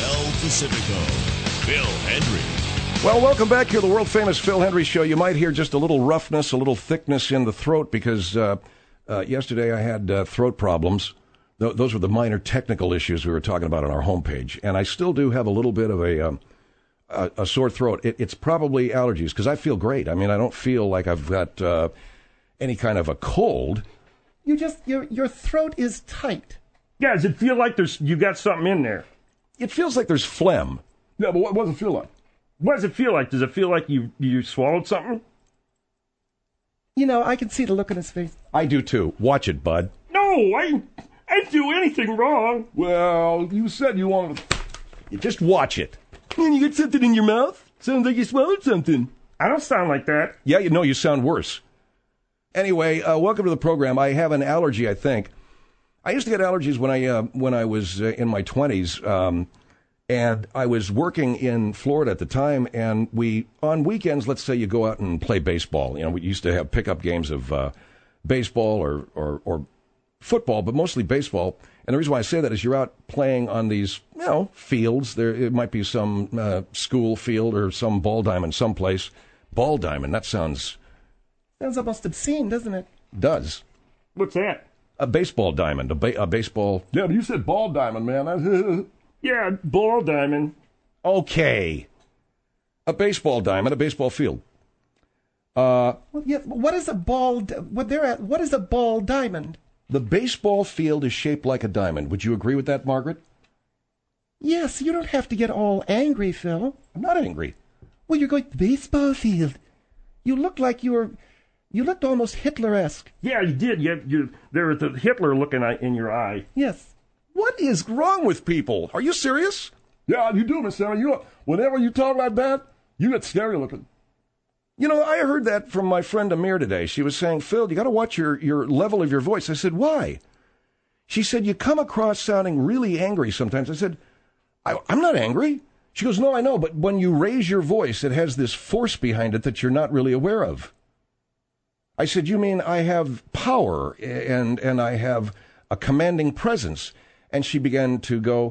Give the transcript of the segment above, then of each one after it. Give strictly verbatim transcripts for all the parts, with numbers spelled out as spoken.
El Pacifico, Phil Hendrie. Well, welcome back to the world-famous Phil Hendrie Show. You might hear just a little roughness, a little thickness in the throat because uh, uh, yesterday I had uh, throat problems. Th- those were the minor technical issues we were talking about on our homepage. And I still do have a little bit of a, um, a, a sore throat. It, it's probably allergies because I feel great. I mean, I don't feel like I've got uh, any kind of a cold. You just, your your throat is tight. Yeah, does it feel like there's you got something in there? It feels like there's phlegm. Yeah, but what, what does it feel like? What does it feel like? Does it feel like you you swallowed something? You know, I can see the look on his face. I do too. Watch it, bud. No, I I didn't do anything wrong. Well, you said you wanted to... You just watch it. And you got something in your mouth? Sounds like you swallowed something. I don't sound like that. Yeah, you know, you sound worse. Anyway, uh, welcome to the program. I have an allergy, I think. I used to get allergies when I uh, when I was uh, in my twenties, um, and I was working in Florida at the time, and we, on weekends, let's say you go out and play baseball. You know, we used to have pickup games of uh, baseball or, or, or football, but mostly baseball. And the reason why I say that is you're out playing on these, you know, fields. There, it might be some uh, school field or some ball diamond someplace. Ball diamond, that sounds... Sounds almost obscene, doesn't it? Does. What's that? A baseball diamond, a, ba- a baseball... Yeah, but you said ball diamond, man. Yeah, ball diamond. Okay. A baseball diamond, a baseball field. Uh, well, yeah, what is a ball... Di- what, they're at, what is a ball diamond? The baseball field is shaped like a diamond. Would you agree with that, Margaret? Yes, you don't have to get all angry, Phil. I'm not angry. Well, you're going to the baseball field. You look like you were... You looked almost Hitler-esque. Yeah, you did. You, you, there was the Hitler looking in your eye. Yes. What is wrong with people? Are you serious? Yeah, you do, Miss Sarah. You, whenever you talk like that, you get scary looking. You know, I heard that from my friend Amir today. She was saying, Phil, you got to watch your, your level of your voice. I said, why? She said, you come across sounding really angry sometimes. I said, I, I'm not angry. She goes, no, I know, but when you raise your voice, it has this force behind it that you're not really aware of. I said, you mean I have power and and I have a commanding presence? And she began to go,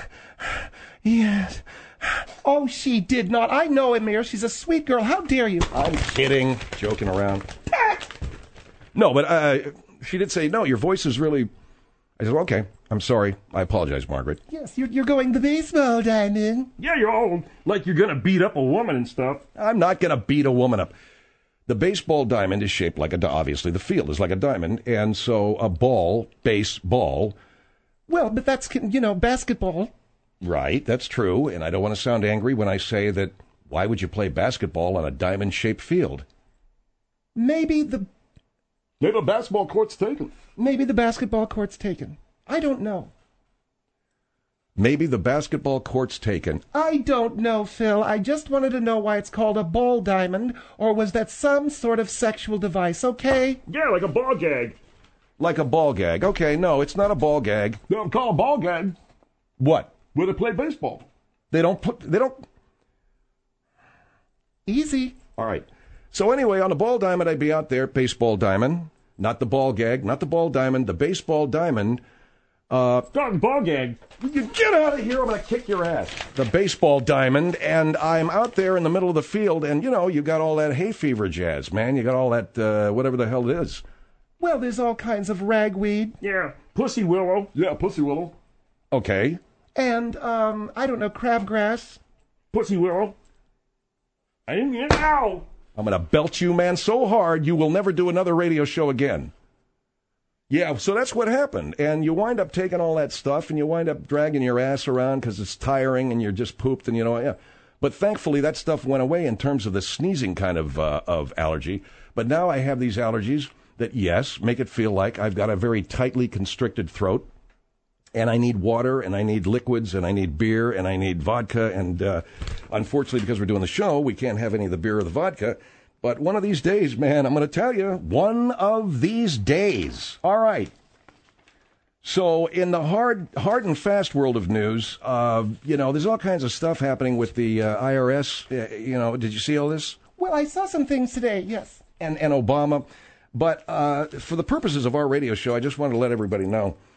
yes. Oh, she did not. I know Amir. She's a sweet girl. How dare you? I'm kidding, joking around. No, but uh, she did say, no, your voice is really... I said, okay, I'm sorry. I apologize, Margaret. Yes, you're, you're going the baseball diamond. Yeah, you're all like you're going to beat up a woman and stuff. I'm not going to beat a woman up. The baseball diamond is shaped like a, obviously the field is like a diamond, and so a ball, baseball. Well, but that's, you know, basketball. Right, that's true, and I don't want to sound angry when I say that, why would you play basketball on a diamond-shaped field? Maybe the... Maybe the basketball court's taken. Maybe the basketball court's taken. I don't know. Maybe the basketball court's taken. I don't know, Phil. I just wanted to know why it's called a ball diamond, or was that some sort of sexual device, okay? Yeah, like a ball gag. Like a ball gag. Okay, no, it's not a ball gag. They don't call a ball gag. What? Where they play baseball. They don't put... They don't... Easy. All right. So anyway, on a ball diamond, I'd be out there, baseball diamond. Not the ball gag, not the ball diamond, the baseball diamond... Uh, Talking ball gag. You get out of here, I'm going to kick your ass. The baseball diamond, and I'm out there in the middle of the field, and, you know, you got all that hay fever jazz, man. You got all that, uh, whatever the hell it is. Well, there's all kinds of ragweed. Yeah, pussy willow. Yeah, pussy willow. Okay. And, um, I don't know, crabgrass. Pussy willow. I didn't get it. Ow! I'm going to belt you, man, so hard you will never do another radio show again. Yeah, so that's what happened. And you wind up taking all that stuff, and you wind up dragging your ass around because it's tiring, and you're just pooped, and you know, yeah. But thankfully, that stuff went away in terms of the sneezing kind of uh, of allergy. But now I have these allergies that, yes, make it feel like I've got a very tightly constricted throat, and I need water, and I need liquids, and I need beer, and I need vodka. And uh, unfortunately, because we're doing the show, we can't have any of the beer or the vodka. But one of these days, man, I'm going to tell you, one of these days. All right. So in the hard hard and fast world of news, uh, you know, there's all kinds of stuff happening with the uh, I R S. Uh, you know, did you see all this? Well, I saw some things today, yes. And, and Obama. But uh, for the purposes of our radio show, I just wanted to let everybody know.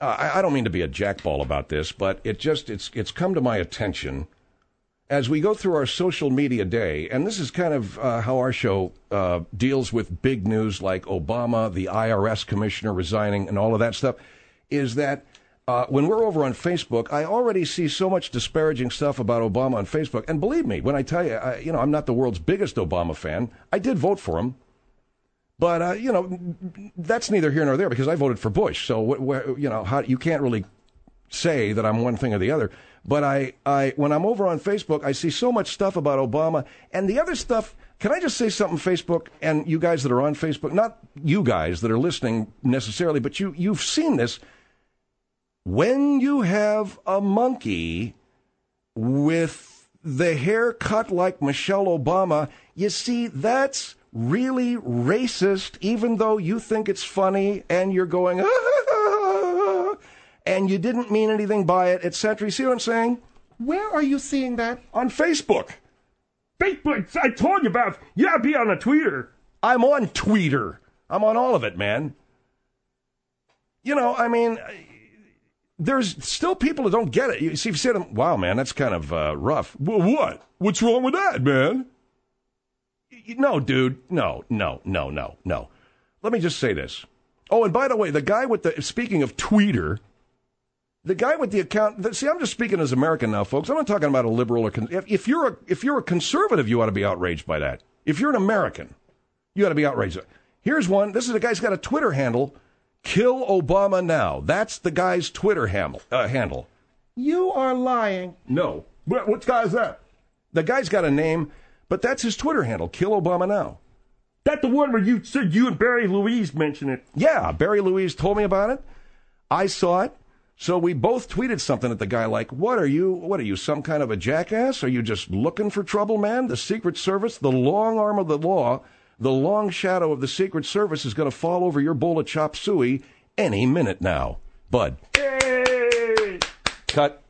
uh, I, I don't mean to be a jackball about this, but it just it's it's come to my attention as we go through our social media day, and this is kind of uh, how our show uh, deals with big news like Obama, the I R S commissioner resigning, and all of that stuff, is that uh, when we're over on Facebook, I already see so much disparaging stuff about Obama on Facebook. And believe me, when I tell you, I, you know, I'm not the world's biggest Obama fan. I did vote for him. But, uh, you know, that's neither here nor there because I voted for Bush. So, wh- wh- you know, how, you can't really say that I'm one thing or the other. But I, I, when I'm over on Facebook, I see so much stuff about Obama. And the other stuff, can I just say something, Facebook, and you guys that are on Facebook, not you guys that are listening necessarily, but you, you've seen this. When you have a monkey with the hair cut like Michelle Obama, you see, that's really racist, even though you think it's funny and you're going, ah, and you didn't mean anything by it, et cetera. You see what I'm saying? Where are you seeing that? On Facebook. Facebook, I told you about, you gotta be on a tweeter. I'm on Tweeter. I'm on all of it, man. You know, I mean, there's still people that don't get it. You see, if you say to them, wow, man, that's kind of uh, rough. Well, what? What's wrong with that, man? No, dude. No, no, no, no, no. Let me just say this. Oh, and by the way, the guy with the, speaking of Tweeter, the guy with the account, see, I'm just speaking as American now, folks. I'm not talking about a liberal or, con- if, if you're a, if you're a conservative, you ought to be outraged by that. If you're an American, you ought to be outraged. Here's one. This is a guy's got a Twitter handle. Kill Obama now. That's the guy's Twitter handle. Uh, handle. You are lying. No. What, what guy is that? The guy's got a name, but that's his Twitter handle. Kill Obama now. That the one where you said you and Barry Louise mentioned it. Yeah, Barry Louise told me about it. I saw it. So we both tweeted something at the guy like, what are you, what are you, some kind of a jackass? Are you just looking for trouble, man? The Secret Service, the long arm of the law, the long shadow of the Secret Service is going to fall over your bowl of chop suey any minute now. Bud. Hey! Cut.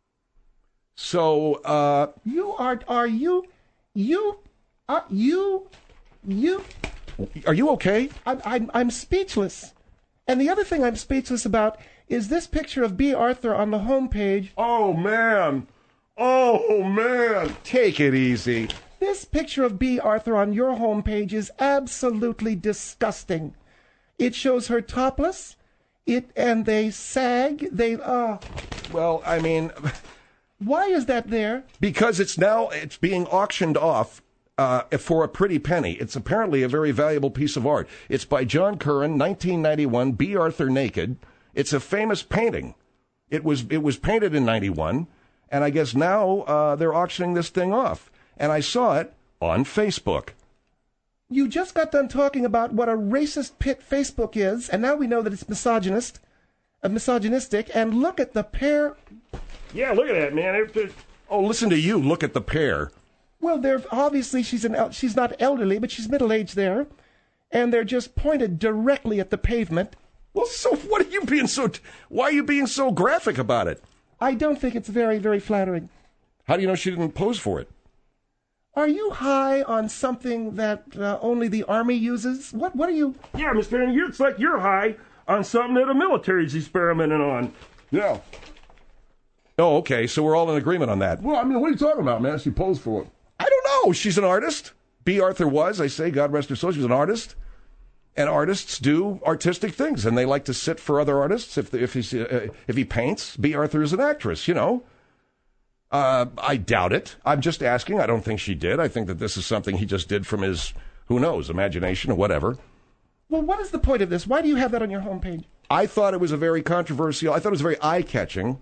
So, uh... You are, are you, you, are you, you... Are you okay? I'm, I'm, I'm speechless. And the other thing I'm speechless about is this picture of B. Arthur on the homepage. Oh, man. Oh, man. Take it easy. This picture of B. Arthur on your homepage is absolutely disgusting. It shows her topless. It and they sag. They uh. Well, I mean, why is that there? Because it's now it's being auctioned off uh, for a pretty penny. It's apparently a very valuable piece of art. It's by John Curran, nineteen ninety-one. B. Arthur naked. It's a famous painting. It was it was painted in ninety-one, and I guess now uh, they're auctioning this thing off. And I saw it on Facebook. You just got done talking about what a racist pit Facebook is, and now we know that it's misogynist, uh, misogynistic. And look at the pair. Yeah, look at that, man. It, it, Oh, listen to you. Look at the pair. Well, they're obviously she's an el- she's not elderly, but she's middle aged there, and they're just pointed directly at the pavement. Well, so what are you being so? Why are you being so graphic about it? I don't think it's very, very flattering. How do you know she didn't pose for it? Are you high on something that uh, only the Army uses? What What are you... yeah, Mister Barry, you're, it's like you're high on something that the military's experimenting on. Yeah. Oh, okay. So we're all in agreement on that. Well, I mean, what are you talking about, man? She posed for it. I don't know. She's an artist. B. Arthur was, I say, God rest her soul. She was an artist. And artists do artistic things, and they like to sit for other artists. If if he uh, if he paints, B. Arthur is an actress, you know. Uh, I doubt it. I'm just asking. I don't think she did. I think that this is something he just did from his, who knows, imagination or whatever. Well, what is the point of this? Why do you have that on your homepage? I thought it was a very controversial, I thought it was very eye-catching.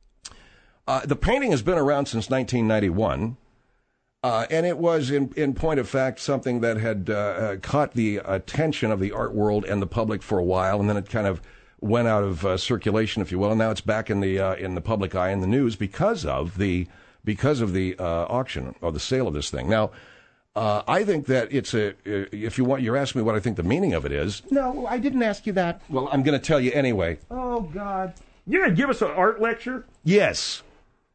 Uh, the painting has been around since nineteen ninety-one. Uh, and it was, in, in point of fact, something that had uh, uh, caught the attention of the art world and the public for a while, and then it kind of went out of uh, circulation, if you will. And now it's back in the uh, in the public eye in the news because of the because of the uh, auction or the sale of this thing. Now, uh, I think that it's a. If you want, you're asking me what I think the meaning of it is. No, I didn't ask you that. Well, I'm going to tell you anyway. Oh God! You're gonna give us an art lecture? Yes.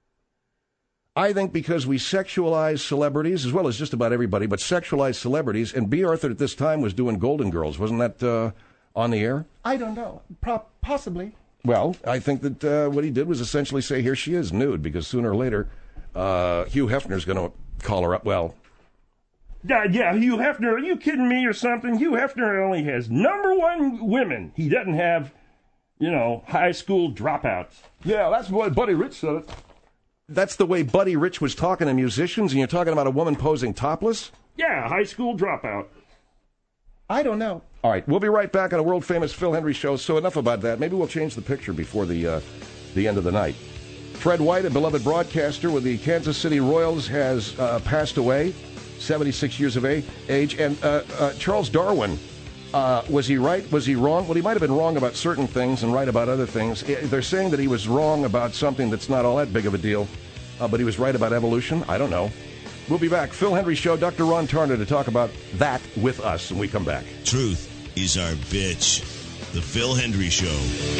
I think because we sexualize celebrities, as well as just about everybody, but sexualize celebrities, and B. Arthur at this time was doing Golden Girls. Wasn't that uh, on the air? I don't know. Pro- possibly. Well, I think that uh, what he did was essentially say, here she is, nude, because sooner or later, uh, Hugh Hefner's going to call her up. Well, Yeah, yeah, Hugh Hefner, are you kidding me or something? Hugh Hefner only has number one women. He doesn't have, you know, high school dropouts. Yeah, that's what Buddy Rich said it. that's the way Buddy Rich was talking to musicians, and you're talking about a woman posing topless? Yeah, high school dropout. I don't know. All right, we'll be right back on a world-famous Phil Hendry show, so enough about that. Maybe we'll change the picture before the, uh, the end of the night. Fred White, a beloved broadcaster with the Kansas City Royals, has uh, passed away, seventy-six years of age. And uh, uh, Charles Darwin, uh, was he right? Was he wrong? Well, he might have been wrong about certain things and right about other things. They're saying that he was wrong about something that's not all that big of a deal, uh, but he was right about evolution. I don't know. We'll be back. Phil Hendry Show, Doctor Ron Turner to talk about that with us when we come back. Truth is our bitch. The Phil Hendry Show.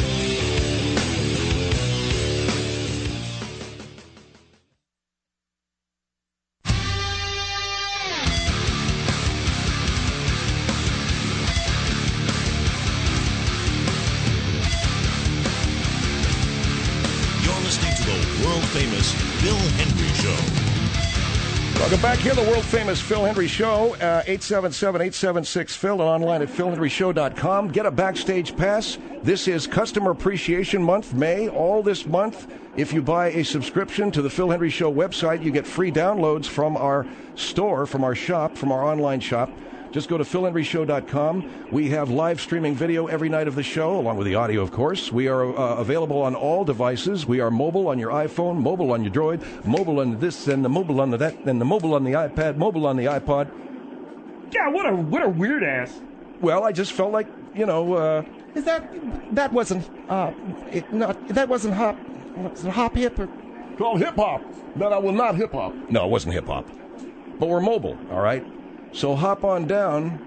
You're listening to the world-famous Phil Hendry Show. Welcome back here, the world-famous Phil Hendry Show, uh, eight seven seven, eight seven six, Phil, and online at phil hendry show dot com. Get a backstage pass. This is Customer Appreciation Month, May, all this month. If you buy a subscription to the Phil Hendry Show website, you get free downloads from our store, from our shop, from our online shop. Just go to phil hendry show dot com. We have live streaming video every night of the show, along with the audio, of course. We are uh, available on all devices. We are mobile on your iPhone, mobile on your Droid, mobile on this, and the mobile on the that, and the mobile on the iPad, mobile on the iPod. Yeah, what a what a weird ass. Well, I just felt like, you know, uh, Is that that wasn't uh it not that wasn't hop was it hop hip or Called hip hop. That I will not hip hop. no, it wasn't hip-hop. But we're mobile, all right? So hop on down.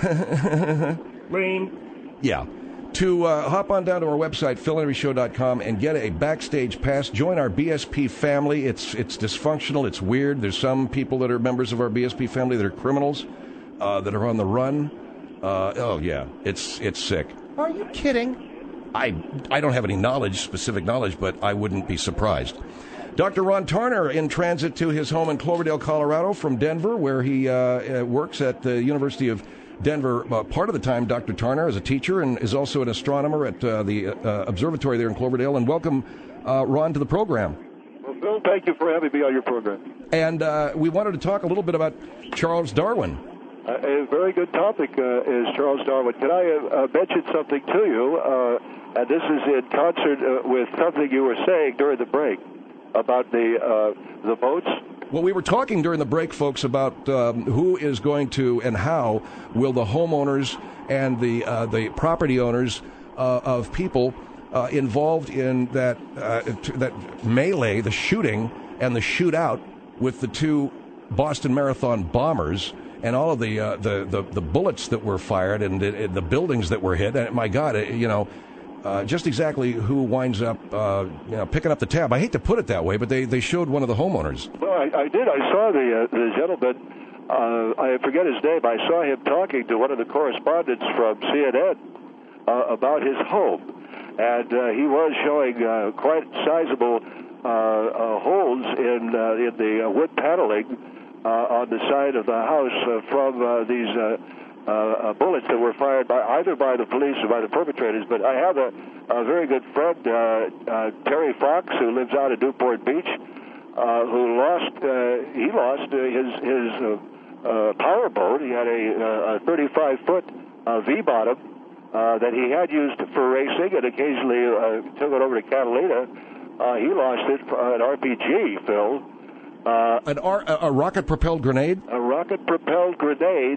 Lame. Yeah. To uh, hop on down to our website, phil hendry show dot com, and get a backstage pass. Join our B S P family. It's it's dysfunctional. It's weird. There's some people that are members of our B S P family that are criminals, uh, that are on the run. Uh, oh, yeah. It's it's sick. Are you kidding? I, I don't have any knowledge, specific knowledge, but I wouldn't be surprised. Doctor Ron Turner in transit to his home in Cloverdale, Colorado from Denver, where he uh, uh, works at the University of Denver. Uh, part of the time, Doctor Turner is a teacher and is also an astronomer at uh, the uh, observatory there in Cloverdale. And welcome, uh, Ron, to the program. Well, Bill, thank you for having me on your program. And uh, we wanted to talk a little bit about Charles Darwin. Uh, a very good topic uh, is Charles Darwin. Can I uh, mention something to you? Uh, and this is in concert uh, with something you were saying during the break about the uh, the boats. Well, we were talking during the break, folks, about um, who is going to and how will the homeowners and the uh, the property owners uh, of people uh, involved in that uh, t- that melee, the shooting and the shootout with the two Boston Marathon bombers and all of the uh, the, the the bullets that were fired and the, the buildings that were hit. And my God, you know. Uh, just exactly who winds up uh, you know, picking up the tab. I hate to put it that way, but they, they showed one of the homeowners. Well, I, I did. I saw the uh, the gentleman. Uh, I forget his name. I saw him talking to one of the correspondents from C N N uh, about his home, and uh, he was showing uh, quite sizable uh, uh, holes in uh, in the uh, wood paneling uh, on the side of the house uh, from uh, these. Uh, Uh, uh, bullets that were fired by either by the police or by the perpetrators. But I have a, a very good friend, uh, uh, Terry Fox, who lives out at Newport Beach, uh, who lost uh, he lost uh, his his uh, uh, power boat. He had a, a thirty-five foot uh, V bottom uh, that he had used for racing, and occasionally uh, took it over to Catalina. Uh, he lost it for an R P G, Phil. Uh, An R- a rocket propelled grenade. A rocket propelled grenade.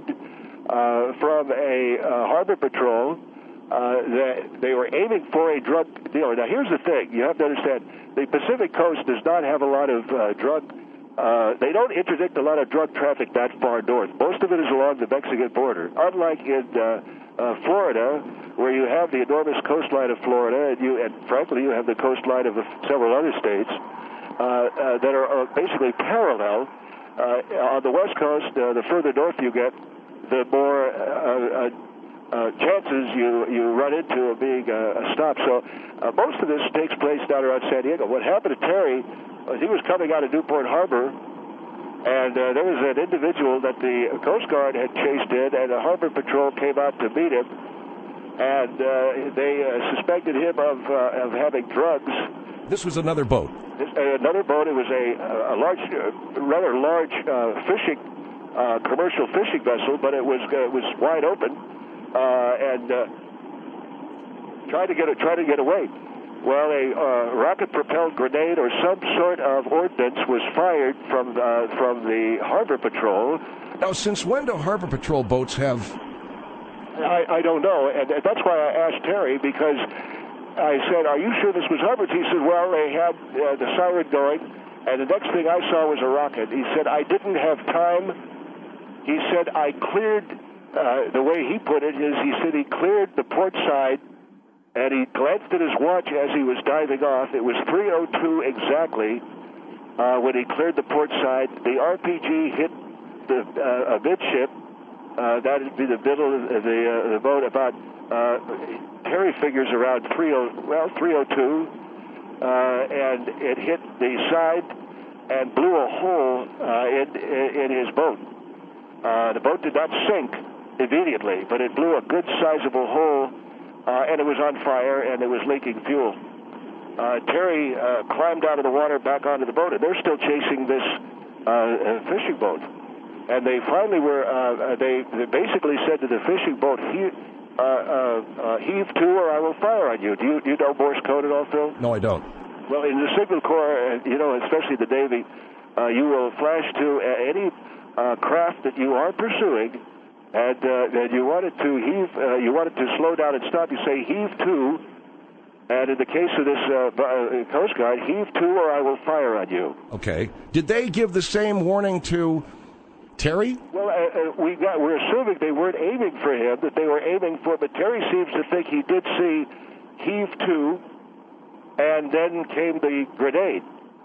Uh, from a uh, harbor patrol uh, that they were aiming for a drug dealer. Now, here's the thing. You have to understand, the Pacific Coast does not have a lot of uh, drug, uh, they don't interdict a lot of drug traffic that far north. Most of it is along the Mexican border. Unlike in uh, uh, Florida, where you have the enormous coastline of Florida, and, you, and frankly, you have the coastline of the, several other states uh, uh, that are, are basically parallel. Uh, on the West Coast, uh, the further north you get, the more uh, uh, uh, chances you, you run into of being uh, stopped. So uh, most of this takes place down around San Diego. What happened to Terry was he was coming out of Newport Harbor, and uh, there was an individual that the Coast Guard had chased in, and the Harbor Patrol came out to meet him, and uh, they uh, suspected him of, uh, of having drugs. This was another boat. This, uh, another boat. It was a, a large, uh, rather large uh, fishing, uh, commercial fishing vessel, but it was uh, was wide open, uh, and uh, tried to get tried to get away. Well, a uh, rocket-propelled grenade or some sort of ordnance was fired from uh, from the Harbor Patrol. Now, since when do Harbor Patrol boats have? I, I don't know, and that's why I asked Terry, because I said, "Are you sure this was Hubbard's?" He said, "Well, they had uh, the siren going, and the next thing I saw was a rocket." He said, "I didn't have time." He said, "I cleared." Uh, the way he put it is, he said he cleared the port side. And he glanced at his watch as he was diving off. It was three oh two exactly uh, when he cleared the port side. The R P G hit the uh, midship. Uh, that would be the middle of the, uh, the boat. About uh, Terry figures around three oh well three oh two, uh, and it hit the side and blew a hole uh, in in his boat. Uh, the boat did not sink immediately, but it blew a good sizable hole. Uh, and it was on fire, and it was leaking fuel. Uh, Terry uh, climbed out of the water back onto the boat, and they're still chasing this uh, fishing boat. And they finally were, uh, they, they basically said to the fishing boat, he, uh, uh, uh, heave to or I will fire on you. Do you, do you know Morse code at all, Phil? No, I don't. Well, in the Signal Corps, you know, especially the Navy, uh, you will flash to any uh, craft that you are pursuing, and, uh, and you wanted to heave, uh, you wanted to slow down and stop. You say heave to, and in the case of this uh, Coast Guard, heave to or I will fire on you. Okay. Did they give the same warning to Terry? Well, uh, uh, we got, we're assuming they weren't aiming for him, that they were aiming for, but Terry seems to think he did see heave to, and then came the grenade.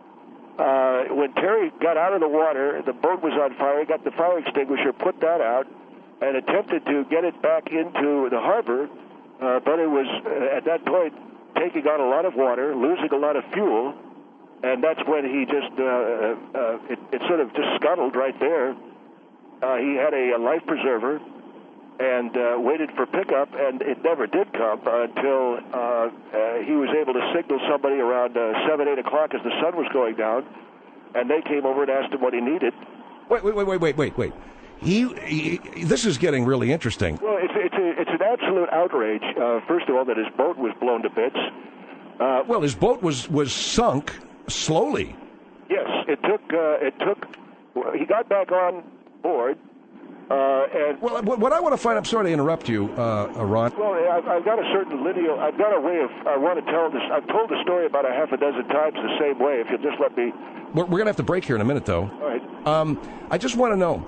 Uh, when Terry got out of the water, the boat was on fire. He got the fire extinguisher, put that out, and attempted to get it back into the harbor, uh, but it was, uh, at that point, taking on a lot of water, losing a lot of fuel, and that's when he just, uh, uh, it, it sort of just scuttled right there. Uh, he had a, a life preserver and uh, waited for pickup, and it never did come until uh, uh, he was able to signal somebody around uh, seven, eight o'clock as the sun was going down, and they came over and asked him what he needed. Wait, wait, wait, wait, wait, wait, wait. He, he, this is getting really interesting. Well, it's it's, a, it's an absolute outrage. Uh, first of all, that his boat was blown to bits. Uh, well, his boat was, was sunk slowly. Yes, it took. Uh, it took. He got back on board. Uh, and well, what I want to find, I'm sorry to interrupt you, uh, Ron. Well, I've, I've got a certain lineal. I've got a way of. I want to tell this. I've told the story about a half a dozen times the same way. If you'll just let me. We're, we're going to have to break here in a minute, though. All right. Um, I just want to know.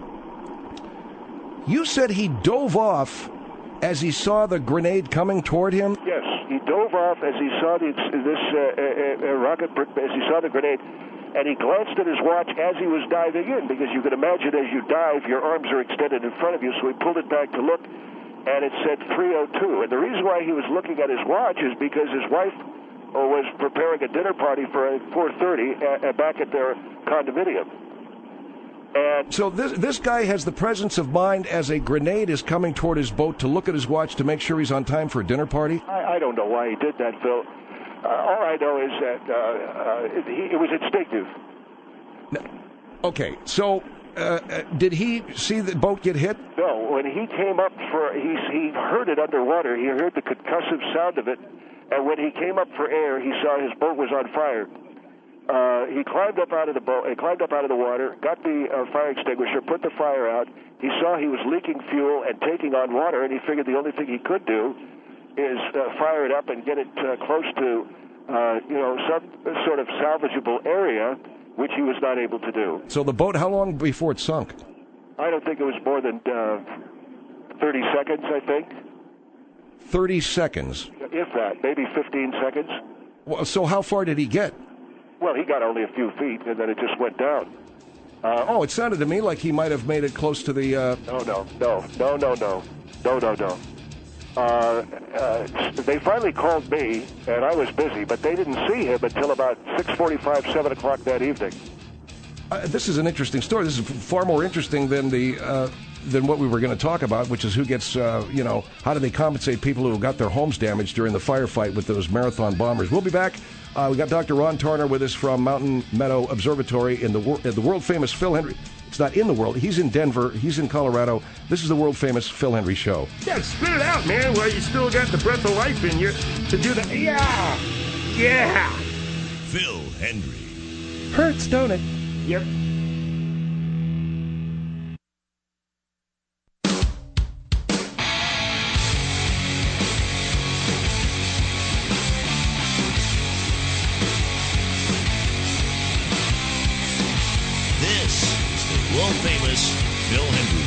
You said he dove off as he saw the grenade coming toward him? Yes, he dove off as he saw the, this uh, uh, uh, rocket, as he saw the grenade, and he glanced at his watch as he was diving in, because you can imagine as you dive, your arms are extended in front of you, so he pulled it back to look, and it said three oh two. And the reason why he was looking at his watch is because his wife uh, was preparing a dinner party for four thirty uh, back at their condominium. And so this this guy has the presence of mind as a grenade is coming toward his boat to look at his watch to make sure he's on time for a dinner party? I, I don't know why he did that, Phil. Uh, all I know is that uh, uh, it, he, it was instinctive. Okay, so uh, did he see the boat get hit? No, when he came up for, he, he heard it underwater. He heard the concussive sound of it, and when he came up for air, he saw his boat was on fire. Uh, he climbed up out of the boat. He climbed up out of the water, got the uh, fire extinguisher, put the fire out. He saw he was leaking fuel and taking on water, and he figured the only thing he could do is uh, fire it up and get it uh, close to, uh, you know, some sort of salvageable area, which he was not able to do. So the boat, how long before it sunk? I don't think it was more than uh, thirty seconds. I think. Thirty seconds. If that, maybe fifteen seconds. Well, so how far did he get? Well, he got only a few feet, and then it just went down. Uh, oh, it sounded to me like he might have made it close to the... Uh... No, no, no, no, no, no, no, no, no. uh, uh, they finally called me, and I was busy, but they didn't see him until about six forty-five, seven o'clock that evening. Uh, this is an interesting story. This is far more interesting than the uh, than what we were going to talk about, which is who gets, uh, you know, how do they compensate people who got their homes damaged during the firefight with those marathon bombers. We'll be back. Uh, we got Doctor Ron Tarner with us from Mountain Meadow Observatory in the, wor- uh, the world-famous Phil Hendrie. It's not in the world. He's in Denver. He's in Colorado. This is the world-famous Phil Hendrie Show. Yeah, spit it out, man, while you still got the breath of life in you to do that. Yeah! Yeah! Phil Hendrie. Hurts, don't it? Yep. This is the world-famous Phil Hendrie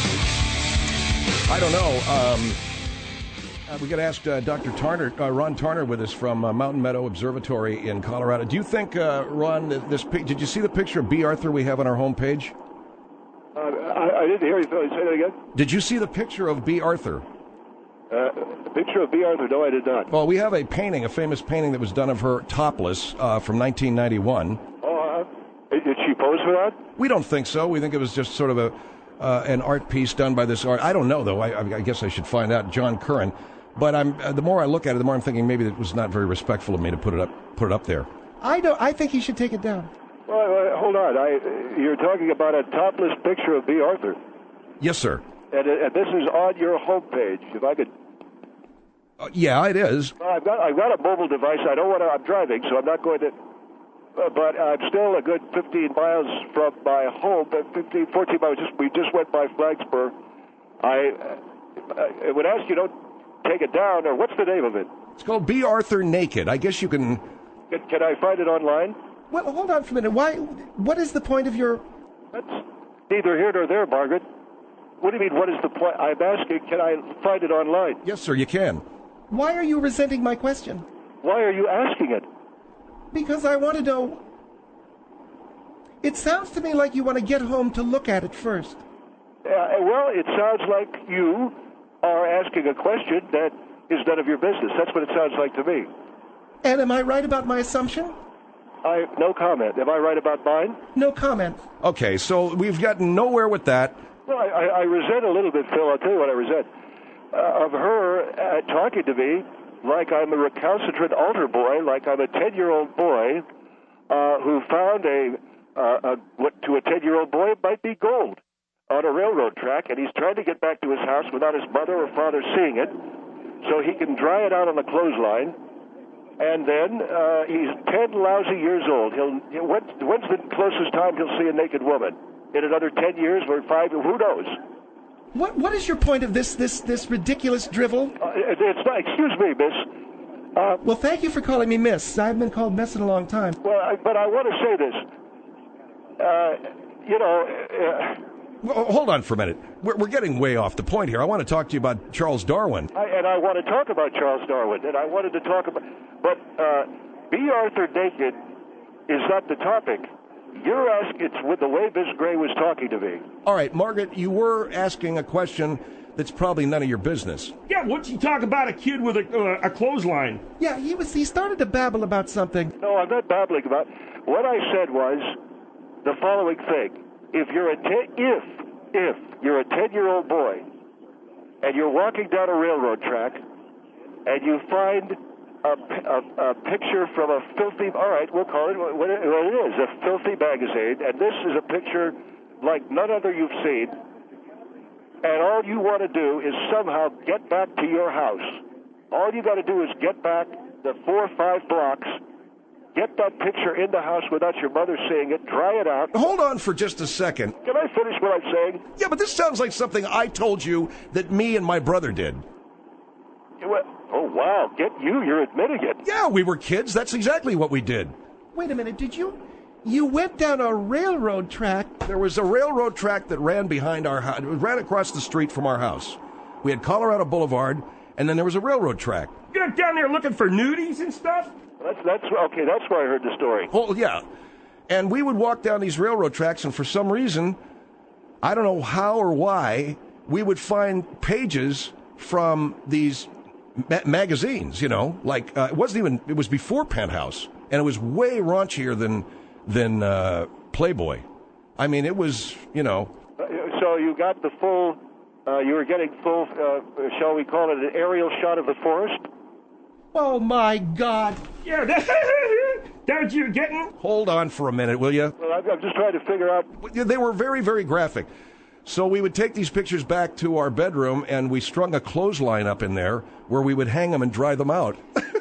Show. I don't know. Um, uh, we got to ask uh, Doctor Tarner, uh, Ron Tarner, with us from uh, Mountain Meadow Observatory in Colorado. Do you think, uh, Ron, that this pic- did you see the picture of B. Arthur we have on our homepage? Uh, I, I didn't hear you, Phil. Say that again? Did you see the picture of B. Arthur? Uh, a picture of B. Arthur? No, I did not. Well, we have a painting, a famous painting that was done of her topless uh, from nineteen ninety-one. Oh, uh, did she pose for that? We don't think so. We think it was just sort of a uh, an art piece done by this art. I don't know, though. I, I guess I should find out. John Curran. But I'm uh, the more I look at it, the more I'm thinking maybe it was not very respectful of me to put it up put it up there. I don't. I think he should take it down. Well, uh, hold on. I, you're talking about a topless picture of B. Arthur. Yes, sir. And, and this is on your homepage. If I could... Uh, yeah, it is. Well, I've got I've got a mobile device. I don't want to. I'm driving, so I'm not going to. Uh, but I'm still a good fifteen miles from my home. But fifteen, fourteen miles. Just we just went by Flagspur. I, uh, I would ask you don't take it down. Or what's the name of it? It's called B. Arthur Naked. I guess you can. Can, can I find it online? Well, hold on for a minute. Why? What is the point of your? That's neither here nor there, Margaret. What do you mean? What is the point? I'm asking. Can I find it online? Yes, sir. You can. Why are you resenting my question? Why are you asking it? Because I want to know. It sounds to me like you want to get home to look at it first. Uh, well, it sounds like you are asking a question that is none of your business. That's what it sounds like to me. And am I right about my assumption? I no comment. Am I right about mine? No comment. Okay, so we've gotten nowhere with that. Well, I, I, I resent a little bit, Phil. I'll tell you what I resent. Uh, of her uh, talking to me like I'm a recalcitrant altar boy, like I'm a ten-year-old boy uh, who found a, uh, a what to a ten-year-old boy might be gold on a railroad track, and he's trying to get back to his house without his mother or father seeing it, so he can dry it out on the clothesline. And then uh, he's ten lousy years old. He'll, he'll when's, when's the closest time he'll see a naked woman? In another ten years or five? Who knows? What What is your point of this this this ridiculous drivel? Uh, it, it's not. Excuse me, Miss. Uh, Well, thank you for calling me Miss. I haven't been called Miss in a long time. well, I, but I want to say this. Uh, you know. Uh, Well, hold on for a minute. We're, we're getting way off the point here. I want to talk to you about Charles Darwin. I, and I want to talk about Charles Darwin, and I wanted to talk about, but uh, B. Arthur Naked is not the topic. You're asking, it's with the way Miss Gray was talking to me. All right, Margaret, you were asking a question that's probably none of your business. Yeah, what'd you talk about a kid with a, uh, a clothesline? Yeah, he was. He started to babble about something. No, I'm not babbling about. What I said was the following thing: If you're a ten, if if you're a ten-year-old boy and you're walking down a railroad track and you find a, a, a picture from a filthy, all right, we'll call it what it, what it is, a filthy magazine, and this is a picture like none other you've seen, and all you want to do is somehow get back to your house. All you got to do is get back the four or five blocks, get that picture in the house without your mother seeing it, dry it out. Hold on for just a second. Can I finish what I'm saying? Yeah, but this sounds like something I told you that me and my brother did. What? Oh, wow. Get you. You're admitting it. Yeah, we were kids. That's exactly what we did. Wait a minute. Did you? You went down a railroad track. There was a railroad track that ran behind our house. It ran across the street from our house. We had Colorado Boulevard, and then there was a railroad track. You went down there looking for nudies and stuff? That's, that's, okay, that's where I heard the story. Oh, yeah. And we would walk down these railroad tracks, and for some reason, I don't know how or why, we would find pages from these ma- magazines, you know, like uh, it wasn't even, it was before Penthouse, and it was way raunchier than, than uh, Playboy. I mean, it was, you know. So you got the full, uh, you were getting full, uh, shall we call it an aerial shot of the forest? Oh, my God. Yeah, that's, that's what you're getting? Hold on for a minute, will you? Well, I'm, I'm just trying to figure out. They were very, very graphic. So we would take these pictures back to our bedroom, and we strung a clothesline up in there where we would hang them and dry them out.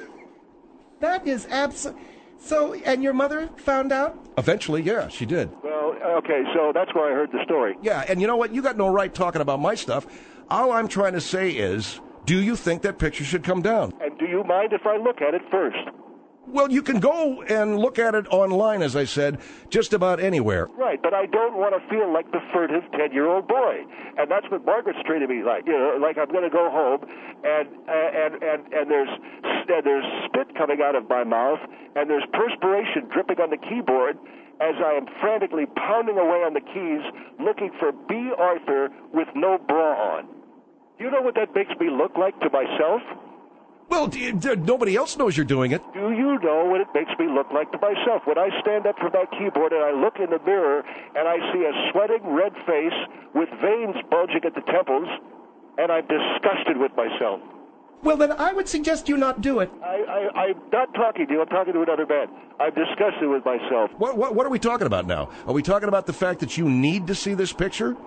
That is absolutely... So, and your mother found out? Eventually, yeah, she did. Well, okay, so that's where I heard the story. Yeah, and you know what? You got no right talking about my stuff. All I'm trying to say is, do you think that picture should come down? And do you mind if I look at it first? Well, you can go and look at it online, as I said, just about anywhere. Right, but I don't want to feel like the furtive ten-year-old boy. And that's what Margaret's treating me like. You know, like I'm going to go home, and and and and there's and there's spit coming out of my mouth, and there's perspiration dripping on the keyboard as I am frantically pounding away on the keys, looking for B. Arthur with no bra on. Do you know what that makes me look like to myself? Well, d- d- nobody else knows you're doing it. Do you know what it makes me look like to myself? When I stand up from my keyboard and I look in the mirror and I see a sweating red face with veins bulging at the temples, and I'm disgusted with myself. Well, then I would suggest you not do it. I, I, I'm not talking to you. I'm talking to another man. I'm disgusted with myself. What, what, what are we talking about now? Are we talking about the fact that you need to see this picture?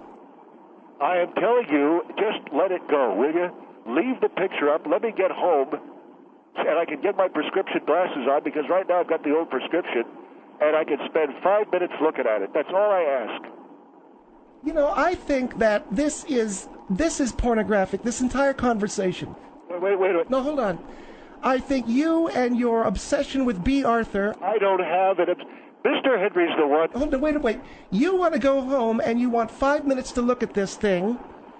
I am telling you, just let it go, will you? Leave the picture up. Let me get home, and I can get my prescription glasses on, because right now I've got the old prescription, and I can spend five minutes looking at it. That's all I ask. You know, I think that this is this is pornographic, this entire conversation. Wait, wait, wait. wait. No, hold on. I think you and your obsession with B. Arthur... I don't have it. Mister Henry's the one. Hold on, wait, wait. You want to go home, and you want five minutes to look at this thing...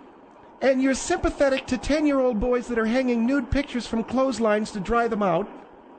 And you're sympathetic to ten-year-old boys that are hanging nude pictures from clotheslines to dry them out.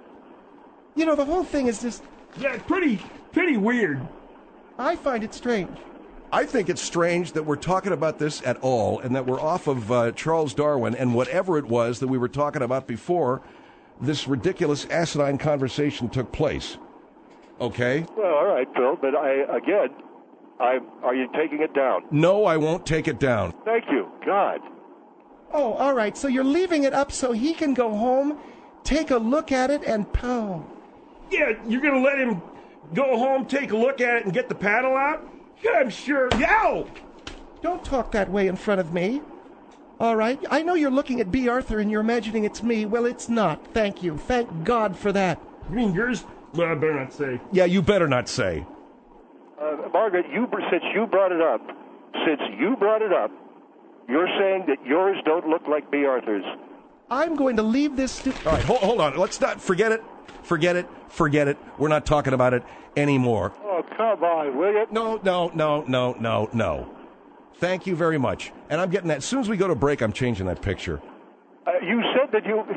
You know, the whole thing is just... Yeah, pretty, pretty weird. I find it strange. I think it's strange that we're talking about this at all, and that we're off of uh, Charles Darwin and whatever it was that we were talking about before this ridiculous asinine conversation took place. Okay? Well, all right, Phil, but I, again... I, are you taking it down? No, I won't take it down. Thank you. God. Oh, all right. So you're leaving it up so he can go home, take a look at it, and pow. Yeah, you're going to let him go home, take a look at it, and get the paddle out? Yeah, I'm sure. Yow! Don't talk that way in front of me. All right. I know you're looking at B. Arthur and you're imagining it's me. Well, it's not. Thank you. Thank God for that. You mean yours? Well, I better not say. Yeah, you better not say. Uh, Margaret, you since you brought it up, since you brought it up, you're saying that yours don't look like B. Arthur's. I'm going to leave this... Stu- All right, hold, hold on. Let's not... Forget it. Forget it. Forget it. We're not talking about it anymore. Oh, come on, will you? No, no, no, no, no, no. Thank you very much. And I'm getting that. As soon as we go to break, I'm changing that picture. Uh, you said that you...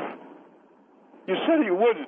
You said you wouldn't.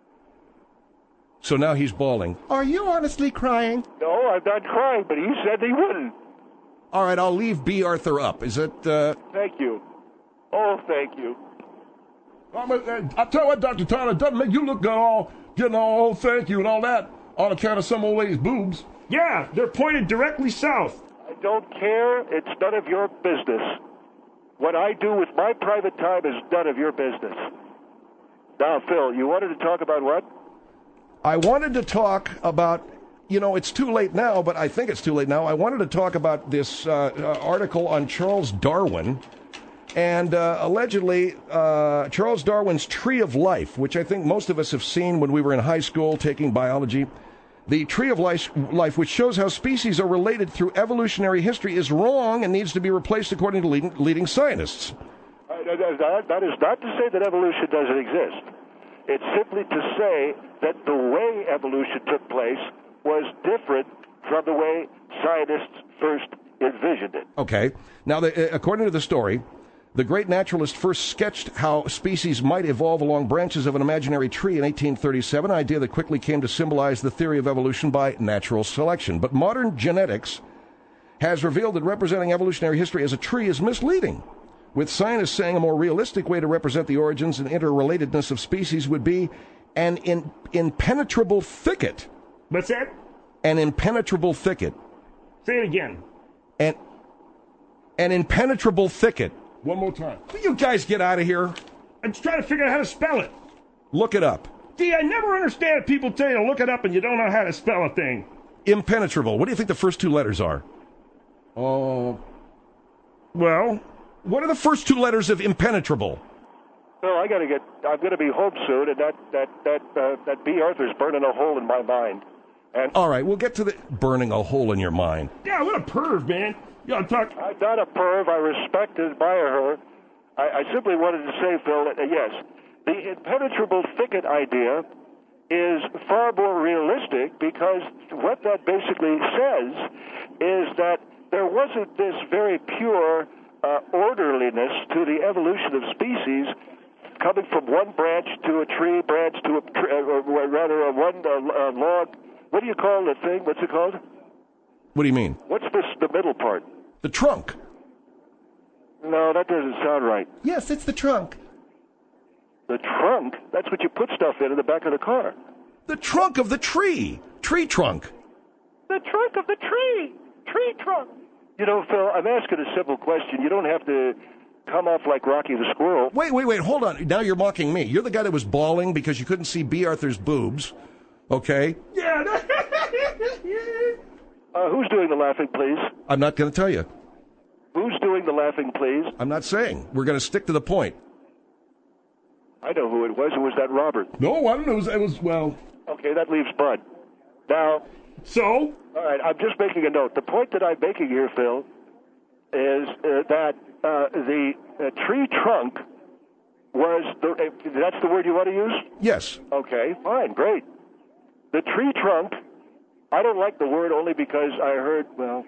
So now he's bawling. Are you honestly crying? No, I'm not crying, but he said he wouldn't. All right, I'll leave B. Arthur up. Is it, uh... Thank you. Oh, thank you. I, mean, I tell you what, Doctor Tyler, it doesn't make you look good all, getting all, oh, thank you and all that, on account of some old lady's boobs. Yeah, they're pointed directly south. I don't care. It's none of your business. What I do with my private time is none of your business. Now, Phil, you wanted to talk about what? I wanted to talk about, you know, it's too late now, but I think it's too late now. I wanted to talk about this uh, uh, article on Charles Darwin and uh, allegedly uh, Charles Darwin's Tree of Life, which I think most of us have seen when we were in high school taking biology. The Tree of Life, life which shows how species are related through evolutionary history, is wrong and needs to be replaced according to leading, leading scientists. Uh, that, that is not to say that evolution doesn't exist. It's simply to say that the way evolution took place was different from the way scientists first envisioned it. Okay. Now, the, according to the story, the great naturalist first sketched how species might evolve along branches of an imaginary tree in eighteen thirty-seven, an idea that quickly came to symbolize the theory of evolution by natural selection. But modern genetics has revealed that representing evolutionary history as a tree is misleading. with scientists saying a more realistic way to represent the origins and interrelatedness of species would be an in, impenetrable thicket. What's that? An impenetrable thicket. Say it again. An, an impenetrable thicket. One more time. Will you guys get out of here? I'm just trying to figure out how to spell it. Look it up. Gee, I never understand people tell you to look it up and you don't know how to spell a thing. Impenetrable. What do you think the first two letters are? Uh, Well, What are the first two letters of impenetrable? Well, I got to get. I'm going to be home soon, and that that that uh, that B. Arthur's burning a hole in my mind. And All right, we'll get to the burning a hole in your mind. yeah, what a perv, man. You gotta talk. I'm not a perv. I respect and admire her. I, I simply wanted to say, Phil, that, uh, yes, the impenetrable thicket idea is far more realistic because what that basically says is that there wasn't this very pure uh, orderliness to the evolution of species coming from one branch to a tree branch to a, tr- uh, or rather a one uh, uh, log. What do you call the thing? What's it called? What do you mean? What's this, the middle part? The trunk. No, that doesn't sound right. Yes, it's the trunk. The trunk? That's what you put stuff in in the back of the car. The trunk of the tree. Tree trunk. The trunk of the tree. Tree trunk. You know, Phil, I'm asking a simple question. You don't have to come off like Rocky the Squirrel. Wait, wait, wait, hold on. Now you're mocking me. You're the guy that was bawling because you couldn't see B. Arthur's boobs. Okay? Yeah. Uh, who's doing the laughing, please? I'm not going to tell you. Who's doing the laughing, please? I'm not saying. We're going to stick to the point. I know who it was. It was that Robert. no, I don't know. It was, it was well. Okay, that leaves Bud. Now, So, all right, I'm just making a note. The point that I'm making here, Phil, is uh, that uh, the uh, tree trunk was the. Uh, that's the word you want to use? Yes. Okay, fine, great. The tree trunk. I don't like the word only because I heard. Well,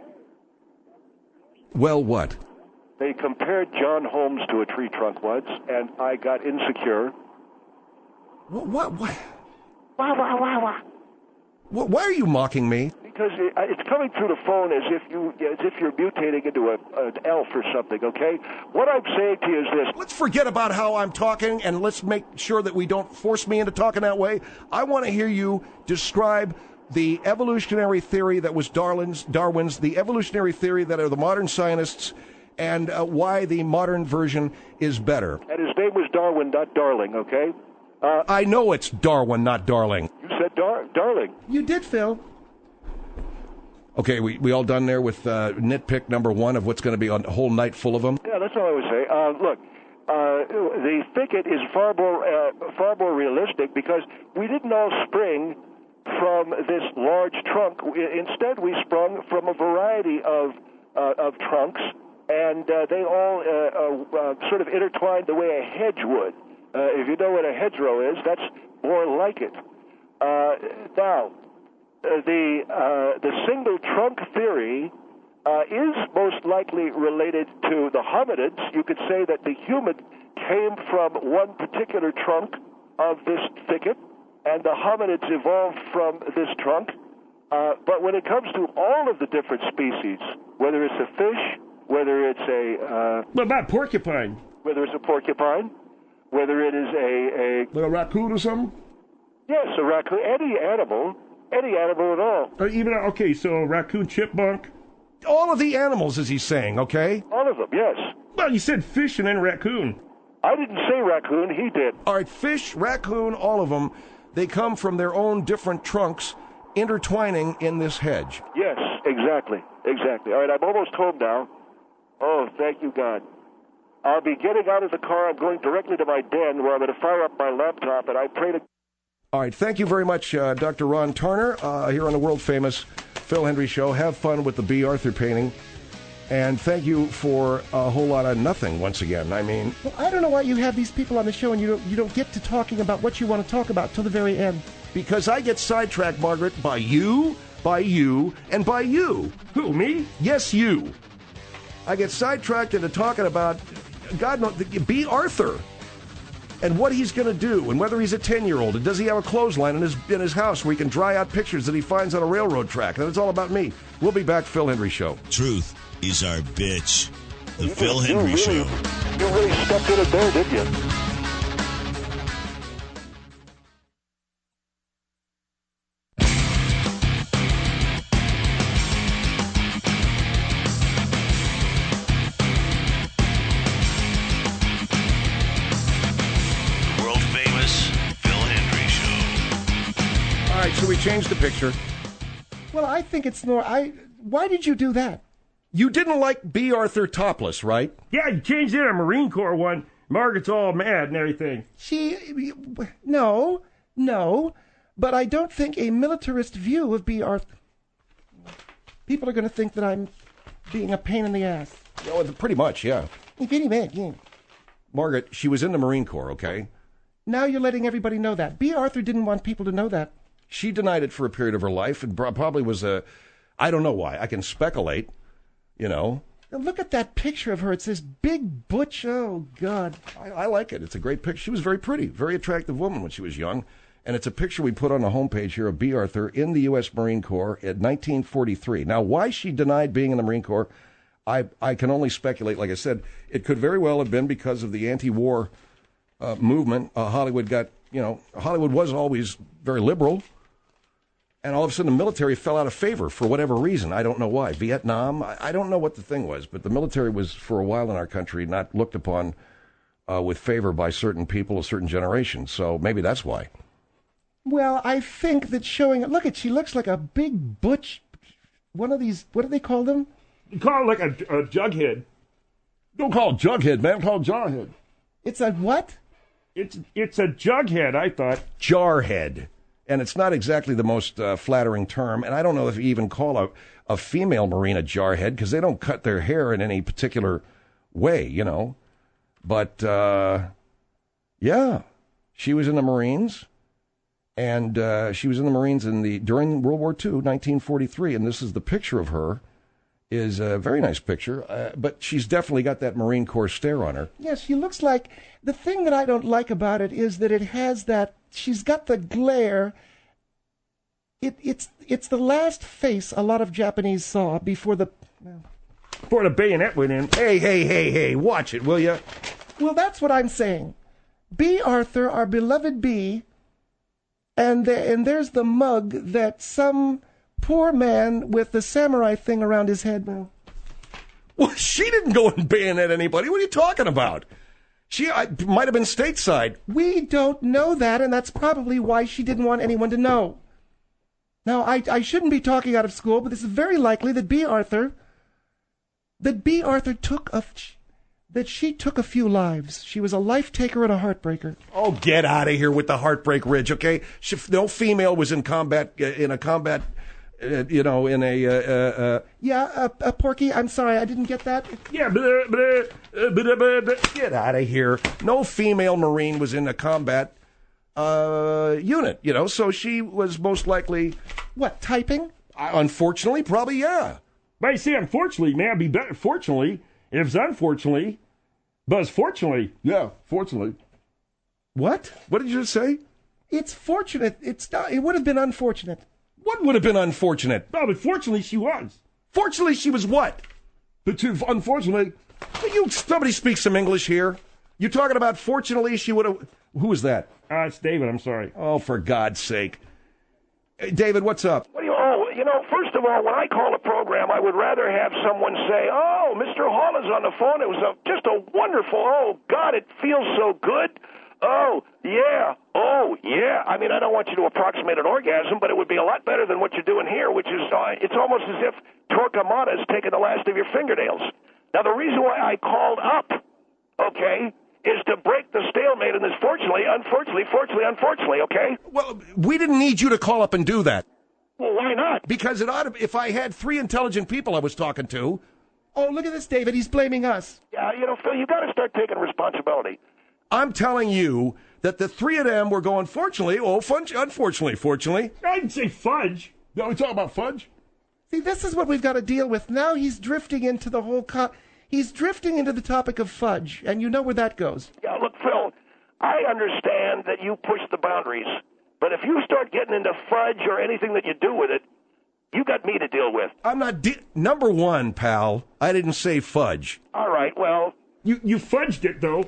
Well, what? they compared John Holmes to a tree trunk once, and I got insecure. What? What? What? Wah wah wah wah. What why are you mocking me? Because it, it's coming through the phone as if you as if you're mutating into a, an elf or something. Okay, what I'm saying to you is this: Let's forget about how I'm talking and let's make sure that we don't force me into talking that way. I want to hear you describe the evolutionary theory that was Darwin's, Darwin's, the evolutionary theory that are the modern scientists, and uh, why the modern version is better. and his name was Darwin, not Darling. Okay, uh, I know it's Darwin, not Darling. you said Dar- Darling. You did, Phil. Okay, we, we all done there with uh, nitpick number one of what's going to be a whole night full of them? Yeah, that's all I would say. Uh, look, uh, the thicket is far more uh, far more realistic because we didn't all spring from this large trunk. Instead, we sprung from a variety of uh, of trunks, and uh, they all uh, uh, uh, sort of intertwined the way a hedge would. Uh, if you know what a hedgerow is, that's more like it. Uh, now, uh, the uh, the single trunk theory uh, is most likely related to the hominids. You could say that the human came from one particular trunk of this thicket, and the hominids evolved from this trunk. Uh, but when it comes to all of the different species, whether it's a fish, whether it's a uh, what about porcupine? whether it's a porcupine, whether it is a, a Like a raccoon or something? yes, a raccoon, any animal, any animal at all, Or even okay, so raccoon, chipmunk. All of the animals, as he's saying, okay? all of them, yes. Well, you said fish and then raccoon. I didn't say raccoon, he did. All right, fish, raccoon, all of them, they come from their own different trunks intertwining in this hedge. Yes, exactly, exactly. All right, I'm almost home now. Oh, thank you, God. I'll be getting out of the car. I'm going directly to my den where I'm going to fire up my laptop, and I pray to... All right, thank you very much, uh, Doctor Ron Tarner, uh, here on the world-famous Phil Hendry Show. Have fun with the B. Arthur painting. And thank you for a whole lot of nothing once again. I mean, Well, I don't know why you have these people on the show and you don't you don't get to talking about what you want to talk about till the very end. because I get sidetracked, Margaret, by you, by you, and by you. Who, me? Yes, you. I get sidetracked into talking about, God knows, B. Arthur and what he's going to do and whether he's a ten-year-old and does he have a clothesline in his in his house where he can dry out pictures that he finds on a railroad track. And it's all about me. We'll be back, Phil Hendry Show. Truth is our bitch. The You Phil do- you Hendry really- Show. You really stepped in it there, didn't you? Should we change the picture? Well, I think it's more. I. Why did you do that? You didn't like B. Arthur topless, right? Yeah, you changed it to a Marine Corps one. Margaret's all mad and everything. She. No, no. But I don't think a militarist view of B. Arthur. People are going to think that I'm being a pain in the ass. Oh, pretty much, yeah. Very bad, yeah. Margaret, she was in the Marine Corps, okay? Now you're letting everybody know that. B. Arthur didn't want people to know that. She denied it for a period of her life, and probably was a, I don't know why. I can speculate, you know. Now look at that picture of her. It says big butch. Oh, God. I, I like it. It's a great picture. She was very pretty, very attractive woman when she was young. And it's a picture we put on the homepage here of B. Arthur in the U S Marine Corps in nineteen forty-three. Now, why she denied being in the Marine Corps, I, I can only speculate. Like I said, it could very well have been because of the anti-war uh, movement. Uh, Hollywood got, you know, Hollywood was always very liberal. And all of a sudden, the military fell out of favor for whatever reason. I don't know why. Vietnam, I, I don't know what the thing was, but the military was, for a while in our country, not looked upon uh, with favor by certain people, a certain generation. So maybe that's why. Well, I think that showing... Look at, she looks like a big butch... One of these... What do they call them? You call it like a, a jughead. Don't call it jughead, man. Call it jarhead. It's a what? It's, it's a jughead, I thought. Jarhead. And it's not exactly the most uh, flattering term. And I don't know if you even call a, a female Marine a jarhead because they don't cut their hair in any particular way, you know. But, uh, yeah, she was in the Marines. And uh, she was in the Marines in the during World War Two, nineteen forty-three. And this is the picture of her. Is a very nice picture. Uh, but she's definitely got that Marine Corps stare on her. Yes, she looks like... The thing that I don't like about it is that it has that... She's got the glare. It, it's it's the last face a lot of Japanese saw before the... Well, before the bayonet went in. Hey, hey, hey, hey, watch it, will you? Well, that's what I'm saying. B. Arthur, our beloved B, and, the, and there's the mug that some poor man with the samurai thing around his head. Well, well she didn't go and bayonet anybody. What are you talking about? She I, might have been stateside. We don't know that, and that's probably why she didn't want anyone to know. Now, I, I shouldn't be talking out of school, but this is very likely that B. Arthur, that B. Arthur took a, that she took a few lives. She was a life taker and a heartbreaker. Oh, get out of here with the Heartbreak Ridge, okay? She, no female was in combat, uh, in a combat, uh, you know, in a, uh, uh, uh yeah, uh, uh, Porky, I'm sorry, I didn't get that. Yeah, blah, blah, uh, blah, blah, blah. Get out of here. No female Marine was in a combat uh, unit, you know, so she was most likely... What, typing? Uh, unfortunately, probably, yeah. But you see, unfortunately, man, it'd be better, fortunately, if it's unfortunately, but it's fortunately. Yeah, fortunately. What? What did you just say? It's fortunate. It's not, it would have been unfortunate. What would have been unfortunate? No, but fortunately she was. Fortunately she was what? But too, unfortunately... You, somebody speak some English here. You talking about fortunately she would have... Who was that? Uh, it's David, I'm sorry. Oh, for God's sake. Hey, David, what's up? What do you, oh, you know, first of all, when I call a program, I would rather have someone say, oh, Mister Hall is on the phone. It was a, just a wonderful, oh, God, it feels so good. Oh, yeah. Oh, yeah. I mean, I don't want you to approximate an orgasm, but it would be a lot better than what you're doing here, which is, uh, it's almost as if Torquemada is taking the last of your fingernails. Now, the reason why I called up, okay, is to break the stalemate in this fortunately, unfortunately, fortunately, unfortunately, okay? Well, we didn't need you to call up and do that. Well, why not? Because it ought to, if I had three intelligent people I was talking to. Oh, look at this, David. He's blaming us. Yeah, you know, Phil, you got to start taking responsibility. I'm telling you that the three of them were going, fortunately, oh, fun, unfortunately, fortunately. I didn't say fudge. No, we talking about fudge? See, this is what we've got to deal with. Now he's drifting into the whole... Co- he's drifting into the topic of fudge, and you know where that goes. Yeah, look, Phil, I understand that you push the boundaries, but if you start getting into fudge or anything that you do with it, you got me to deal with. I'm not... De- Number one, pal, I didn't say fudge. All right, well, You you fudged it, though.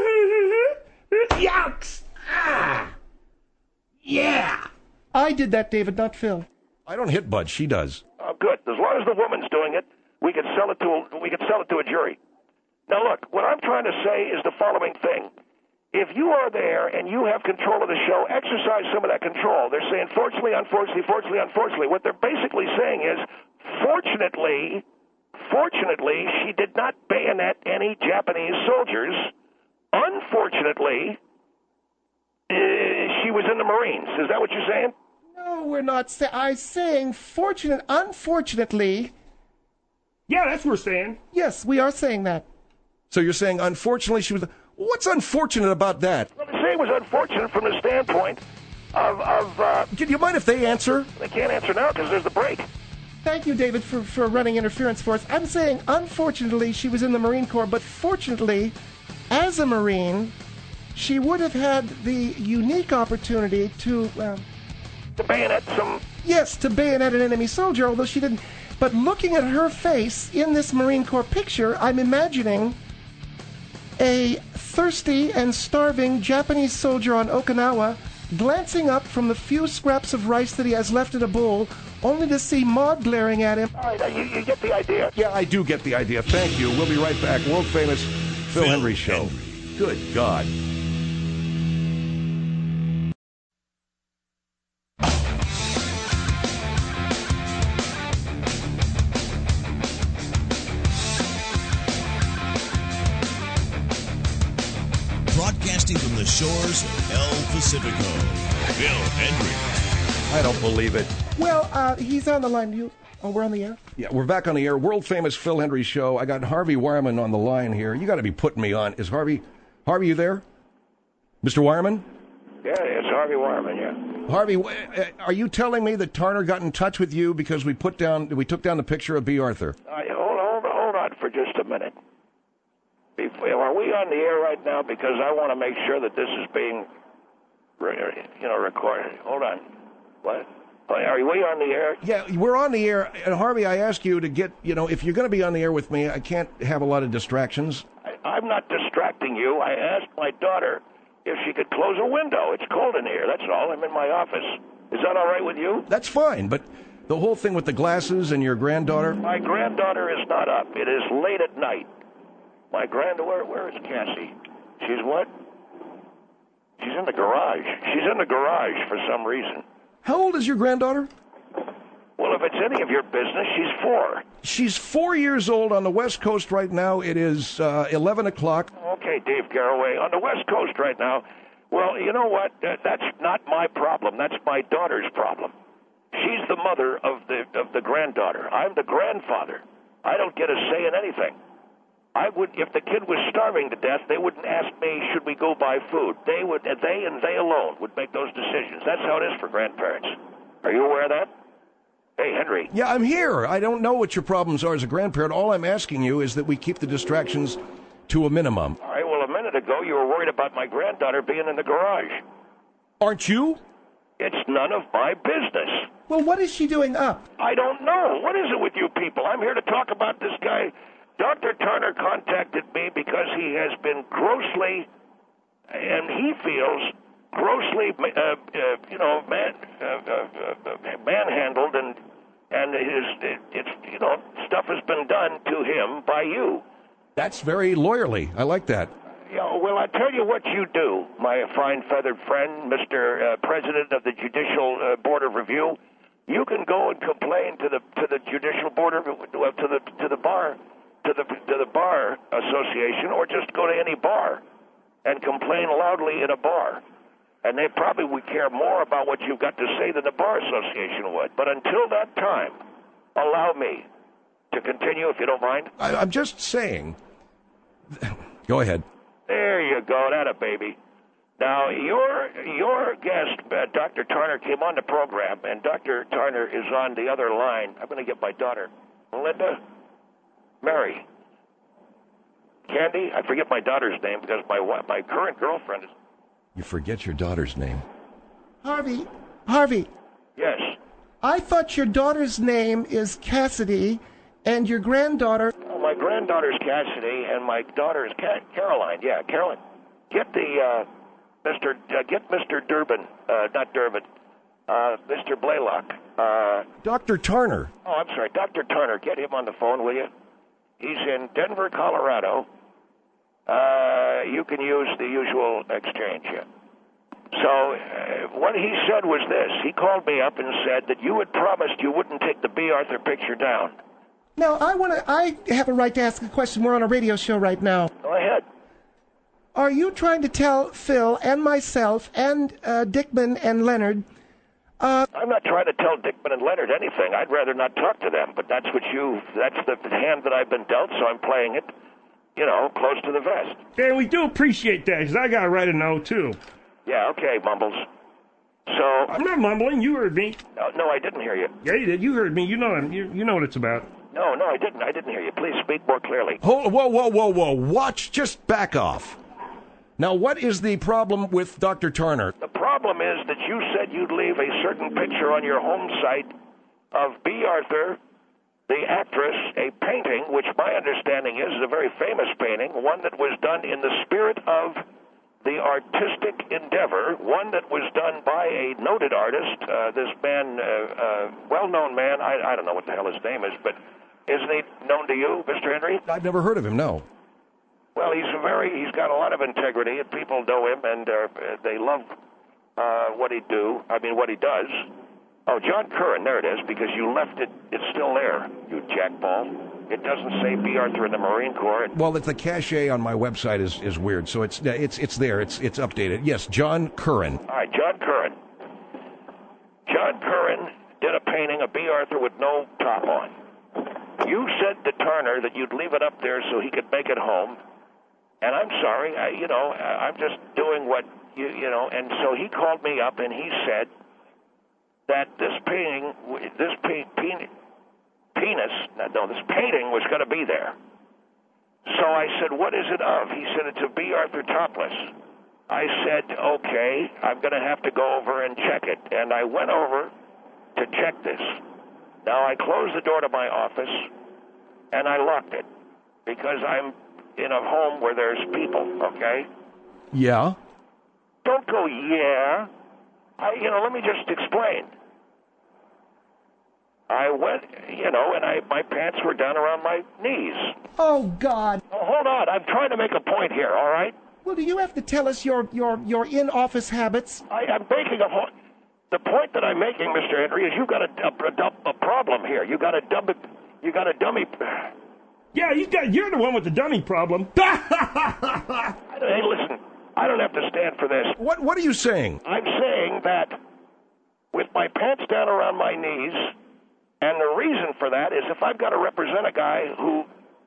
Yucks! Ah! Yeah! I did that, David, not Phil. I don't hit Bud. She does. Oh, good. As long as the woman's doing it, we can sell it to a, we can sell it to a jury. Now, look, what I'm trying to say is the following thing. If you are there and you have control of the show, exercise some of that control. They're saying, fortunately, unfortunately, fortunately, unfortunately. What they're basically saying is, fortunately, fortunately, she did not bayonet any Japanese soldiers. Unfortunately, uh, she was in the Marines. Is that what you're saying? No, we're not saying. I'm saying, fortunate, unfortunately. Yeah, that's what we're saying. Yes, we are saying that. So you're saying, unfortunately, she was... What's unfortunate about that? Well, they say it was unfortunate from the standpoint of... of uh, Do you mind if they answer? They can't answer now because there's the break. Thank you, David, for, for running interference for us. I'm saying, unfortunately, she was in the Marine Corps, but fortunately, as a Marine, she would have had the unique opportunity to... Uh, to bayonet some... Yes, to bayonet an enemy soldier, although she didn't... But looking at her face in this Marine Corps picture, I'm imagining a thirsty and starving Japanese soldier on Okinawa glancing up from the few scraps of rice that he has left in a bowl, only to see Maud glaring at him. All right, now you, you get the idea. Yeah, I do get the idea. Thank you. We'll be right back. World famous Phil, Phil Hendrie Show. Hendrie. Good God. Broadcasting from the shores of El Pacifico, Phil Hendrie. I don't believe it. Well, uh, he's on the line. You, oh, we're on the air? Yeah, we're back on the air. World famous Phil Hendrie Show. I got Harvey Wireman on the line here. You got to be putting me on. Is Harvey, Harvey, you there? Mister Wireman? Yeah, it's Harvey Wireman, yeah. Harvey, are you telling me that Tarner got in touch with you because we put down, we took down the picture of B. Arthur? Uh, hold, hold, hold on for just a minute. Before, are we on the air right now? Because I want to make sure that this is being, you know, recorded. Hold on. What? Are we on the air? Yeah, we're on the air. And Harvey, I ask you to get, you know, if you're going to be on the air with me, I can't have a lot of distractions. I, I'm not distracting you. I asked my daughter if she could close a window. It's cold in here. That's all. I'm in my office. Is that all right with you? That's fine, but the whole thing with the glasses and your granddaughter? My granddaughter is not up. It is late at night. My granddaughter, where is Cassie? She's what? She's in the garage. She's in the garage for some reason. How old is your granddaughter? Well, if it's any of your business, she's four. She's four years old on the West Coast right now. It is uh, eleven o'clock. Okay, Dave Garraway. On the West Coast right now, well, you know what? Uh, that's not my problem. That's my daughter's problem. She's the mother of the of the granddaughter. I'm the grandfather. I don't get a say in anything. I would, if the kid was starving to death, they wouldn't ask me, should we go buy food? They would, they and they alone would make those decisions. That's how it is for grandparents. Are you aware of that? Hey, Henry. Yeah, I'm here. I don't know what your problems are as a grandparent. All I'm asking you is that we keep the distractions to a minimum. All right, well, a minute ago you were worried about my granddaughter being in the garage. Aren't you? It's none of my business. Well, what is she doing up? I don't know. What is it with you people? I'm here to talk about this guy. Doctor Turner contacted me because he has been grossly, and he feels grossly, uh, uh, you know, man, uh, uh, uh, manhandled, and and his, it, it's, you know, stuff has been done to him by you. That's very lawyerly. I like that. Yeah, well, I tell you what you do, my fine feathered friend, Mister Uh, President of the Judicial uh, Board of Review. You can go and complain to the to the Judicial Board of well, to the to the bar. To the to the bar association, or just go to any bar and complain loudly in a bar, and they probably would care more about what you've got to say than the bar association would. But until that time, allow me to continue, if you don't mind. I, I'm just saying. Go ahead. There you go, that a baby. Now your your guest, uh, Doctor Turner, came on the program, and Doctor Turner is on the other line. I'm going to get my daughter, Melinda. Mary. Candy? I forget my daughter's name because my my current girlfriend is... You forget your daughter's name. Harvey, Harvey. Yes. I thought your daughter's name is Cassidy, and your granddaughter... Oh, my granddaughter's Cassidy, and my daughter's Ca- Caroline. Yeah, Caroline. Get the uh, Mister Uh, get Mister Durbin, uh, not Durbin, uh, Mister Blaylock. Uh, Doctor Turner. oh, I'm sorry, Doctor Turner. Get him on the phone, will you? He's in Denver, Colorado. Uh, you can use the usual exchange here. So uh, what he said was this. He called me up and said that you had promised you wouldn't take the B. Arthur picture down. Now, I want to. I have a right to ask a question. We're on a radio show right now. Go ahead. Are you trying to tell Phil and myself and uh, Dickman and Leonard? Uh, I'm not trying to tell Dickman and Leonard anything. I'd rather not talk to them, but that's what you, that's the hand that I've been dealt, so I'm playing it, you know, close to the vest. Yeah, we do appreciate that, because I got to write a note, too. Yeah, okay, Mumbles. So... I'm not mumbling. You heard me. No, no, I didn't hear you. Yeah, you did. You heard me. You know you, you know what it's about. No, no, I didn't. I didn't hear you. Please speak more clearly. Hold, whoa, whoa, whoa, whoa. Watch. Just back off. Now, what is the problem with Doctor Turner? The problem is that you said you'd leave a certain picture on your home site of B. Arthur, the actress, a painting, which my understanding is, is a very famous painting, one that was done in the spirit of the artistic endeavor, one that was done by a noted artist, uh, this man, uh, uh, well-known man, I, I don't know what the hell his name is, but isn't he known to you, Mister Henry? I've never heard of him, no. Well, he's a very, he's got a lot of integrity, and people know him, and uh, they love uh, what he do, I mean, what he does. Oh, John Curran, there it is, because you left it, it's still there, you jackball. It doesn't say B. Arthur in the Marine Corps. It, well, the cache on my website is, is weird, so it's it's it's there, it's it's updated. Yes, John Curran. All right, John Curran. John Curran did a painting of B. Arthur with no top on. You said to Turner that you'd leave it up there so he could make it home. And I'm sorry, I, you know, I'm just doing what, you, you know, and so he called me up and he said that this painting, this pe- pe- penis, no, this painting was going to be there. So I said, what is it of? He said, it's a B. Arthur topless. I said, okay, I'm going to have to go over and check it. And I went over to check this. Now, I closed the door to my office, and I locked it because I'm in a home where there's people, okay? Yeah? Don't go, yeah. I, you know, let me just explain. I went, you know, and I my pants were down around my knees. oh, God. Oh, hold on. I'm trying to make a point here, all right? Well, do you have to tell us your, your, your in-office habits? I, I'm making a point. The point that I'm making, Mister Henry, is you've got a, a, a problem here. You got a dummy. You got a dummy. Yeah, you got. You're the one with the dummy problem. I don't, hey, listen. I don't have to stand for this. What What are you saying? I'm saying that with my pants down around my knees, and the reason for that is if I've got to represent a guy who,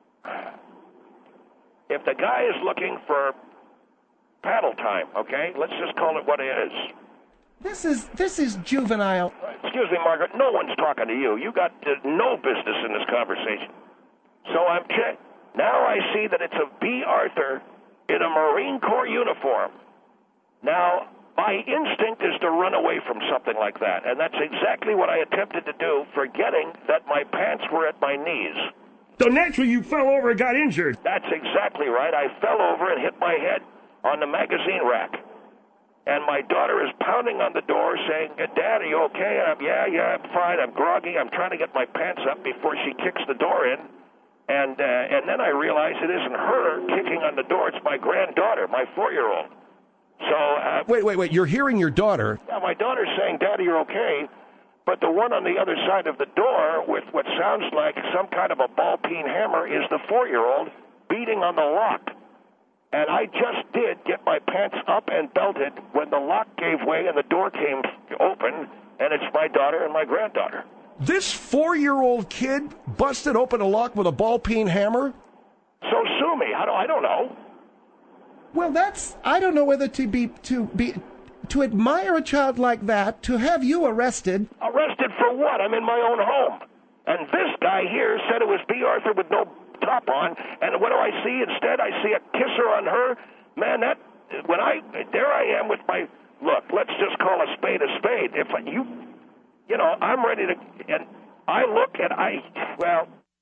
if the guy is looking for paddle time, okay, let's just call it what it is. This is this is juvenile. Excuse me, Margaret. No one's talking to you. You got uh, no business in this conversation. So I'm check. Now I see that it's a B. Arthur in a Marine Corps uniform. Now, my instinct is to run away from something like that, and that's exactly what I attempted to do, forgetting that my pants were at my knees. So naturally you fell over and got injured. That's exactly right. I fell over and hit my head on the magazine rack. And my daughter is pounding on the door saying, Dad, are you okay? And I'm, yeah, yeah, I'm fine. I'm groggy. I'm trying to get my pants up before she kicks the door in. And uh, and then I realize it isn't her kicking on the door. It's my granddaughter, my four-year-old. So uh, Wait, wait, wait. You're hearing your daughter. yeah, my daughter's saying, Daddy, you're okay. But the one on the other side of the door with what sounds like some kind of a ball-peen hammer is the four-year-old beating on the lock. And I just did get my pants up and belted when the lock gave way and the door came open, and it's my daughter and my granddaughter. This four-year-old kid busted open a lock with a ball-peen hammer? So sue me. I don't, I don't know. Well, that's I don't know whether to be to be to admire a child like that, to have you arrested. Arrested for what? I'm in my own home. And this guy here said it was B. Arthur with no top on, and what do I see instead? I see a kisser on her. Man, that when I there I am with my look. Let's just call a spade a spade. If you, you know, I'm ready to, and I look and I well.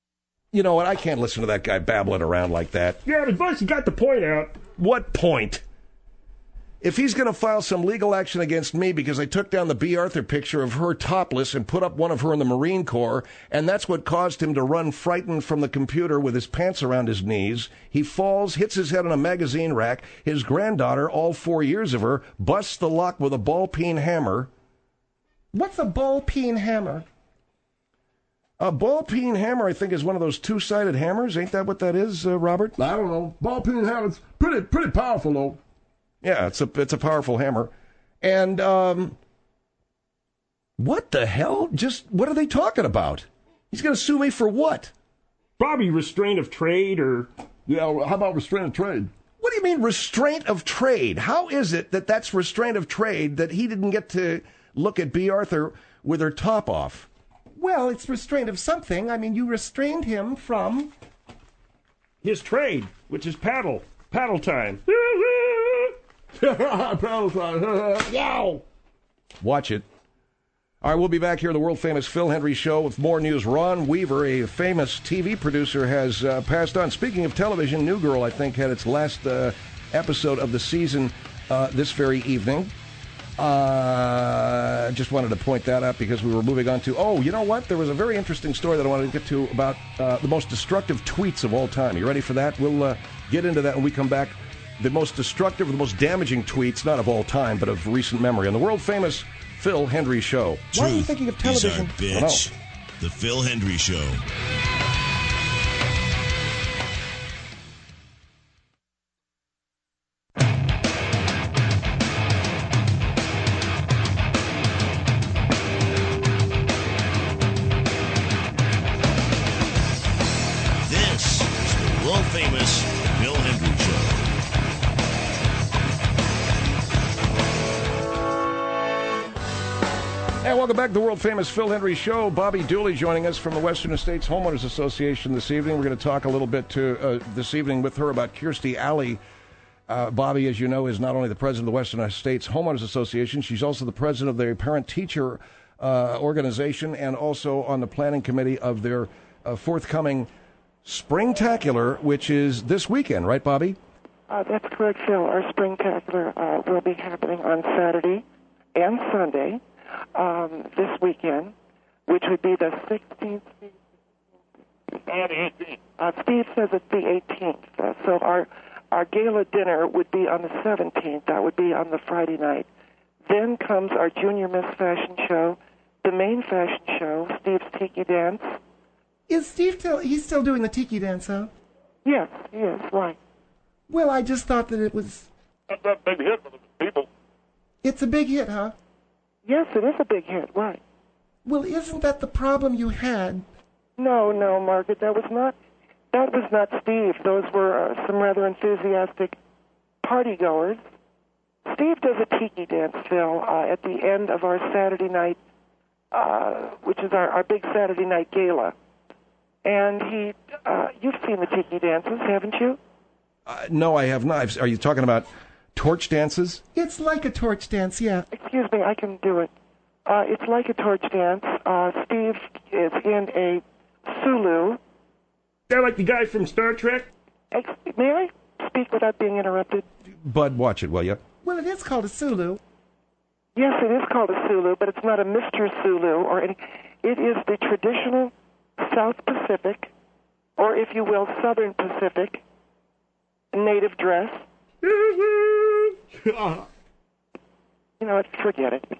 You know what? I can't listen to that guy babbling around like that. Yeah, but Vice, you got the point out. What point? If he's going to file some legal action against me because I took down the B. Arthur picture of her topless and put up one of her in the Marine Corps, and that's what caused him to run frightened from the computer with his pants around his knees, he falls, hits his head on a magazine rack, his granddaughter, all four years of her, busts the lock with a ball-peen hammer. What's a ball-peen hammer? A ball-peen hammer, I think, is one of those two-sided hammers. Ain't that what that is, uh, Robert? I don't know. Ball peen hammer's pretty pretty powerful though. Yeah, it's a it's a powerful hammer. And um, what the hell? Just what are they talking about? He's going to sue me for what? Probably restraint of trade or... Yeah, well, how about restraint of trade? What do you mean restraint of trade? How is it that that's restraint of trade that he didn't get to look at B. Arthur with her top off? Well, it's restraint of something. I mean, you restrained him from... his trade, which is paddle. Paddle time. Paddle time. Yow! Watch it. All right, we'll be back here at the world-famous Phil Hendrie Show with more news. Ron Weaver, a famous T V producer, has uh, passed on. Speaking of television, New Girl, I think, had its last uh, episode of the season uh, this very evening. Uh, just wanted to point that out because we were moving on to, oh, you know what? There was a very interesting story that I wanted to get to about uh, the most destructive tweets of all time. You ready for that? We'll uh, get into that when we come back. The most destructive, the most damaging tweets, not of all time, but of recent memory, on the world-famous Phil Hendrie Show. Why are you thinking of television? He's our bitch. The Phil Hendrie Show. This is the world-famous Phil Hendrie Show. And welcome back to the world-famous Phil Hendrie Show. Bobby Dooley joining us from the Western Estates Homeowners Association this evening. We're going to talk a little bit to, uh, this evening with her about Kirstie Alley. Uh, Bobby, as you know, is not only the president of the Western Estates Homeowners Association, she's also the president of their parent-teacher uh, organization and also on the planning committee of their uh, forthcoming Springtacular, which is this weekend, right, Bobby? Uh, that's correct, Phil. Our Springtacular uh, will be happening on Saturday and Sunday. Um, this weekend, which would be the sixteenth and eighteenth. Uh, Steve says it's the eighteenth. Uh, so our our gala dinner would be on the seventeenth. That would be on the Friday night. Then comes our Junior Miss Fashion Show, the main fashion show, Steve's Tiki Dance. Is Steve still, he's still doing the tiki dance, huh? Yes, he is, right. Well, I just thought that it was... That's that big hit for the people. It's a big hit, huh? Yes, it is a big hit, right. Well, isn't that the problem you had? No, no, Margaret, that was not that was not Steve. Those were uh, some rather enthusiastic partygoers. Steve does a tiki dance, Phil, uh, at the end of our Saturday night, uh, which is our, our big Saturday night gala. And he, uh, you've seen the tiki dances, haven't you? Uh, no, I have not. Are you talking about torch dances? It's like a torch dance, yeah. Excuse me, I can do it. Uh, it's like a torch dance. Uh, Steve is in a Sulu. They're like the guy from Star Trek? Ex- may I speak without being interrupted? Bud, watch it, will you? Well, it is called a Sulu. Yes, it is called a Sulu, but it's not a Mister Sulu or any. It is the traditional South Pacific, or if you will, Southern Pacific, native dress. You know what? Forget it.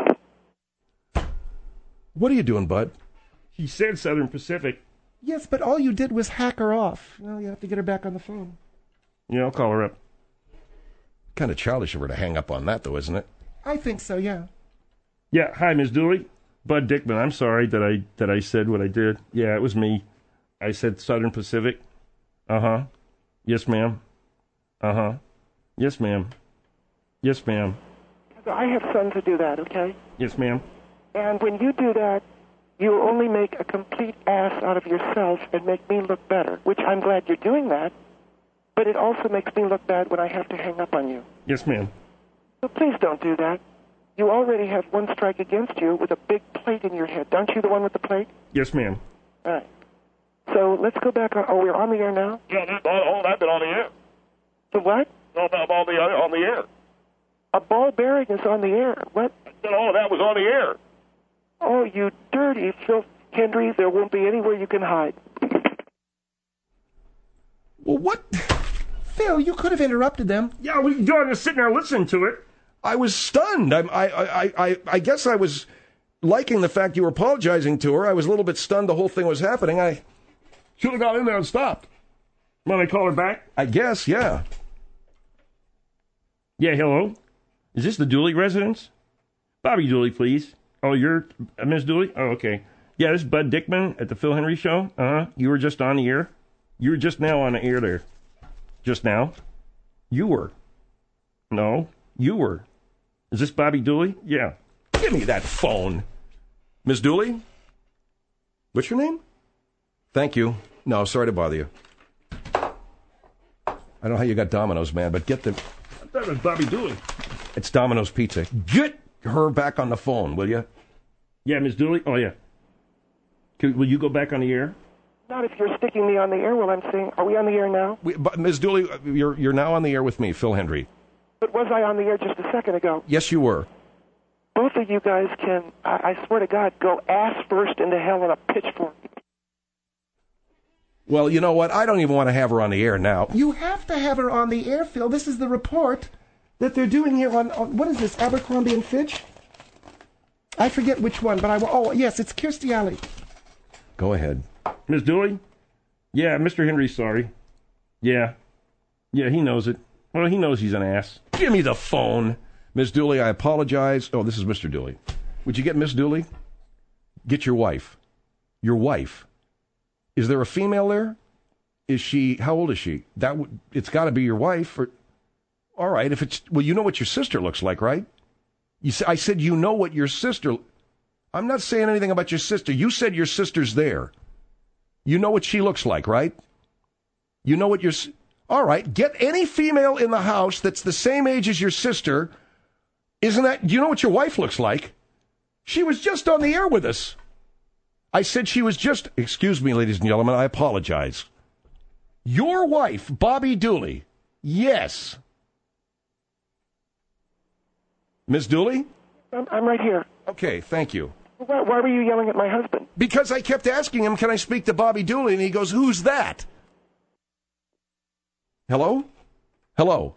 What are you doing, Bud? He said Southern Pacific. Yes, but all you did was hack her off. Well, you have to get her back on the phone. Yeah, I'll call her up. Kind of childish of her to hang up on that, though, isn't it? I think so, yeah. Yeah, hi, Miss Dooley. Bud Dickman. I'm sorry that I that I said what I did. Yeah, it was me. I said Southern Pacific. Uh-huh. Yes, ma'am. Uh-huh. Yes, ma'am. Yes, ma'am. I have sons who do that, okay? Yes, ma'am. And when you do that, you only make a complete ass out of yourself and make me look better, which I'm glad you're doing that, but it also makes me look bad when I have to hang up on you. Yes, ma'am. So please don't do that. You already have one strike against you with a big plate in your head. Aren't you the one with the plate? Yes, ma'am. All right. So let's go back. On, oh, we're on the air now? Yeah, that, all, all that been on the air. The what? All that on the, on the air. A ball bearing is on the air. What? All of that was on the air. Oh, you dirty Phil Henry. There won't be anywhere you can hide. Well, what? Phil, you could have interrupted them. Yeah, we John just sitting there listening to it. I was stunned. I, I, I, I, I guess I was liking the fact you were apologizing to her. I was a little bit stunned the whole thing was happening. I should have got in there and stopped. Want me to call her back? I guess, yeah. Yeah, hello? Is this the Dooley residence? Bobby Dooley, please. Oh, you're uh, Miss Dooley? Oh, okay. Yeah, this is Bud Dickman at the Phil Henry Show. Uh-huh. You were just on the air? You were just now on the air there. Just now? You were. No, you were. Is this Bobby Dooley? Yeah. Give me that phone. Miss Dooley? What's your name? Thank you. No, sorry to bother you. I don't know how you got Domino's, man, but get the... That was Bobby Dooley. It's Domino's Pizza. Get her back on the phone, will you? Yeah, Miss Dooley? Oh, yeah. Could, will you go back on the air? Not if you're sticking me on the air while I'm saying, are we on the air now? We, but Miz Dooley, you're, you're now on the air with me, Phil Henry. But was I on the air just a second ago? Yes, you were. Both of you guys can, I, I swear to God, go ass first into hell on a pitchfork. Well, you know what? I don't even want to have her on the air now. You have to have her on the air, Phil. This is the report that they're doing here on, on what is this, Abercrombie and Fitch? I forget which one, but I will. Oh, yes, it's Kirstie Alley. Go ahead. Miss Dooley? Yeah, Mister Henry's sorry. Yeah. Yeah, he knows it. Well, he knows he's an ass. Give me the phone. Miss Dooley, I apologize. Oh, this is Mister Dooley. Would you get Miss Dooley? Get your wife. Your wife. Is there a female there? Is she, how old is she? That would, it's got to be your wife. Or, all right, if it's, well, you know what your sister looks like, right? You say, I said you know what your sister, I'm not saying anything about your sister. You said your sister's there. You know what she looks like, right? You know what your, all right, get any female in the house that's the same age as your sister. Isn't that, do you know what your wife looks like? She was just on the air with us. I said she was just, excuse me, ladies and gentlemen, I apologize. Your wife, Bobby Dooley. Yes. Miss Dooley? I'm, I'm right here. Okay, thank you. Why, why were you yelling at my husband? Because I kept asking him, can I speak to Bobby Dooley? And he goes, who's that? Hello? Hello?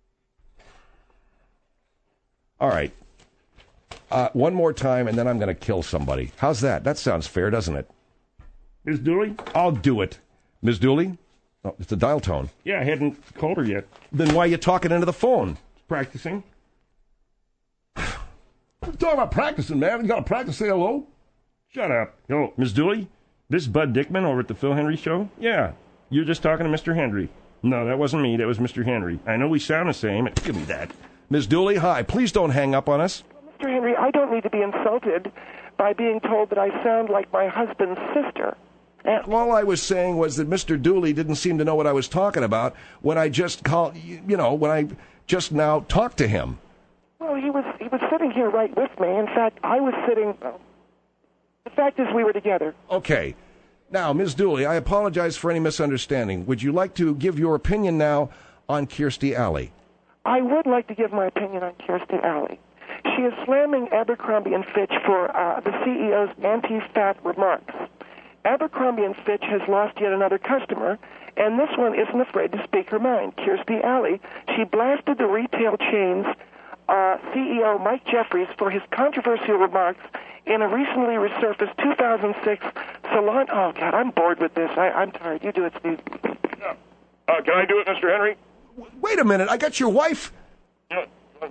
All right. Uh, one more time, and then I'm going to kill somebody. How's that? That sounds fair, doesn't it? Miss Dooley? I'll do it. Miss Dooley? Oh, it's a dial tone. Yeah, I hadn't called her yet. Then why are you talking into the phone? Practicing. What are you talking about practicing, man? You got to practice, say hello? Shut up. Yo, Miss Dooley? This is Bud Dickman over at the Phil Henry Show? Yeah. You're just talking to Mister Henry. No, that wasn't me. That was Mister Henry. I know we sound the same. Give me that. Miss Dooley, hi. Please don't hang up on us. Mister Henry, I don't need to be insulted by being told that I sound like my husband's sister. And all I was saying was that Mister Dooley didn't seem to know what I was talking about when I just called, you know, when I just now talked to him. Well, he was he was sitting here right with me. In fact, I was sitting. Well, the fact is, we were together. Okay. Now, Miz Dooley, I apologize for any misunderstanding. Would you like to give your opinion now on Kirstie Alley? I would like to give my opinion on Kirstie Alley. She is slamming Abercrombie and Fitch for uh, the C E O's anti-fat remarks. Abercrombie and Fitch has lost yet another customer, and this one isn't afraid to speak her mind. Kirstie Alley, she blasted the retail chain's uh, C E O Mike Jeffries for his controversial remarks in a recently resurfaced two thousand six salon. Oh, God, I'm bored with this. I, I'm tired. You do it, Steve. Yeah. Uh, can I do it, Mister Henry? Wait a minute. I got your wife. Yeah.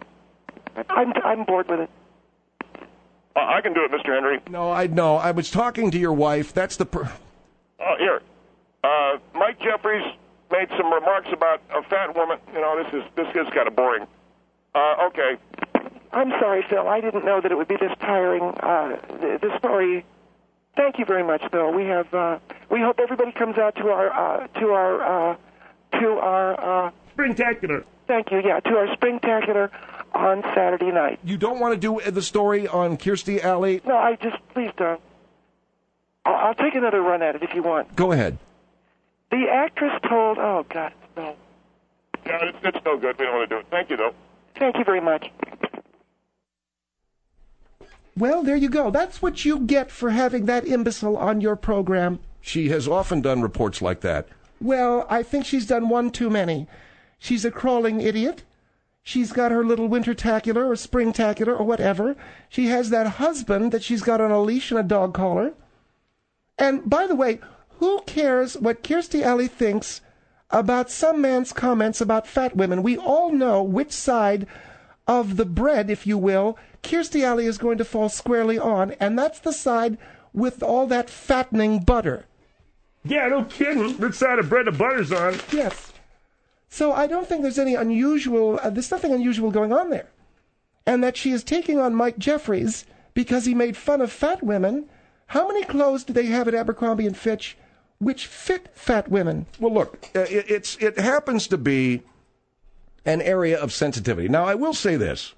I'm I'm bored with it. Uh, I can do it, Mister Henry. No, I no. I was talking to your wife. That's the. Per- uh, here, uh, Mike Jeffries made some remarks about a fat woman. You know, this is this is kind of boring. Uh, okay. I'm sorry, Phil. I didn't know that it would be this tiring. Uh, the, the story. Thank you very much, Phil. We have. Uh, we hope everybody comes out to our uh, to our uh, to our uh, Springtacular. Thank you. Yeah, to our Springtacular on Saturday night. You don't want to do the story on Kirstie Alley? No, I just please don't. I'll, I'll take another run at it if you want. Go ahead. The actress told, oh, God, no. Yeah, it's, it's no good. We don't want to do it. Thank you, though. Thank you very much. Well, there you go. That's what you get for having that imbecile on your program. She has often done reports like that. Well, I think she's done one too many. She's a crawling idiot. She's got her little winter-tacular or spring-tacular or whatever. She has that husband that she's got on a leash and a dog collar. And, by the way, who cares what Kirstie Alley thinks about some man's comments about fat women? We all know which side of the bread, if you will, Kirstie Alley is going to fall squarely on, and that's the side with all that fattening butter. Yeah, no kidding. Which side of bread the butter's on? Yes. So I don't think there's any unusual, uh, there's nothing unusual going on there. And that she is taking on Mike Jeffries because he made fun of fat women. How many clothes do they have at Abercrombie and Fitch which fit fat women? Well, look, uh, it, it's it happens to be an area of sensitivity. Now, I will say this.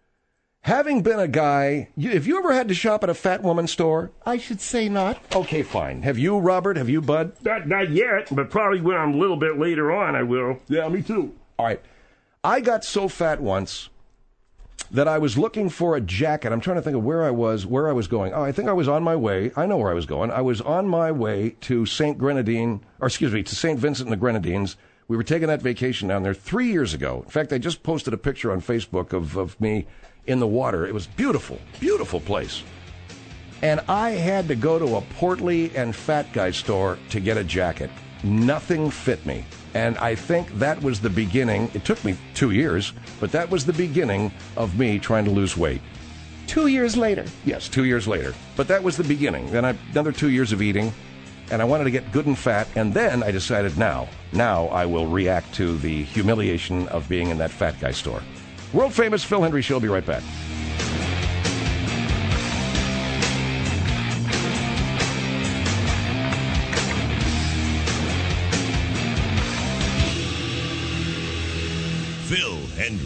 Having been a guy, you, have you ever had to shop at a fat woman store? I should say not. Okay, fine. Have you, Robert? Have you, Bud? Not, not yet, but probably when I'm a little bit later on, I will. Yeah, me too. All right. I got so fat once that I was looking for a jacket. I'm trying to think of where I was, where I was going. Oh, I think I was on my way. I know where I was going. I was on my way to Saint Grenadine, or excuse me, to Saint Vincent and the Grenadines. We were taking that vacation down there three years ago. In fact, I just posted a picture on Facebook of, of me in the water. It was beautiful, beautiful place. And I had to go to a portly and fat guy store to get a jacket. Nothing fit me. And I think that was the beginning. It took me two years, but that was the beginning of me trying to lose weight. Two years later. Yes, two years later. But that was the beginning. Then I, another two years of eating, and I wanted to get good and fat, and then I decided now, now I will react to the humiliation of being in that fat guy store. World famous Phil Hendrie Show. Be right back. Phil Hendrie.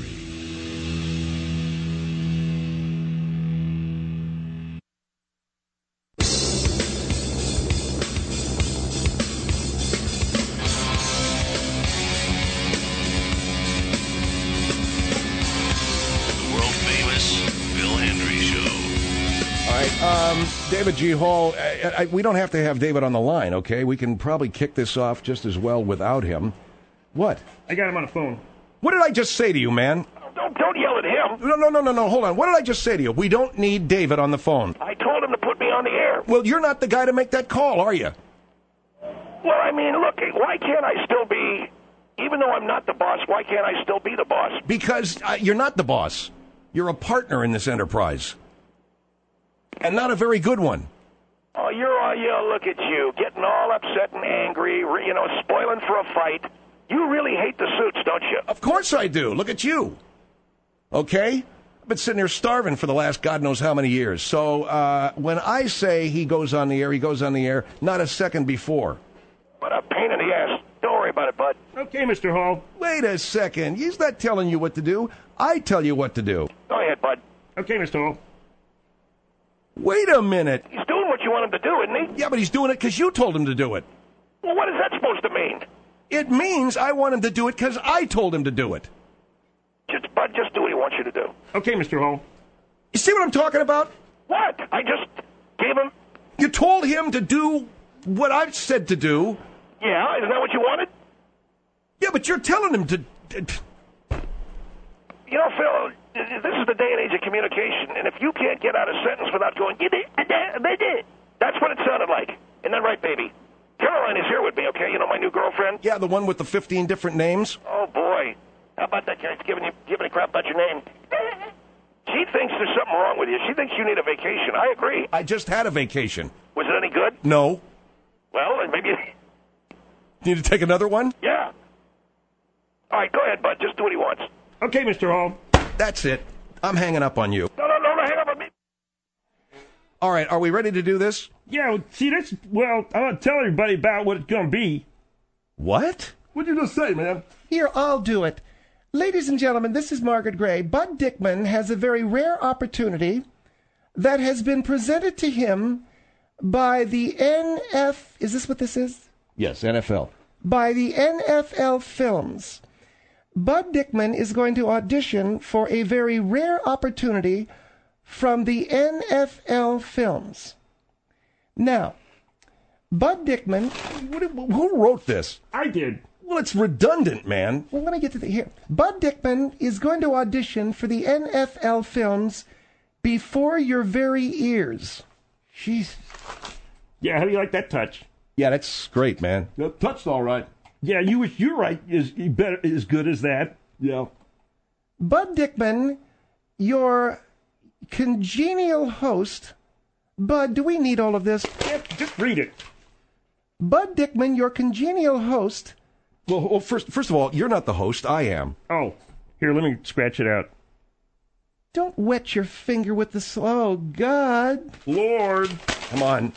Um, David G. Hall, I, I, we don't have to have David on the line, okay? We can probably kick this off just as well without him. What? I got him on the phone. What did I just say to you, man? Don't, don't yell at him. No, no, no, no, no, hold on. What did I just say to you? We don't need David on the phone. I told him to put me on the air. Well, you're not the guy to make that call, are you? Well, I mean, look, why can't I still be, even though I'm not the boss, why can't I still be the boss? Because uh, you're not the boss. You're a partner in this enterprise. And not a very good one. Oh, you're all, yeah, look at you, getting all upset and angry, you know, spoiling for a fight. You really hate the suits, don't you? Of course I do. Look at you. Okay? I've been sitting here starving for the last God knows how many years. So uh, when I say he goes on the air, he goes on the air, not a second before. What a pain in the ass. Don't worry about it, bud. Okay, Mister Hall. Wait a second. He's not telling you what to do. I tell you what to do. Go ahead, bud. Okay, Mister Hall. Wait a minute. He's doing what you want him to do, isn't he? Yeah, but he's doing it because you told him to do it. Well, what is that supposed to mean? It means I want him to do it because I told him to do it. Just, Bud, just do what he wants you to do. Okay, Mister Hall. You see what I'm talking about? What? I just gave him... You told him to do what I've said to do. Yeah, isn't that what you wanted? Yeah, but you're telling him to... You know, Phil, this is the day and age of communication, and if you can't get out a sentence without going, that's what it sounded like. Isn't that right, baby? Caroline is here with me, okay? You know my new girlfriend? Yeah, the one with the fifteen different names? Oh, boy. How about that guy's giving you giving a crap about your name? She thinks there's something wrong with you. She thinks you need a vacation. I agree. I just had a vacation. Was it any good? No. Well, maybe... Need to take another one? Yeah. All right, go ahead, Bud. Just do what he wants. Okay, Mister Hall. That's it. I'm hanging up on you. No, no, no, no, hang up on me. All right, are we ready to do this? Yeah, well, see, that's... Well, I'm going to tell everybody about what it's going to be. What? What'd you just say, man? Here, I'll do it. Ladies and gentlemen, this is Margaret Gray. Bud Dickman has a very rare opportunity that has been presented to him by the N F, is this what this is? Yes, N F L. By the N F L Films. Bud Dickman is going to audition for a very rare opportunity from the N F L Films. Now, Bud Dickman... What, who wrote this? I did. Well, it's redundant, man. Well, let me get to the here. Bud Dickman is going to audition for the N F L Films before your very ears. Jeez. Yeah, how do you like that touch? Yeah, that's great, man. That touched all right. Yeah, you you're right. Is better as good as that? Yeah. Bud Dickman, your congenial host. Bud, do we need all of this? Yeah, just read it. Bud Dickman, your congenial host. Well, well, first, first of all, you're not the host. I am. Oh, here, let me scratch it out. Don't wet your finger with the... Oh, God. Lord. Come on.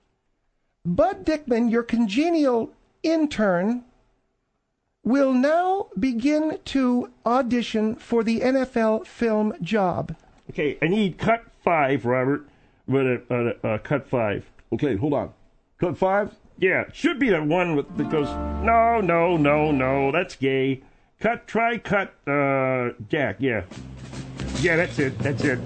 Bud Dickman, your congenial intern, will now begin to audition for the N F L film job. Okay, I need cut five, Robert. With a, uh, uh, cut five. Okay, hold on. Cut five? Yeah, should be the one with, that goes, no, no, no, no, that's gay. Cut, try, cut, uh, Jack, yeah. Yeah, that's it, that's it.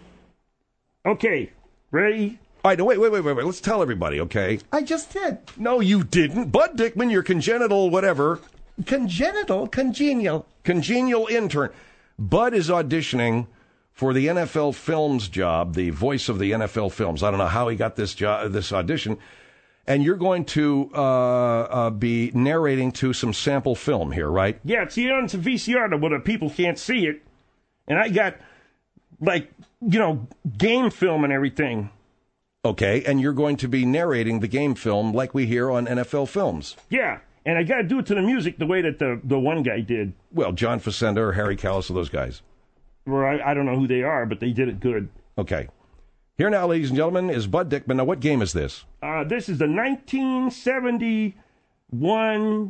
Okay, ready? All right, no, wait, wait, wait, wait, wait. Let's tell everybody, okay? I just did. No, you didn't. Bud Dickman, your congenital whatever. Congenital? Congenial. Congenial intern. Bud is auditioning for the N F L Films job, the voice of the N F L Films. I don't know how he got this job, this audition. And you're going to uh, uh, be narrating to some sample film here, right? Yeah, it's here on some V C R, but the people can't see it. And I got, like, you know, game film and everything. Okay, and you're going to be narrating the game film like we hear on N F L Films. Yeah, and I got to do it to the music the way that the, the one guy did. Well, John Facenda or Harry Callis or those guys. Well, I, I don't know who they are, but they did it good. Okay. Here now, ladies and gentlemen, is Bud Dickman. Now, what game is this? Uh, this is the nineteen seventy-one,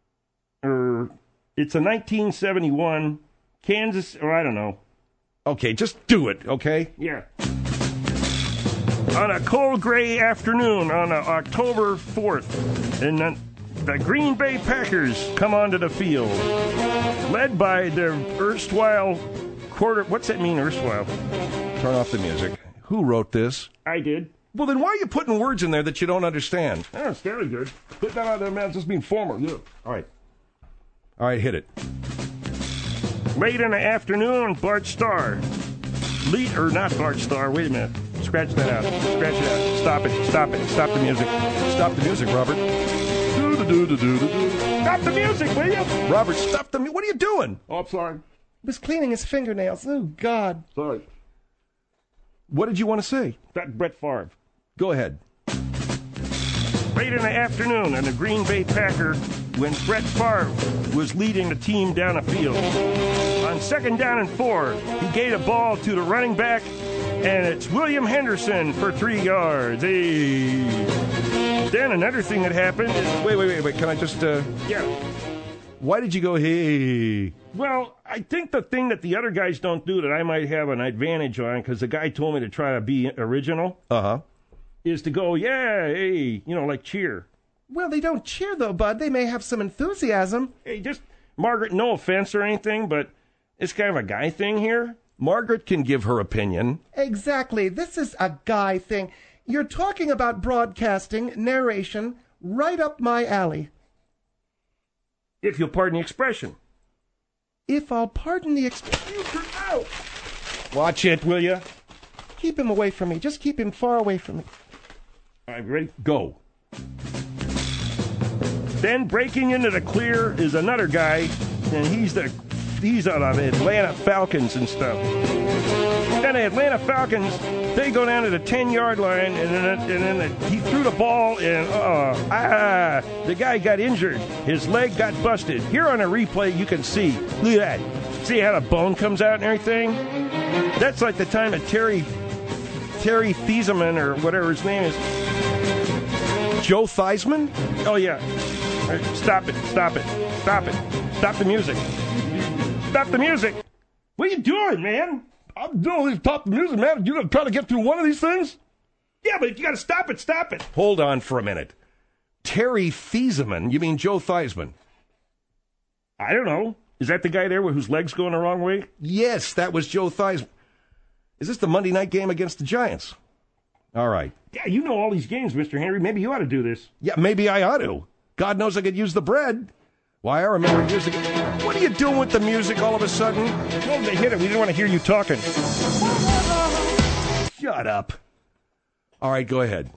or it's a nineteen seventy-one Kansas, or I don't know. Okay, just do it, okay? Yeah. On a cold gray afternoon on uh, October fourth, and the, the Green Bay Packers come onto the field, led by the erstwhile quarter. What's that mean, erstwhile? Turn off the music. Who wrote this? I did. Well, then why are you putting words in there that you don't understand? Oh, it's very good. Put that out there, man. Just being formal. Yeah. All right. All right, hit it. Late in the afternoon, Bart Starr. Lead, or not Bart Starr. Wait a minute. Scratch that out. Scratch it out. Stop it. Stop it. Stop the music. Stop the music, Robert. Stop the music, will you? Robert, stop the music. What are you doing? Oh, I'm sorry. He was cleaning his fingernails. Oh, God. Sorry. What did you want to say? That Brett Favre. Go ahead. Late in the afternoon, and the Green Bay Packer, when Brett Favre was leading the team down the field. On second down and four, he gave a ball to the running back, and it's William Henderson for three yards. Hey. Then another thing that happened is... Wait, wait, wait, wait. Can I just... Uh... Yeah. Why did you go, hey? Well, I think the thing that the other guys don't do that I might have an advantage on, because the guy told me to try to be original, uh-huh, is to go, yeah, hey, you know, like cheer. Well, they don't cheer, though, Bud. They may have some enthusiasm. Hey, just, Margaret, no offense or anything, but it's kind of a guy thing here. Margaret can give her opinion. Exactly. This is a guy thing. You're talking about broadcasting, narration, right up my alley. If you'll pardon the expression. If I'll pardon the expression. Out! Watch it, will you? Keep him away from me. Just keep him far away from me. All right, ready? Go. Then breaking into the clear is another guy, and he's the he's out of Atlanta Falcons and stuff. Then the Atlanta Falcons, they go down to the ten-yard line, and then and then the, he threw the ball, and uh, ah, the guy got injured. His leg got busted. Here on a replay, you can see. Look at that. See how the bone comes out and everything? That's like the time that Terry Terry Thieseman, or whatever his name is. Joe Theismann? Oh, yeah. Right, stop it. Stop it. Stop it. Stop the music. Stop the music. What are you doing, man? I'm doing these top music, man. You gonna try to get through one of these things? Yeah, but you got to stop it. Stop it. Hold on for a minute. Terry Thieseman? You mean Joe Theismann? I don't know. Is that the guy there whose leg's going the wrong way? Yes, that was Joe Theismann. Is this the Monday night game against the Giants? All right. Yeah, you know all these games, Mister Henry. Maybe you ought to do this. Yeah, maybe I ought to. God knows I could use the bread. Why, I remember years ago. What are you doing with the music all of a sudden? Well, they hit it. We didn't want to hear you talking. Shut up. All right, go ahead.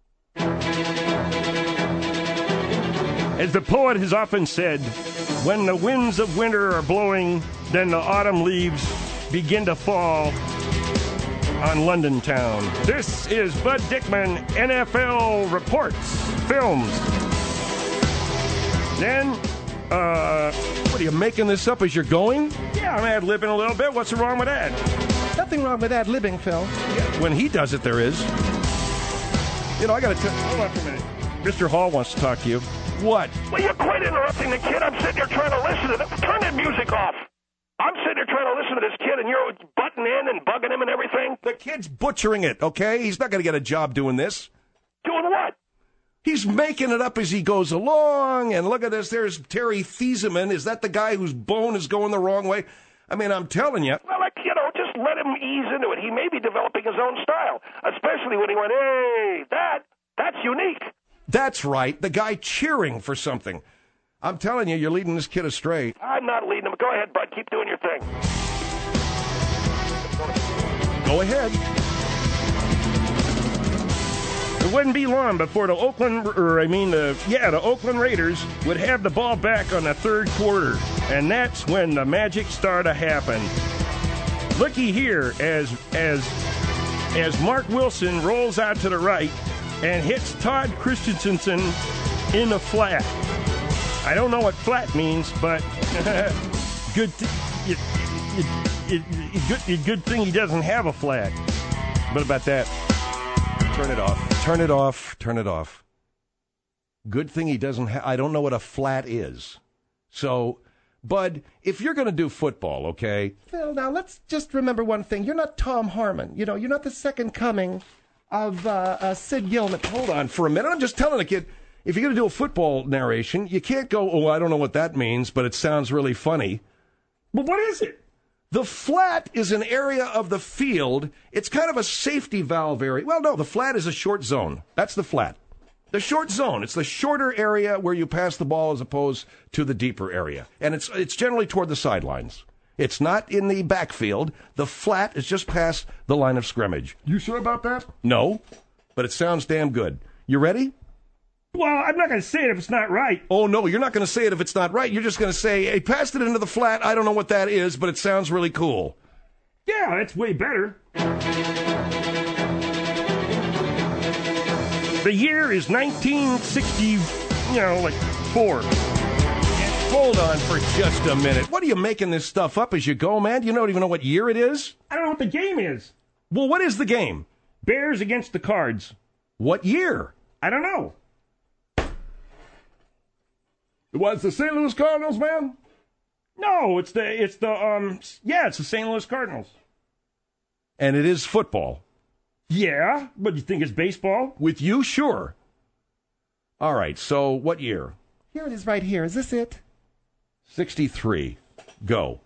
As the poet has often said, when the winds of winter are blowing, then the autumn leaves begin to fall on London town. This is Bud Dickman, N F L Reports, Films. Then, uh... What, are you making this up as you're going? Yeah, I'm ad-libbing a little bit. What's wrong with that? Nothing wrong with ad-libbing, Phil. Yeah, when he does it, there is. You know, I gotta tell... Hold on for a minute. Mister Hall wants to talk to you. What? Will you quit interrupting the kid? I'm sitting here trying to listen to this. Turn that music off. I'm sitting here trying to listen to this kid, and you're butting in and bugging him and everything. The kid's butchering it, okay? He's not going to get a job doing this. Doing what? He's making it up as he goes along, and look at this. There's Terry Thieseman. Is that the guy whose bone is going the wrong way? I mean, I'm telling you. Well, like, you know, just let him ease into it. He may be developing his own style, especially when he went, hey, that, that's unique. That's right. The guy cheering for something. I'm telling you, you're leading this kid astray. I'm not leading him. Go ahead, Bud. Keep doing your thing. Go ahead. It wouldn't be long before the Oakland, or I mean, the yeah, the Oakland Raiders would have the ball back on the third quarter, and that's when the magic started to happen. Looky here as as as Mark Wilson rolls out to the right and hits Todd Christensen in the flat. I don't know what flat means, but good, th- it, it, it, it, good, it, good thing he doesn't have a flat. What about that? Turn it off. Turn it off. Turn it off. Good thing he doesn't have... I don't know what a flat is. So, Bud, if you're going to do football, okay? Phil, now let's just remember one thing. You're not Tom Harmon. You know, you're not the second coming of uh, uh, Sid Gilman. Hold on for a minute. I'm just telling the kid... If you're going to do a football narration, you can't go, oh, I don't know what that means, but it sounds really funny. But what is it? The flat is an area of the field. It's kind of a safety valve area. Well, no, the flat is a short zone. That's the flat. The short zone. It's the shorter area where you pass the ball as opposed to the deeper area. And it's it's generally toward the sidelines. It's not in the backfield. The flat is just past the line of scrimmage. You sure about that? No, but it sounds damn good. You ready? Well, I'm not going to say it if it's not right. Oh, no, you're not going to say it if it's not right. You're just going to say, hey, passed it into the flat. I don't know what that is, but it sounds really cool. Yeah, that's way better. The year is nineteen sixty, you know, like four. Hold on for just a minute. What are you making this stuff up as you go, man? You don't even know what year it is? I don't know what the game is. Well, what is the game? Bears against the Cards. What year? I don't know. What's the Saint Louis Cardinals, man? No, it's the it's the um yeah, it's the Saint Louis Cardinals. And it is football. Yeah, but you think it's baseball? With you, sure. All right, so what year? Here it is right here. Is this it? sixty-three. Go.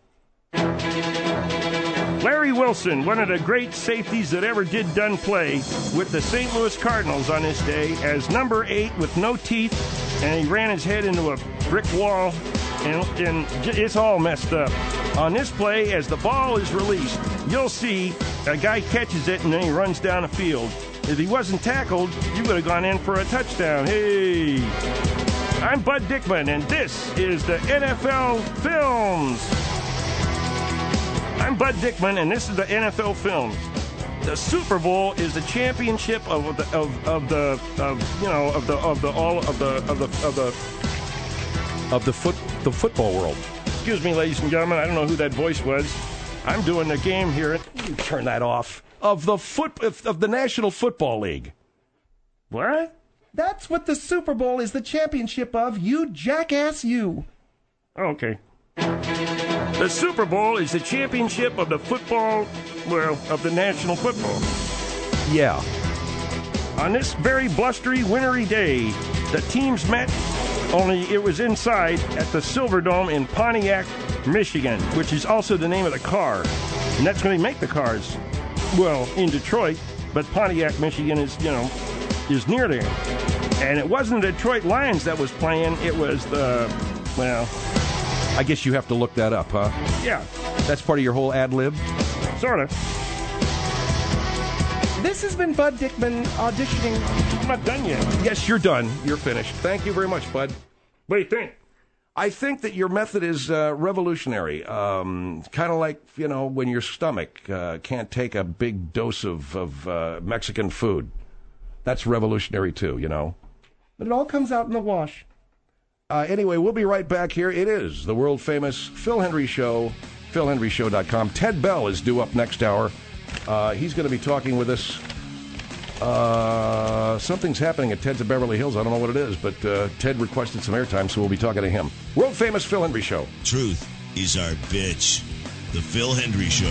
Larry Wilson, one of the great safeties that ever did done play with the Saint Louis Cardinals on this day, as number eight with no teeth, and he ran his head into a brick wall, and, and it's all messed up. On this play, as the ball is released, you'll see a guy catches it, and then he runs down the field. If he wasn't tackled, you would have gone in for a touchdown. Hey! I'm Bud Dickman, and this is the N F L Films. I'm Bud Dickman, and this is the N F L Films. The Super Bowl is the championship of the of, of the of you know of the of the all of the of the of the of the foot the football world. Excuse me, ladies and gentlemen. I don't know who that voice was. I'm doing the game here. You turn that off. Of the foot of the National Football League. What? That's what the Super Bowl is the championship of, you jackass you. Oh, okay. The Super Bowl is the championship of the football, well, of the National Football. Yeah. On this very blustery, wintry day, the teams met, only it was inside at the Silverdome in Pontiac, Michigan, which is also the name of the car. And that's when they make the cars. Well, in Detroit, but Pontiac, Michigan is, you know, is near there. And it wasn't the Detroit Lions that was playing, it was the, well... I guess you have to look that up, huh? Yeah. That's part of your whole ad lib? Sort of. This has been Bud Dickman auditioning. I'm not done yet. Yes, you're done. You're finished. Thank you very much, Bud. What do you think? I think that your method is uh, revolutionary. Um, kind of like, you know, when your stomach uh, can't take a big dose of, of uh, Mexican food. That's revolutionary, too, you know. But it all comes out in the wash. Uh, anyway, we'll be right back here. It is the world-famous Phil Hendrie Show, phil hendrie show dot com. Ted Bell is due up next hour. Uh, he's going to be talking with us. Uh, something's happening at Ted's of Beverly Hills. I don't know what it is, but uh, Ted requested some airtime, so we'll be talking to him. World-famous Phil Hendrie Show. Truth is our bitch. The Phil Hendrie Show.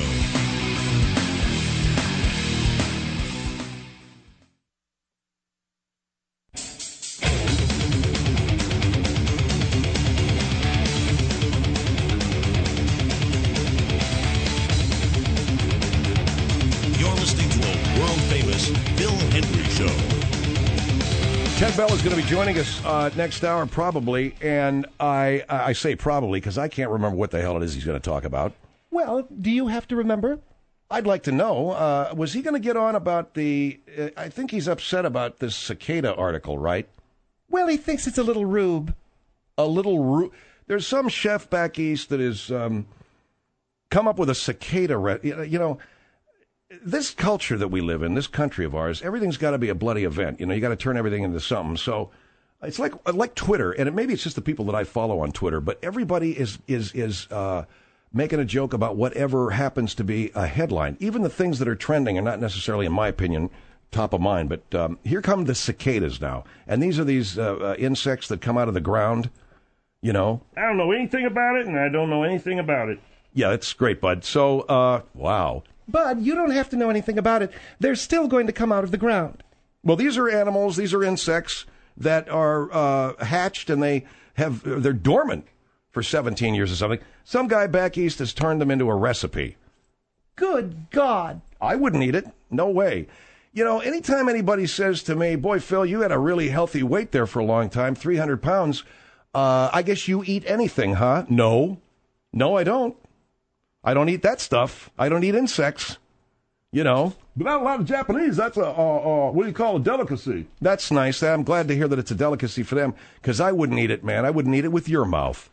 Ted Bell is going to be joining us uh, next hour, probably, and I I say probably because I can't remember what the hell it is he's going to talk about. Well, do you have to remember? I'd like to know. Uh, was he going to get on about the... Uh, I think he's upset about this cicada article, right? Well, he thinks it's a little rube. A little rube? There's some chef back east that has um, come up with a cicada... Re- you know... This culture that we live in, this country of ours, everything's got to be a bloody event. You know, you got to turn everything into something. So it's like like Twitter, and it, maybe it's just the people that I follow on Twitter, but everybody is is is uh, making a joke about whatever happens to be a headline. Even the things that are trending are not necessarily, in my opinion, top of mind. But um, here come the cicadas now, and these are these uh, uh, insects that come out of the ground. You know, I don't know anything about it, and I don't know anything about it. Yeah, that's great, bud. So, uh, wow. But you don't have to know anything about it. They're still going to come out of the ground. Well, these are animals, these are insects that are uh, hatched, and they have, they're dormant for seventeen years or something. Some guy back east has turned them into a recipe. Good God. I wouldn't eat it. No way. You know, anytime anybody says to me, boy, Phil, you had a really healthy weight there for a long time, three hundred pounds, uh, I guess you eat anything, huh? No. No, I don't. I don't eat that stuff. I don't eat insects, you know. But not a lot of Japanese. That's a, uh, uh, what do you call a delicacy? That's nice. I'm glad to hear that it's a delicacy for them, because I wouldn't eat it, man. I wouldn't eat it with your mouth.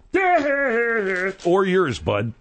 Or yours, bud.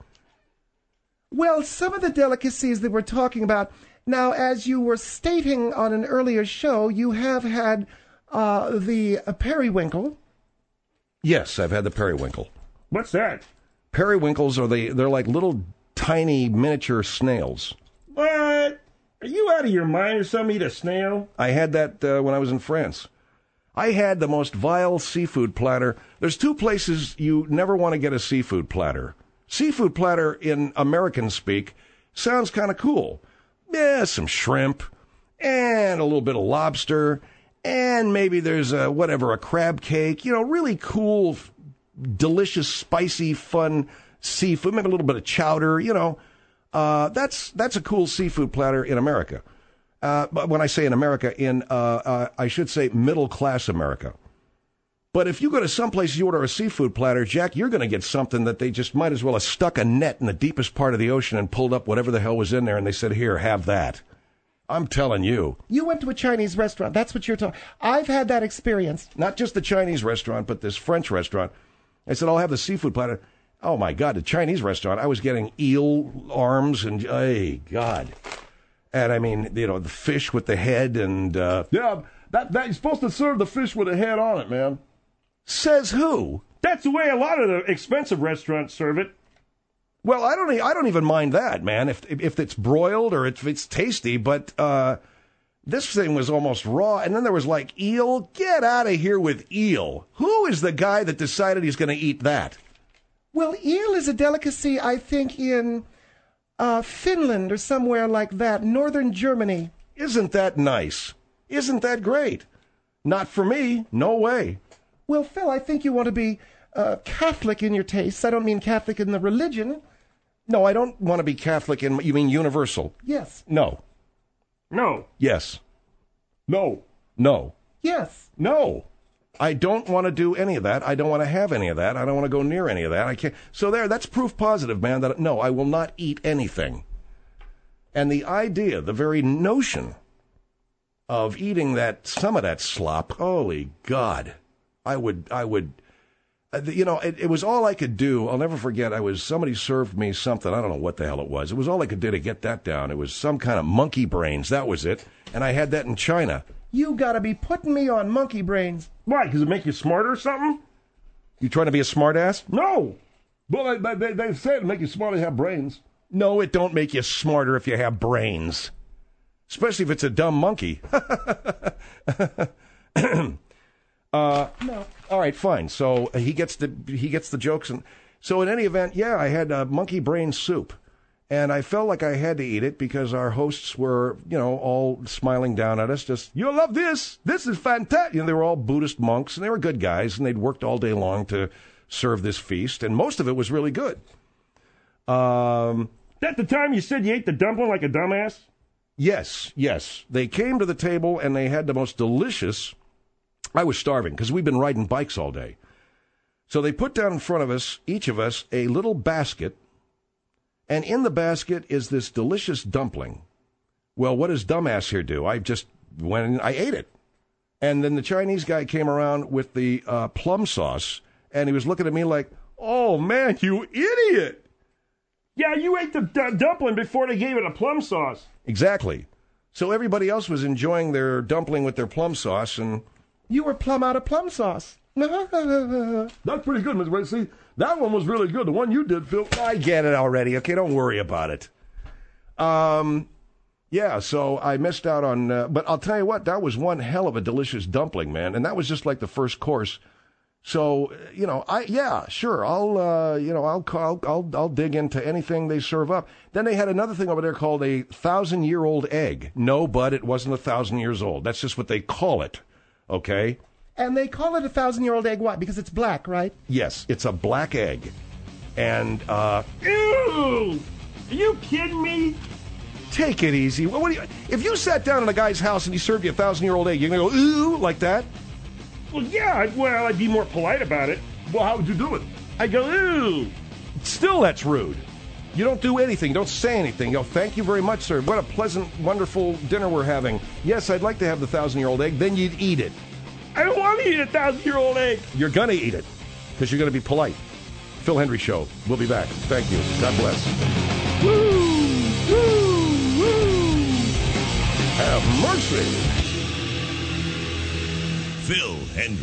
Well, some of the delicacies that we're talking about, now, as you were stating on an earlier show, you have had uh, the uh, periwinkle. Yes, I've had the periwinkle. What's that? Periwinkles are the, they're like little tiny miniature snails. What? Are you out of your mind or something? Eat a snail? I had that uh, when I was in France. I had the most vile seafood platter. There's two places you never want to get a seafood platter. Seafood platter in American speak sounds kind of cool. Yeah, some shrimp and a little bit of lobster and maybe there's a, whatever, a crab cake. You know, really cool, delicious, spicy, fun seafood. Maybe a little bit of chowder, you know. Uh, that's that's a cool seafood platter in America. Uh, but when I say in America, in uh, uh, I should say middle-class America. But if you go to someplace, you order a seafood platter, Jack, you're going to get something that they just might as well have stuck a net in the deepest part of the ocean and pulled up whatever the hell was in there, and they said, here, have that. I'm telling you. You went to a Chinese restaurant. That's what you're talking. I've had that experience. Not just the Chinese restaurant, but this French restaurant. I said, I'll have the seafood platter. Oh, my God, the Chinese restaurant. I was getting eel arms and, hey, God. And, I mean, you know, the fish with the head and... Uh, yeah, that, that you're supposed to serve the fish with a head on it, man. Says who? That's the way a lot of the expensive restaurants serve it. Well, I don't. I don't even mind that, man. If if it's broiled or if it's tasty, but uh, this thing was almost raw. And then there was like eel. Get out of here with eel. Who is the guy that decided he's going to eat that? Well, eel is a delicacy, I think, in uh, Finland or somewhere like that, northern Germany. Isn't that nice? Isn't that great? Not for me. No way. Well, Phil, I think you want to be uh, Catholic in your tastes. I don't mean Catholic in the religion. No, I don't want to be Catholic in, you mean universal? Yes. No. No. Yes. No. No. Yes. No. I don't want to do any of that. I don't want to have any of that. I don't want to go near any of that. I can't. So there, that's proof positive, man, that no, I will not eat anything. And the idea, the very notion of eating that, some of that slop, holy God, I would, I would, uh, you know, it, it was all I could do. I'll never forget, I was, somebody served me something, I don't know what the hell it was. It was all I could do to get that down. It was some kind of monkey brains, that was it. And I had that in China. You gotta be putting me on monkey brains. Why? Because it make you smarter or something? You trying to be a smartass? No. Well, they, they, they said it make you smart to have brains. No, it don't make you smarter if you have brains. Especially if it's a dumb monkey. uh, No. All right, fine. So uh, he gets the he gets the jokes, and so in any event, yeah, I had uh, monkey brain soup, and I felt like I had to eat it because our hosts were, you know, all smiling down at us. Just, you'll love this. This is fantastic. You know, they were all Buddhist monks, and they were good guys, and they'd worked all day long to serve this feast, and most of it was really good. Um, That the time you said you ate the dumpling like a dumbass? yes, yes. They came to the table, and they had the most delicious. I was starving because we've been riding bikes all day. So they put down in front of us, each of us, a little basket, and in the basket is this delicious dumpling. Well, what does dumbass here do? I just went and I ate it. And then the Chinese guy came around with the uh, plum sauce, and he was looking at me like, oh, man, you idiot. Yeah, you ate the d- dumpling before they gave it a plum sauce. Exactly. So everybody else was enjoying their dumpling with their plum sauce, and You were plum out of plum sauce. That's pretty good, Mister Wade. See, that one was really good. The one you did, Phil. I get it already. Okay, don't worry about it. Um, yeah, so I missed out on, uh, but I'll tell you what, that was one hell of a delicious dumpling, man, and that was just like the first course. So, you know, I yeah, sure, I'll uh, you know, I'll I'll I'll I'll dig into anything they serve up. Then they had another thing over there called a thousand-year-old egg. No, but it wasn't a thousand years old. That's just what they call it. Okay. And they call it a thousand-year-old egg. Why? Because it's black, right? Yes, it's a black egg, and uh, Ew! Are you kidding me? take it easy. What, what do you, if you sat down in a guy's house and he served you a thousand-year-old egg, you're gonna go ooh like that? Well, yeah, I'd, well, I'd be more polite about it. Well, how would you do it? I'd go, ooh. Still, that's rude. You don't do anything. Don't say anything. You go, thank you very much, sir. What a pleasant, wonderful dinner we're having. Yes, I'd like to have the thousand-year-old egg. Then you'd eat it. I don't want to eat a thousand-year-old egg. You're gonna eat it because you're gonna be polite. Phil Hendry Show. We'll be back. Thank you. God bless. Woo! Woo! Woo! Have mercy. Phil Hendry.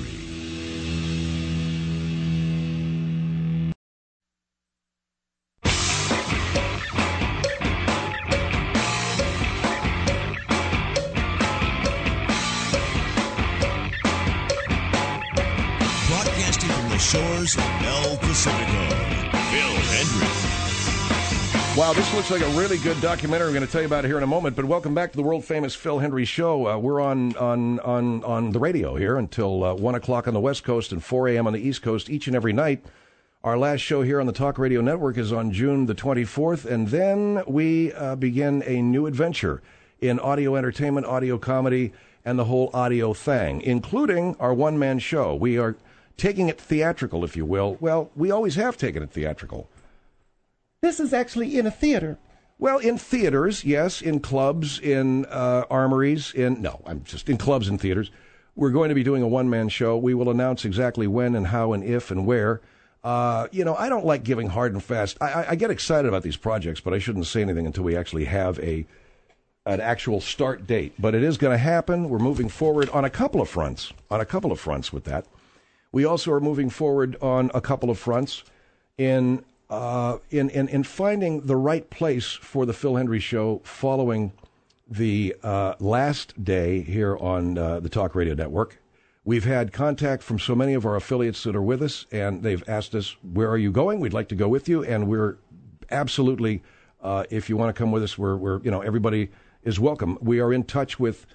Broadcasting from the shores of El Pacifico, Phil Hendry. Wow, this looks like a really good documentary. We're going to tell you about it here in a moment. But welcome back to the world-famous Phil Hendry Show. Uh, we're on, on, on, on the radio here until uh, one o'clock on the West Coast and four a.m. on the East Coast each and every night. Our last show here on the Talk Radio Network is on June the twenty-fourth. And then we uh, begin a new adventure in audio entertainment, audio comedy, and the whole audio thing, including our one-man show. We are taking it theatrical, if you will. Well, we always have taken it theatrical. This is actually in a theater. Well, in theaters, yes, in clubs, in uh, armories, in, no, I'm just in clubs and theaters. We're going to be doing a one-man show. We will announce exactly when and how and if and where. Uh, you know, I don't like giving hard and fast. I, I, I get excited about these projects, but I shouldn't say anything until we actually have a an actual start date. But it is going to happen. We're moving forward on a couple of fronts, on a couple of fronts with that. We also are moving forward on a couple of fronts in... Uh, in, in, in finding the right place for the Phil Hendry Show following the uh, last day here on uh, the Talk Radio Network. We've had contact from so many of our affiliates that are with us, and they've asked us, where are you going? We'd like to go with you, and we're absolutely, uh, if you want to come with us, we're, we're, you know, everybody is welcome. We are in touch with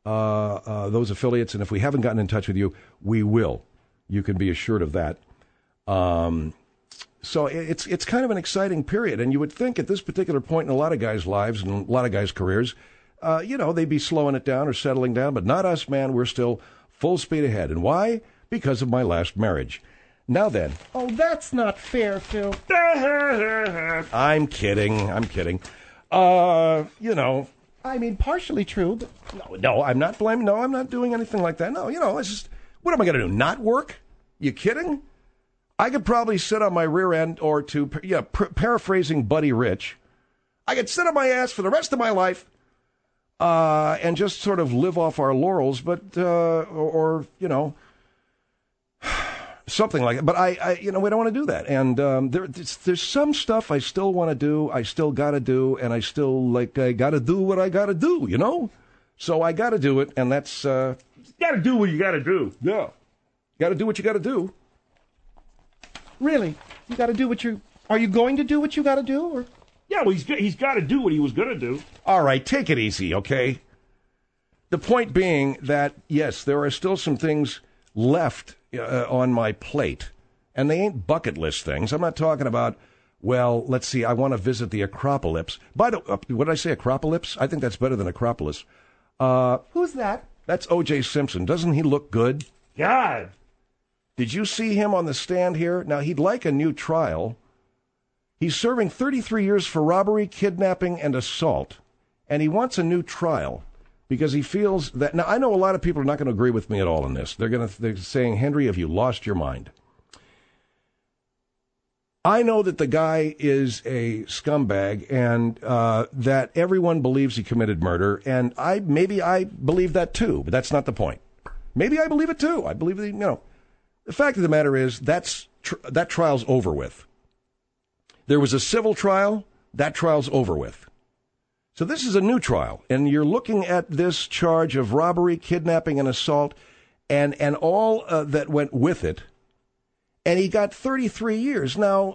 uh, uh, those affiliates. And if we haven't gotten in touch with you, we will. You can be assured of that. Um, so it's it's kind of an exciting period. And you would think at this particular point in a lot of guys' lives and a lot of guys' careers, uh, you know, they'd be slowing it down or settling down. But not us, man. We're still full speed ahead. And why? Because of my last marriage. Now then. Oh, that's not fair, Phil. I'm kidding. I'm kidding. Uh, you know. I mean, partially true, but... No, no, I'm not blaming. No, I'm not doing anything like that. No, you know, it's just, what am I going to do? Not work? You kidding? I could probably sit on my rear end, or to, yeah, pr- paraphrasing Buddy Rich, I could sit on my ass for the rest of my life uh, and just sort of live off our laurels, but, uh, or, or, you know, something like that. But I, I, you know, we don't want to do that. And um, there, there's, there's some stuff I still want to do, I still got to do, and I still, like, I got to do what I got to do, you know? So I got to do it, and that's... Uh, you got to do what you got to do. Yeah. Got to do what you got to do. Really? You got to do what you... Are you going to do what you got to do, or... Yeah, well, he's, he's got to do what he was going to do. All right, take it easy, okay? The point being that, yes, there are still some things left uh, on my plate, and they ain't bucket list things. I'm not talking about, well, let's see, I want to visit the Acropolis. By the way, uh, what did I say, Acropolis? I think that's better than Acropolis. Uh, Who's that? That's O J Simpson. Doesn't he look good? God. Did you see him on the stand here? Now, he'd like a new trial. He's serving thirty-three years for robbery, kidnapping, and assault, and he wants a new trial because he feels that... Now, I know a lot of people are not going to agree with me at all in this. They're going to, they're saying, Henry, have you lost your mind? I know that the guy is a scumbag and uh, that everyone believes he committed murder, and I maybe I believe that too, but that's not the point. Maybe I believe it too. I believe that, you know... The fact of the matter is that's tr- that trial's over with. There was a civil trial. That trial's over with. So this is a new trial, and you're looking at this charge of robbery, kidnapping, and assault, and, and all uh, that went with it, and he got thirty-three years. Now,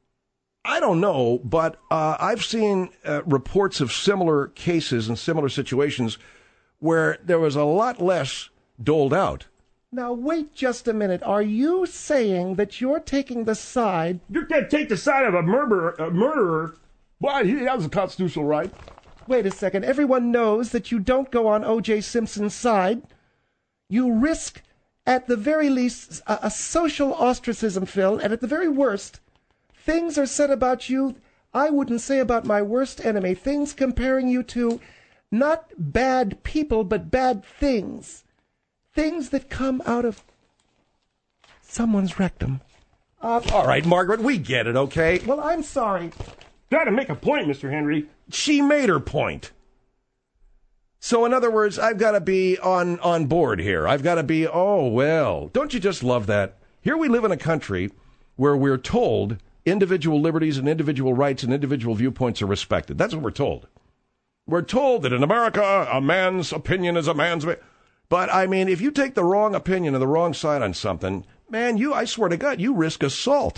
I don't know, but uh, I've seen uh, reports of similar cases and similar situations where there was a lot less doled out. Now, wait just a minute. Are you saying that you're taking the side... You're going to take the side of a murderer, a murderer. Why, he has a constitutional right. Wait a second. Everyone knows that you don't go on O J Simpson's side. You risk, at the very least, a, a social ostracism, Phil, and at the very worst, things are said about you I wouldn't say about my worst enemy. Things comparing you to not bad people, but bad things. Things that come out of someone's rectum. Uh, All right, Margaret, we get it, okay? Well, I'm sorry. Got to make a point, Mister Henry. She made her point. So, in other words, I've got to be on, on board here. I've got to be, oh, well, don't you just love that? Here we live in a country where we're told individual liberties and individual rights and individual viewpoints are respected. That's what we're told. We're told that in America, a man's opinion is a man's... But, I mean, if you take the wrong opinion or the wrong side on something, man, you, I swear to God, you risk assault.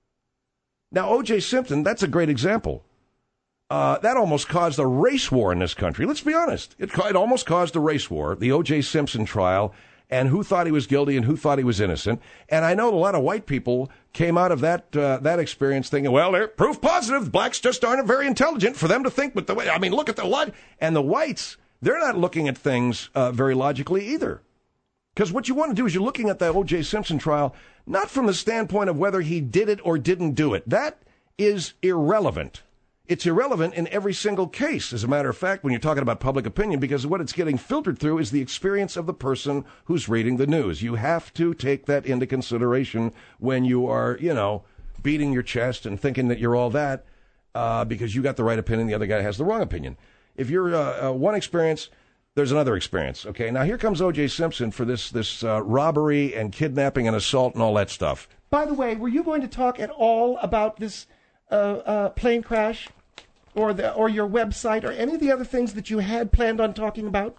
Now, O J Simpson, that's a great example. Uh, that almost caused a race war in this country. Let's be honest. It, it almost caused a race war, the O J Simpson trial, and who thought he was guilty and who thought he was innocent. And I know a lot of white people came out of that uh, that experience thinking, well, they're proof positive. Blacks just aren't very intelligent for them to think but the way. I mean, look at the lot. And the whites... They're not looking at things uh, very logically either. Because what you want to do is you're looking at the O J Simpson trial not from the standpoint of whether he did it or didn't do it. That is irrelevant. It's irrelevant in every single case, as a matter of fact, when you're talking about public opinion, because what it's getting filtered through is the experience of the person who's reading the news. You have to take that into consideration when you are, you know, beating your chest and thinking that you're all that uh, because you got the right opinion, the other guy has the wrong opinion. If you're uh, uh, one experience, there's another experience. Okay, now here comes O J Simpson for this this uh, robbery and kidnapping and assault and all that stuff. By the way, were you going to talk at all about this uh, uh, plane crash, or the or your website, or any of the other things that you had planned on talking about?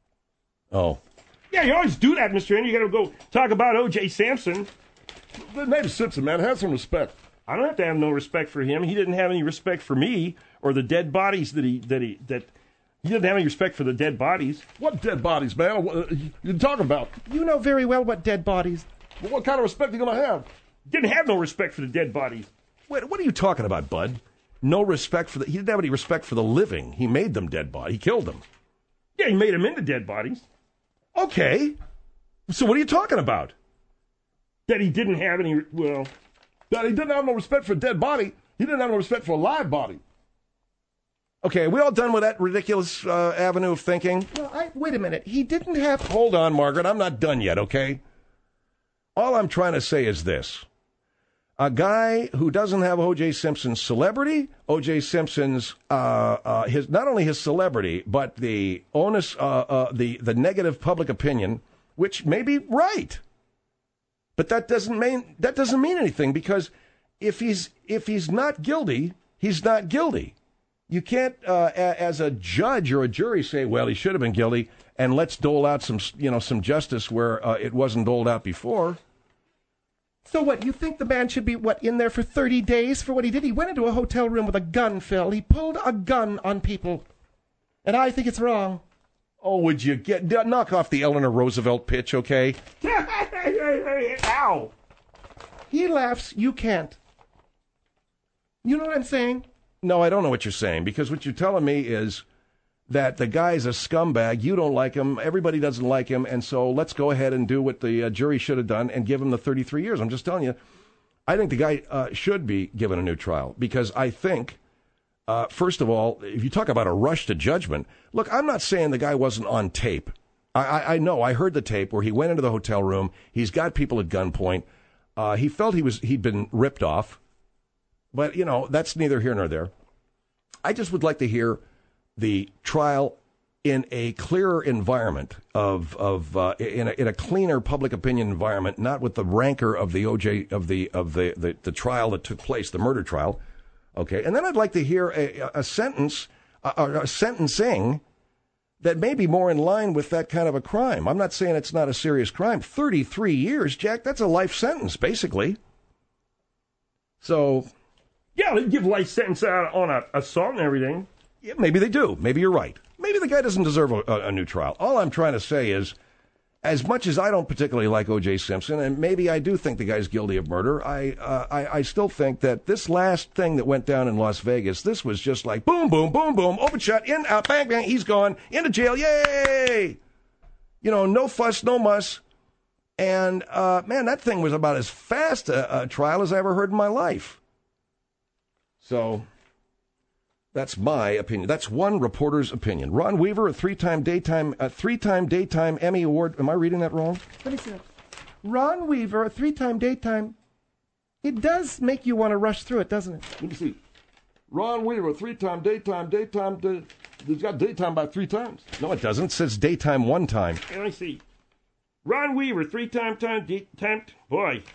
Oh, yeah, you always do that, Mister Henry. You got to go talk about O J Simpson. The name Simpson, man, have some respect. I don't have to have no respect for him. He didn't have any respect for me or the dead bodies that he that he that He didn't have any respect for the dead bodies. What dead bodies, man? What uh, you talking about? You know very well what dead bodies. Well, what kind of respect are you going to have? Didn't have no respect for the dead bodies. Wait, what are you talking about, Bud? No respect for the... He didn't have any respect for the living. He made them dead bodies. He killed them. Yeah, he made them into dead bodies. Okay. So what are you talking about? That he didn't have any... Well... That he didn't have no respect for a dead body. He didn't have no respect for a live body. Okay, are we all done with that ridiculous uh, avenue of thinking? Well, I, wait a minute. He didn't have... Hold on, Margaret. I'm not done yet, okay? All I'm trying to say is this. A guy who doesn't have O J. Simpson's celebrity, O J. Simpson's, uh, uh, his not only his celebrity, but the onus, uh, uh, the, the negative public opinion, which may be right. But that doesn't mean, that doesn't mean anything, because if he's, if he's not guilty, he's not guilty. You can't, uh, a, as a judge or a jury, say, well, he should have been guilty, and let's dole out some, you know, some justice where uh, it wasn't doled out before. So what, you think the man should be, what, in there for thirty days for what he did? He went into a hotel room with a gun, Phil. He pulled a gun on people. And I think it's wrong. Oh, would you get, knock off the Eleanor Roosevelt pitch, okay? Ow! He laughs, you can't. You know what I'm saying? No, I don't know what you're saying, because what you're telling me is that the guy's a scumbag, you don't like him, everybody doesn't like him, and so let's go ahead and do what the uh, jury should have done and give him the thirty-three years. I'm just telling you, I think the guy uh, should be given a new trial, because I think, uh, first of all, if you talk about a rush to judgment, look, I'm not saying the guy wasn't on tape. I, I, I know, I heard the tape where he went into the hotel room, he's got people at gunpoint, uh, he felt he was, he'd been ripped off. But, you know, that's neither here nor there. I just would like to hear the trial in a clearer environment of of uh, in a, in a cleaner public opinion environment, not with the rancor of the O J of the of the, the, the trial that took place, the murder trial. Okay, and then I'd like to hear a, a sentence, a, a sentencing that may be more in line with that kind of a crime. I'm not saying it's not a serious crime. thirty-three years, Jack. That's a life sentence, basically. So. Yeah, they give life sentence out on a assault and everything. Yeah, maybe they do. Maybe you're right. Maybe the guy doesn't deserve a, a, a new trial. All I'm trying to say is, as much as I don't particularly like O J. Simpson, and maybe I do think the guy's guilty of murder, I, uh, I I still think that this last thing that went down in Las Vegas, this was just like boom, boom, boom, boom, open shut, in, out, bang, bang, he's gone, into jail, yay! You know, no fuss, no muss. And, uh, man, that thing was about as fast a, a trial as I ever heard in my life. So, that's my opinion. That's one reporter's opinion. Ron Weaver, a three-time daytime, a three-time daytime Emmy Award. Am I reading that wrong? Let me see that. Ron Weaver, a three-time daytime. It does make you want to rush through it, doesn't it? Let me see. Ron Weaver, three-time daytime, daytime. Day, he's got daytime by three times. No, it doesn't. It says daytime one time. Let me see. Ron Weaver, three-time, time, daytime. Boy.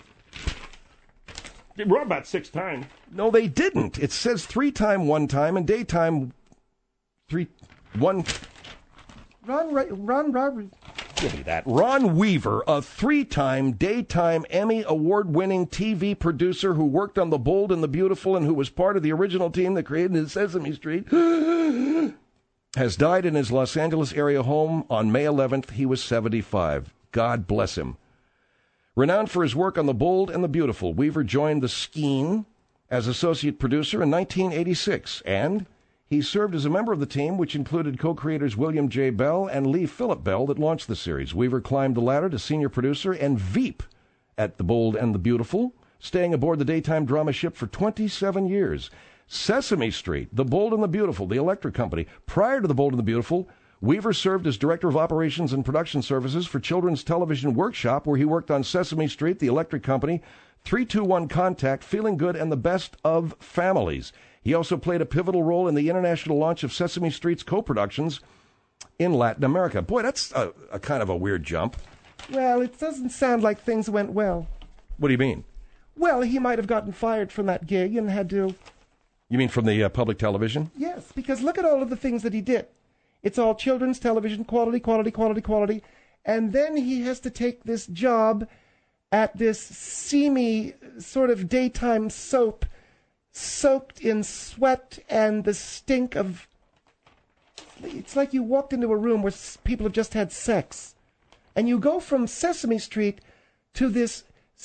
They wrote about six times. No, they didn't. It says three-time, one time, and daytime, three, one. Ron, Ron Roberts. Give me that. Ron Weaver, a three-time daytime Emmy award-winning T V producer who worked on The Bold and the Beautiful and who was part of the original team that created Sesame Street, has died in his Los Angeles area home on May eleventh. He was seventy-five. God bless him. Renowned for his work on The Bold and the Beautiful, Weaver joined the Skeen as associate producer in nineteen eighty-six, and he served as a member of the team, which included co-creators William J. Bell and Lee Phillip Bell that launched the series. Weaver climbed the ladder to senior producer and Veep at The Bold and the Beautiful, staying aboard the daytime drama ship for twenty-seven years. Sesame Street, The Bold and the Beautiful, the electric company. Prior to The Bold and the Beautiful, Weaver served as Director of Operations and Production Services for Children's Television Workshop, where he worked on Sesame Street, The Electric Company, three two one Contact, Feeling Good, and The Best of Families. He also played a pivotal role in the international launch of Sesame Street's co-productions in Latin America. Boy, that's a, a kind of a weird jump. Well, it doesn't sound like things went well. What do you mean? Well, he might have gotten fired from that gig and had to... You mean from the uh, public television? Yes, because look at all of the things that he did. It's all children's television, quality, quality, quality, quality. And then he has to take this job at this seamy sort of daytime soap soaked in sweat and the stink of It's like you walked into a room where s- people have just had sex. And you go from Sesame Street to this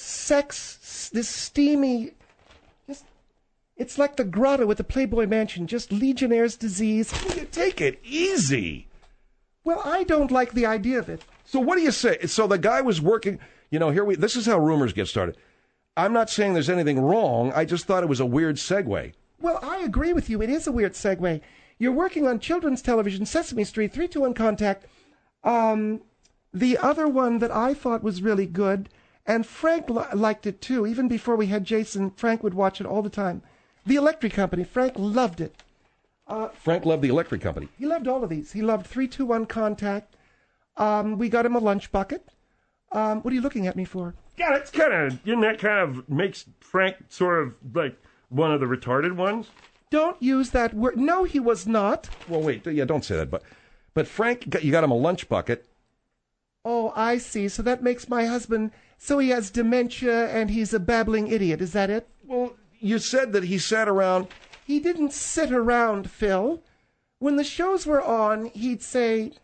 sex, this steamy, just, it's like the grotto at the Playboy Mansion, just Legionnaire's disease. You take it easy. Well, I don't like the idea of it. So what do you say? So the guy was working, you know, here we, this is how rumors get started. I'm not saying there's anything wrong. I just thought it was a weird segue. Well, I agree with you. It is a weird segue. You're working on children's television, Sesame Street, three two one Contact. Um, the other one that I thought was really good, and Frank li- liked it too, even before we had Jason, Frank would watch it all the time. The Electric Company. Frank loved it. Uh, Frank loved the Electric Company. He loved all of these. He loved three two one Contact. Um, we got him a lunch bucket. Um, what are you looking at me for? Yeah, it's kind of, isn't that kind of makes Frank sort of like one of the retarded ones? Don't use that word. No, he was not. Well, wait. Yeah, don't say that. But, but Frank, got- you got him a lunch bucket. Oh, I see. So that makes my husband, so he has dementia and he's a babbling idiot. Is that it? Well, you said that he sat around. He didn't sit around, Phil. When the shows were on, he'd say,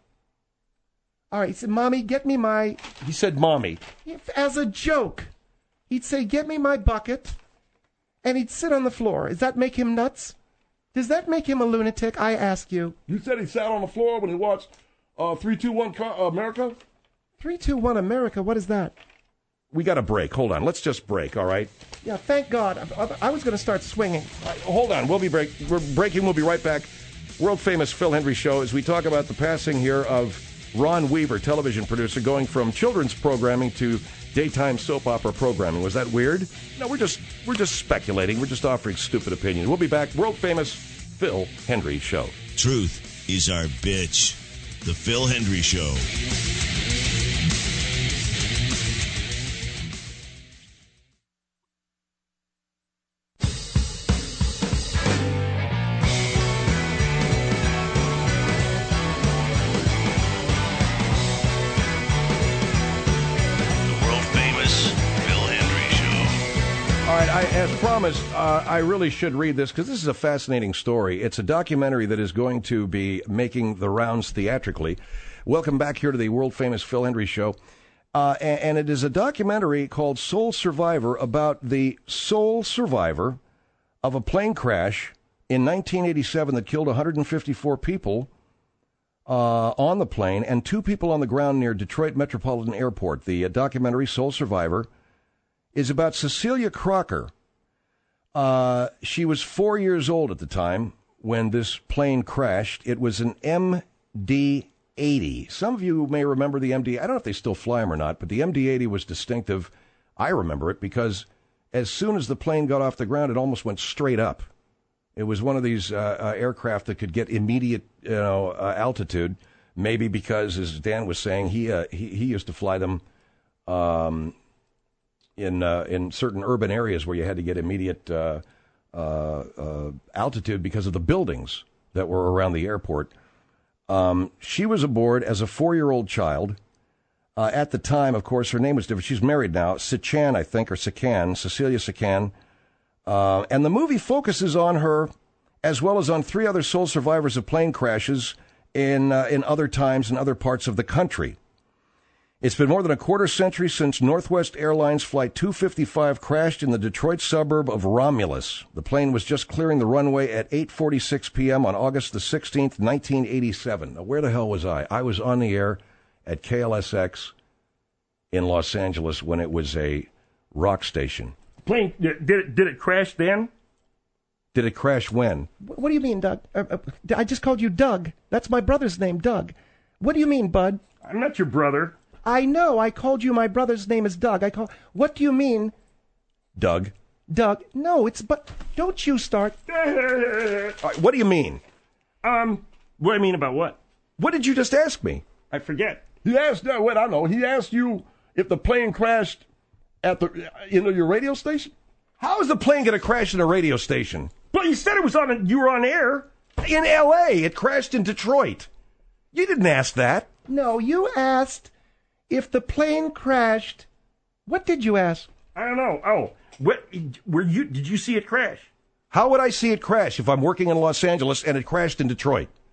all right, he said, Mommy, get me my, He said, Mommy. as a joke. He'd say, get me my bucket, and he'd sit on the floor. Does that make him nuts? Does that make him a lunatic? I ask you. You said he sat on the floor when he watched uh, three two one Co- uh, America? three two one America, what is that? We got a break. Hold on. Let's just break, all right? Yeah, thank God. I, I, I was going to start swinging. All right, hold on. We'll be break. We're breaking. We'll be right back. World famous Phil Hendrie Show as we talk about the passing here of Ron Weaver, television producer, going from children's programming to daytime soap opera programming. Was that weird? No, we're just we're just speculating. We're just offering stupid opinions. We'll be back. World famous Phil Hendrie Show. Truth is our bitch. The Phil Hendrie Show. I, as promised, uh, I really should read this because this is a fascinating story. It's a documentary that is going to be making the rounds theatrically. Welcome back here to the world-famous Phil Hendrie Show. Uh, and, and it is a documentary called Sole Survivor about the sole survivor of a plane crash in nineteen eighty-seven that killed one hundred fifty-four people uh, on the plane and two people on the ground near Detroit Metropolitan Airport. The uh, documentary, Sole Survivor, is about Cecilia Crocker. Uh, she was four years old at the time when this plane crashed. It was an M D eighty. Some of you may remember the M D. I don't know if they still fly them or not, but the M D eighty was distinctive. I remember it because as soon as the plane got off the ground, it almost went straight up. It was one of these uh, uh, aircraft that could get immediate, you know, uh, altitude. Maybe because, as Dan was saying, he uh, he, he used to fly them um, in uh, in certain urban areas where you had to get immediate uh, uh, uh, altitude because of the buildings that were around the airport. Um, she was aboard as a four-year-old child. Uh, at the time, of course, her name was different. She's married now. Sichan, I think, or Sichan, Cecilia Sichan. Uh, and the movie focuses on her as well as on three other sole survivors of plane crashes in uh, in other times in other parts of the country. It's been more than a quarter century since Northwest Airlines Flight two fifty-five crashed in the Detroit suburb of Romulus. The plane was just clearing the runway at eight forty-six p.m. on August the sixteenth, nineteen eighty-seven. Now, where the hell was I? I was on the air at K L S X in Los Angeles when it was a rock station. Plane, did it, did it crash then? Did it crash when? What do you mean, Doug? Uh, uh, I just called you Doug. That's my brother's name, Doug. What do you mean, Bud? I'm not your brother. I know. I called you. My brother's name is Doug. I call. What do you mean, Doug? Doug? No, it's but. Don't you start. All right, what do you mean? Um, what do I mean about what? What did you just ask me? I forget. He asked that. Wait, I know. He asked you if the plane crashed at the you know your radio station. How is the plane going to crash in a radio station? But you said it was on. A, you were on air in L A. It crashed in Detroit. You didn't ask that. No, you asked if the plane crashed. What did you ask? I don't know. Oh, what were you? Did you see it crash? How would I see it crash if I'm working in Los Angeles and it crashed in Detroit?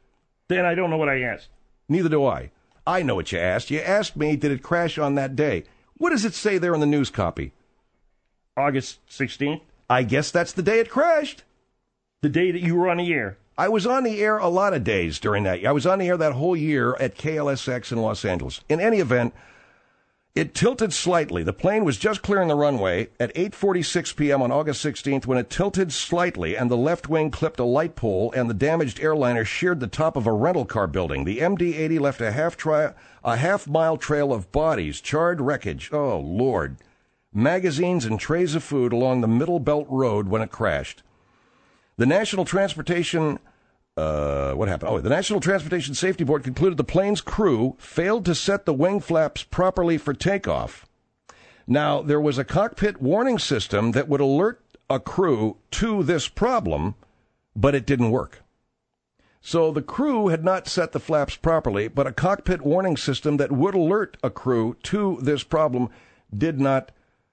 Then I don't know what I asked. Neither do I. I know what you asked. You asked me, did it crash on that day? What does it say there in the news copy? August sixteenth? I guess that's the day it crashed. The day that you were on the air. I was on the air a lot of days during that. I was on the air that whole year at K L S X in Los Angeles. In any event, it tilted slightly. The plane was just clearing the runway at eight forty-six p.m. on August sixteenth when it tilted slightly and the left wing clipped a light pole and the damaged airliner sheared the top of a rental car building. The M D eighty left a half tri- a half-mile trail of bodies, charred wreckage, oh, Lord, magazines and trays of food along the Middle Belt Road when it crashed. The National Transportation Uh, what happened? Oh, the National Transportation Safety Board concluded the plane's crew failed to set the wing flaps properly for takeoff. Now, there was a cockpit warning system that would alert a crew to this problem, but it didn't work. So the crew had not set the flaps properly, but a cockpit warning system that would alert a crew to this problem did not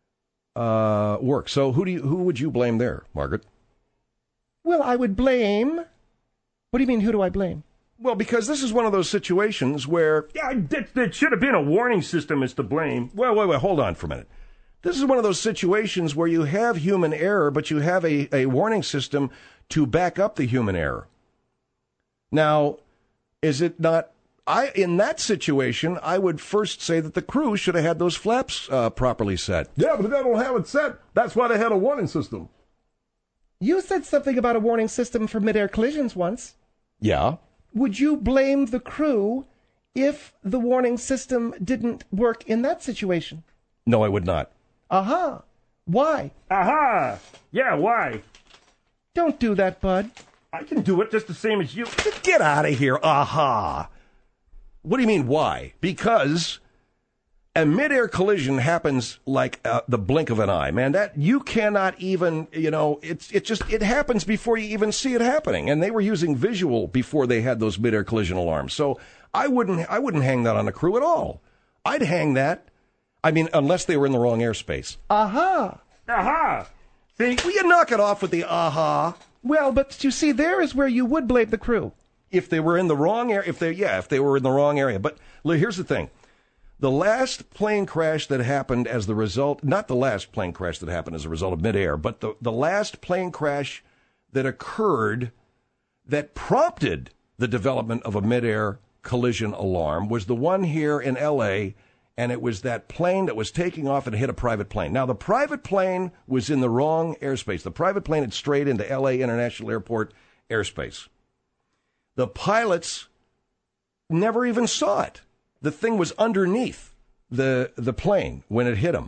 uh, work. So who do you, who would you blame there, Margaret? Well, I would blame... What do you mean, who do I blame? Well, because this is one of those situations where... Yeah, there should have been a warning system as to blame. Well, wait, wait, hold on for a minute. This is one of those situations where you have human error, but you have a, a warning system to back up the human error. Now, is it not... I in that situation, I would first say that the crew should have had those flaps uh, properly set. Yeah, but they don't have it set. That's why they had a warning system. You said something about a warning system for mid-air collisions once. Yeah. Would you blame the crew if the warning system didn't work in that situation? No, I would not. Aha. Why? Aha. Yeah, why? Don't do that, Bud. I can do it just the same as you. Get out of here. Aha. What do you mean, why? Because a mid-air collision happens like uh, the blink of an eye, man. That you cannot even, you know, it's it just it happens before you even see it happening. And they were using visual before they had those mid-air collision alarms. So I wouldn't I wouldn't hang that on the crew at all. I'd hang that. I mean, unless they were in the wrong airspace. Aha. Aha. See, will you knock it off with the aha? Well, but you see, there is where you would blame the crew if they were in the wrong area. If they yeah, if they were in the wrong area. But here's the thing. The last plane crash that happened as the result, not the last plane crash that happened as a result of midair, but the, the last plane crash that occurred that prompted the development of a midair collision alarm was the one here in L A, and it was that plane that was taking off and hit a private plane. Now, the private plane was in the wrong airspace. The private plane had strayed into L A International Airport airspace. The pilots never even saw it. The thing was underneath the the plane when it hit them.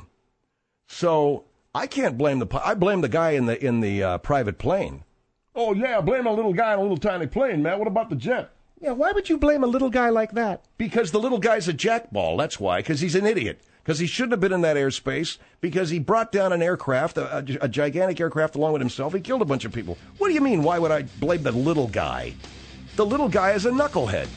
So I can't blame the I blame the guy in the in the uh, private plane. Oh yeah, blame a little guy in a little tiny plane, man. What about the jet? Yeah, why would you blame a little guy like that? Because the little guy's a jackball. That's why. Because he's an idiot. Because he shouldn't have been in that airspace. Because he brought down an aircraft, a, a, a gigantic aircraft, along with himself. He killed a bunch of people. What do you mean? Why would I blame the little guy? The little guy is a knucklehead.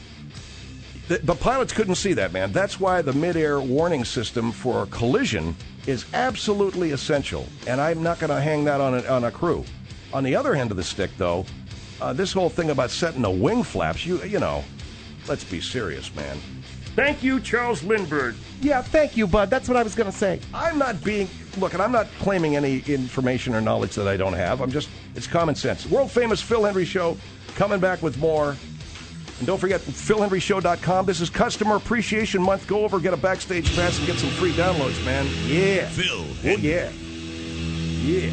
The, the pilots couldn't see that, man. That's why the mid-air warning system for collision is absolutely essential, and I'm not going to hang that on a, on a crew. On the other end of the stick, though, uh, this whole thing about setting the wing flaps, you you know, let's be serious, man. Thank you, Charles Lindbergh. Yeah, thank you, Bud. That's what I was going to say. I'm not being, look, and I'm not claiming any information or knowledge that I don't have. I'm just, it's common sense. World-famous Phil Hendrie Show, coming back with more. And don't forget, phil hendrie show dot com. This is Customer Appreciation Month. Go over, get a backstage pass, and get some free downloads, man. Yeah. Phil. Oh, yeah. Yeah.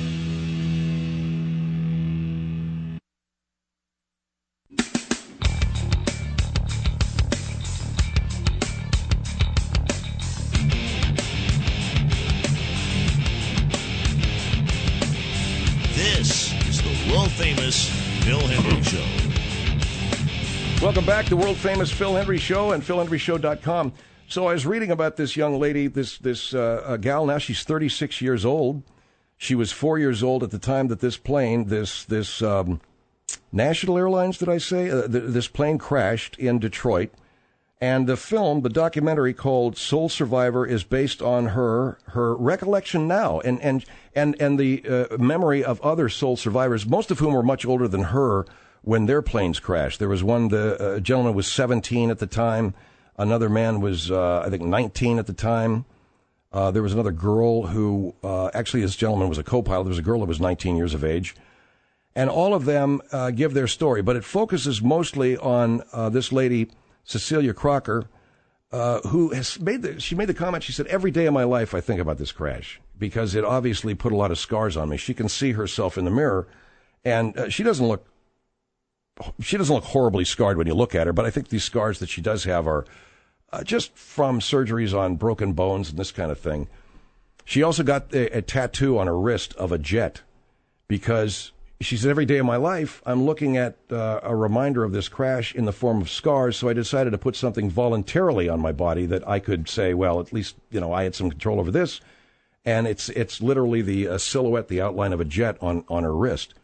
This is the world-famous Phil Hendrie Show. Welcome back to World Famous Phil Hendrie Show and phil hendrie show dot com. So I was reading about this young lady, this this uh, a gal. Now she's thirty-six years old. She was four years old at the time that this plane, this this um, National Airlines, did I say? Uh, th- this plane crashed in Detroit. And the film, the documentary called Soul Survivor, is based on her her recollection now and and and and the uh, memory of other soul survivors, most of whom were much older than her, when their planes crashed. There was one, the uh, gentleman was seventeen at the time. Another man was, uh, I think, nineteen at the time. Uh, there was another girl who, uh, actually this gentleman was a co-pilot. There was a girl that was nineteen years of age. And all of them uh, give their story, but it focuses mostly on uh, this lady, Cecilia Crocker, uh, who has made the, she made the comment, she said, every day of my life I think about this crash because it obviously put a lot of scars on me. She can see herself in the mirror, and uh, she doesn't look she doesn't look horribly scarred when you look at her, but I think these scars that she does have are uh, just from surgeries on broken bones and this kind of thing. She also got a, a tattoo on her wrist of a jet because she said, every day of my life, I'm looking at uh, a reminder of this crash in the form of scars, so I decided to put something voluntarily on my body that I could say, well, at least, you know, I had some control over this. And it's it's literally the uh, silhouette, the outline of a jet on, on her wrist.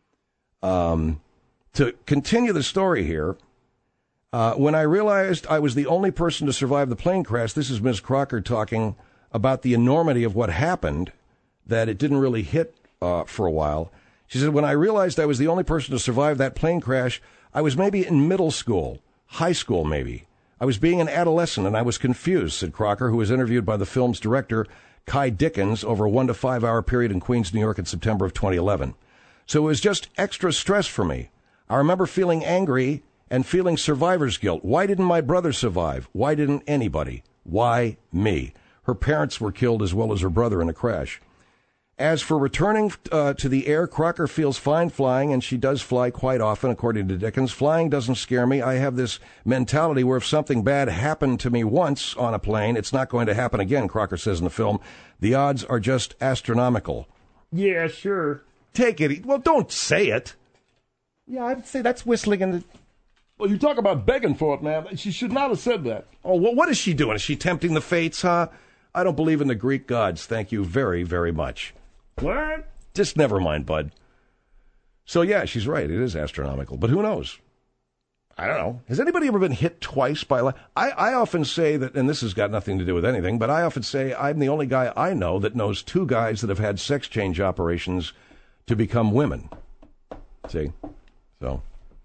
Um, to continue the story here, uh, when I realized I was the only person to survive the plane crash, this is Miz Crocker talking about the enormity of what happened, that it didn't really hit uh, for a while. She said, when I realized I was the only person to survive that plane crash, I was maybe in middle school, high school maybe. I was being an adolescent and I was confused, said Crocker, who was interviewed by the film's director, Kai Dickens, over a one to five hour period in Queens, New York in September of twenty eleven. So it was just extra stress for me. I remember feeling angry and feeling survivor's guilt. Why didn't my brother survive? Why didn't anybody? Why me? Her parents were killed as well as her brother in a crash. As for returning uh, to the air, Crocker feels fine flying, and she does fly quite often, according to Dickens. Flying doesn't scare me. I have this mentality where if something bad happened to me once on a plane, it's not going to happen again, Crocker says in the film. The odds are just astronomical. Yeah, sure. Take it. Well, don't say it. Yeah, I'd say that's whistling in the... Well, you talk about begging for it, man. She should not have said that. Oh, well, what is she doing? Is she tempting the fates, huh? I don't believe in the Greek gods. Thank you very, very much. What? Just never mind, bud. So, yeah, she's right. It is astronomical. But who knows? I don't know. Has anybody ever been hit twice by life? I, I often say that, and this has got nothing to do with anything, but I often say I'm the only guy I know that knows two guys that have had sex change operations to become women. See? So.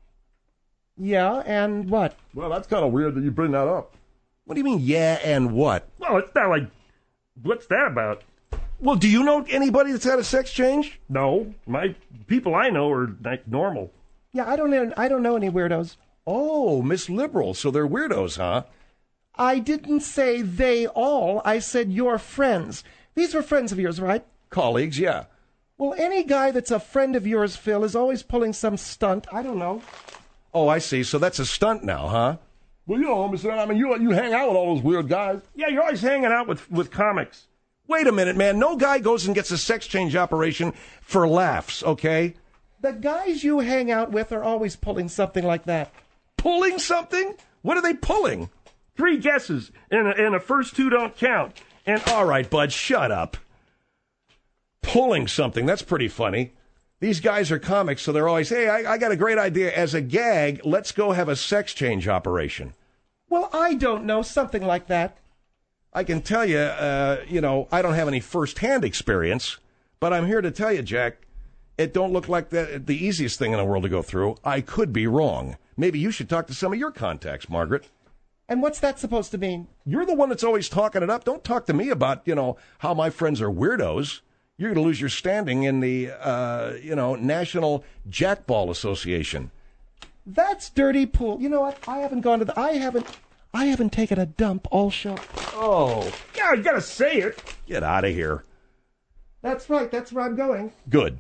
Yeah, and what? Well, that's kind of weird that you bring that up. What do you mean, yeah, and what? Well, it's not like, what's that about? Well, do you know anybody that's had a sex change? No, my people I know are like normal. Yeah, I don't know. I don't know any weirdos. Oh, Miss Liberal, so they're weirdos, huh? I didn't say they all. I said your friends. These were friends of yours, right? Colleagues, yeah. Well, any guy that's a friend of yours, Phil, is always pulling some stunt. I don't know. Oh, I see. So that's a stunt now, huh? Well, you know, Mister I mean, you you hang out with all those weird guys. Yeah, you're always hanging out with, with comics. Wait a minute, man. No guy goes and gets a sex change operation for laughs, okay? The guys you hang out with are always pulling something like that. Pulling something? What are they pulling? Three guesses, and, and the first two don't count. And all right, bud, shut up. Pulling something, that's pretty funny. These guys are comics, so they're always, hey, I, I got a great idea. As a gag, let's go have a sex change operation. Well, I don't know, something like that. I can tell you, uh, you know, I don't have any first-hand experience, but I'm here to tell you, Jack, it don't look like the, the easiest thing in the world to go through. I could be wrong. Maybe you should talk to some of your contacts, Margaret. And what's that supposed to mean? You're the one that's always talking it up. Don't talk to me about, you know, how my friends are weirdos. You're going to lose your standing in the, uh, you know, National Jackball Association. That's dirty pool. You know what? I haven't gone to the... I haven't... I haven't taken a dump all show. Oh. Yeah, you gotta say it. Get out of here. That's right. That's where I'm going. Good.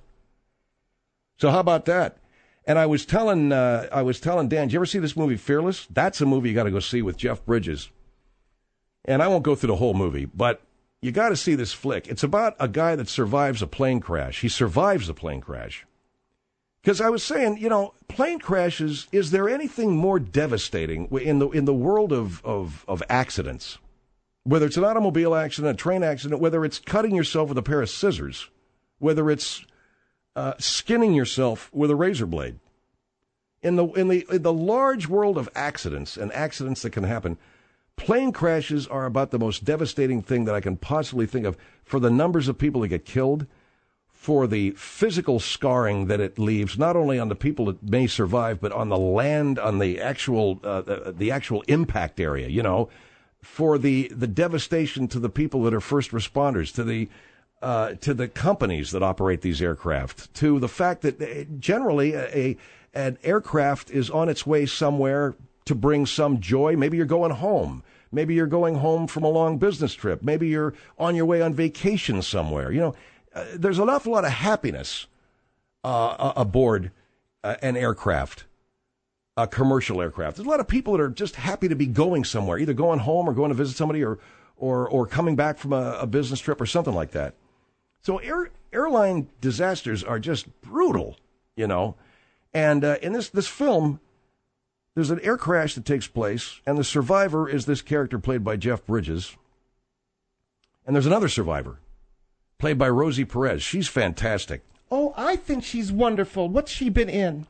So how about that? And I was telling, uh, I was telling Dan, did you ever see this movie Fearless? That's a movie you got to go see with Jeff Bridges. And I won't go through the whole movie, but you got to see this flick. It's about a guy that survives a plane crash. He survives a plane crash. Because I was saying, you know, plane crashes, is there anything more devastating in the in the world of, of, of accidents? Whether it's an automobile accident, a train accident, whether it's cutting yourself with a pair of scissors, whether it's uh, skinning yourself with a razor blade. In the in the in the large world of accidents and accidents that can happen, plane crashes are about the most devastating thing that I can possibly think of for the numbers of people that get killed. for the physical scarring that it leaves, not only on the people that may survive, but on the land, on the actual uh, the, the actual impact area, you know, for the, the devastation to the people that are first responders, to the uh, to the companies that operate these aircraft, to the fact that generally a, a an aircraft is on its way somewhere to bring some joy. Maybe you're going home. Maybe you're going home from a long business trip. Maybe you're on your way on vacation somewhere. You know, uh, there's an awful lot of happiness uh, aboard uh, an aircraft, a commercial aircraft. There's a lot of people that are just happy to be going somewhere, either going home or going to visit somebody or or, or coming back from a, a business trip or something like that. So air, airline disasters are just brutal, you know. And uh, in this, this film, there's an air crash that takes place, and the survivor is this character played by Jeff Bridges. And there's another survivor, played by Rosie Perez. She's fantastic. Oh, I think she's wonderful. What's she been in?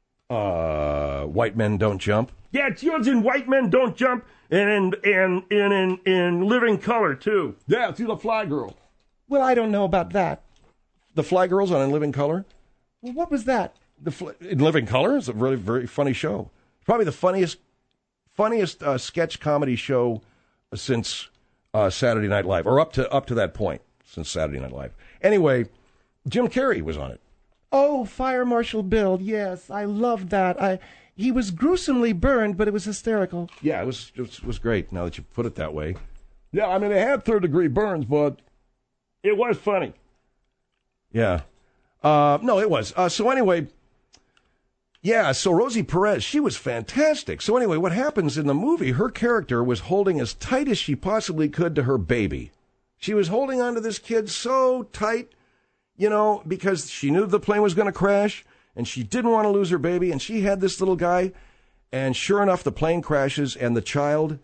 Uh, White Men Don't Jump. Yeah, she was in White Men Don't Jump, and in and in, in, in Living Color, too. Yeah, she's a Fly Girl. Well, I don't know about that. The Fly Girls on In Living Color? Well, what was that? The Fl- In Living Color is a really, very funny show. Probably the funniest, funniest uh, sketch comedy show since uh, Saturday Night Live, or up to up to that point since Saturday Night Live. Anyway, Jim Carrey was on it. Oh, Fire Marshal Bill. Yes, I loved that. I he was gruesomely burned, but it was hysterical. Yeah, it was it was, it was great. Now that you put it that way. Yeah, I mean they had third degree burns, but it was funny. Yeah, uh, no, it was. Uh, so anyway. Yeah, so Rosie Perez, she was fantastic. So anyway, what happens in the movie, her character was holding as tight as she possibly could to her baby. She was holding on to this kid so tight, you know, because she knew the plane was going to crash, and she didn't want to lose her baby, and she had this little guy, and sure enough, the plane crashes, and the child,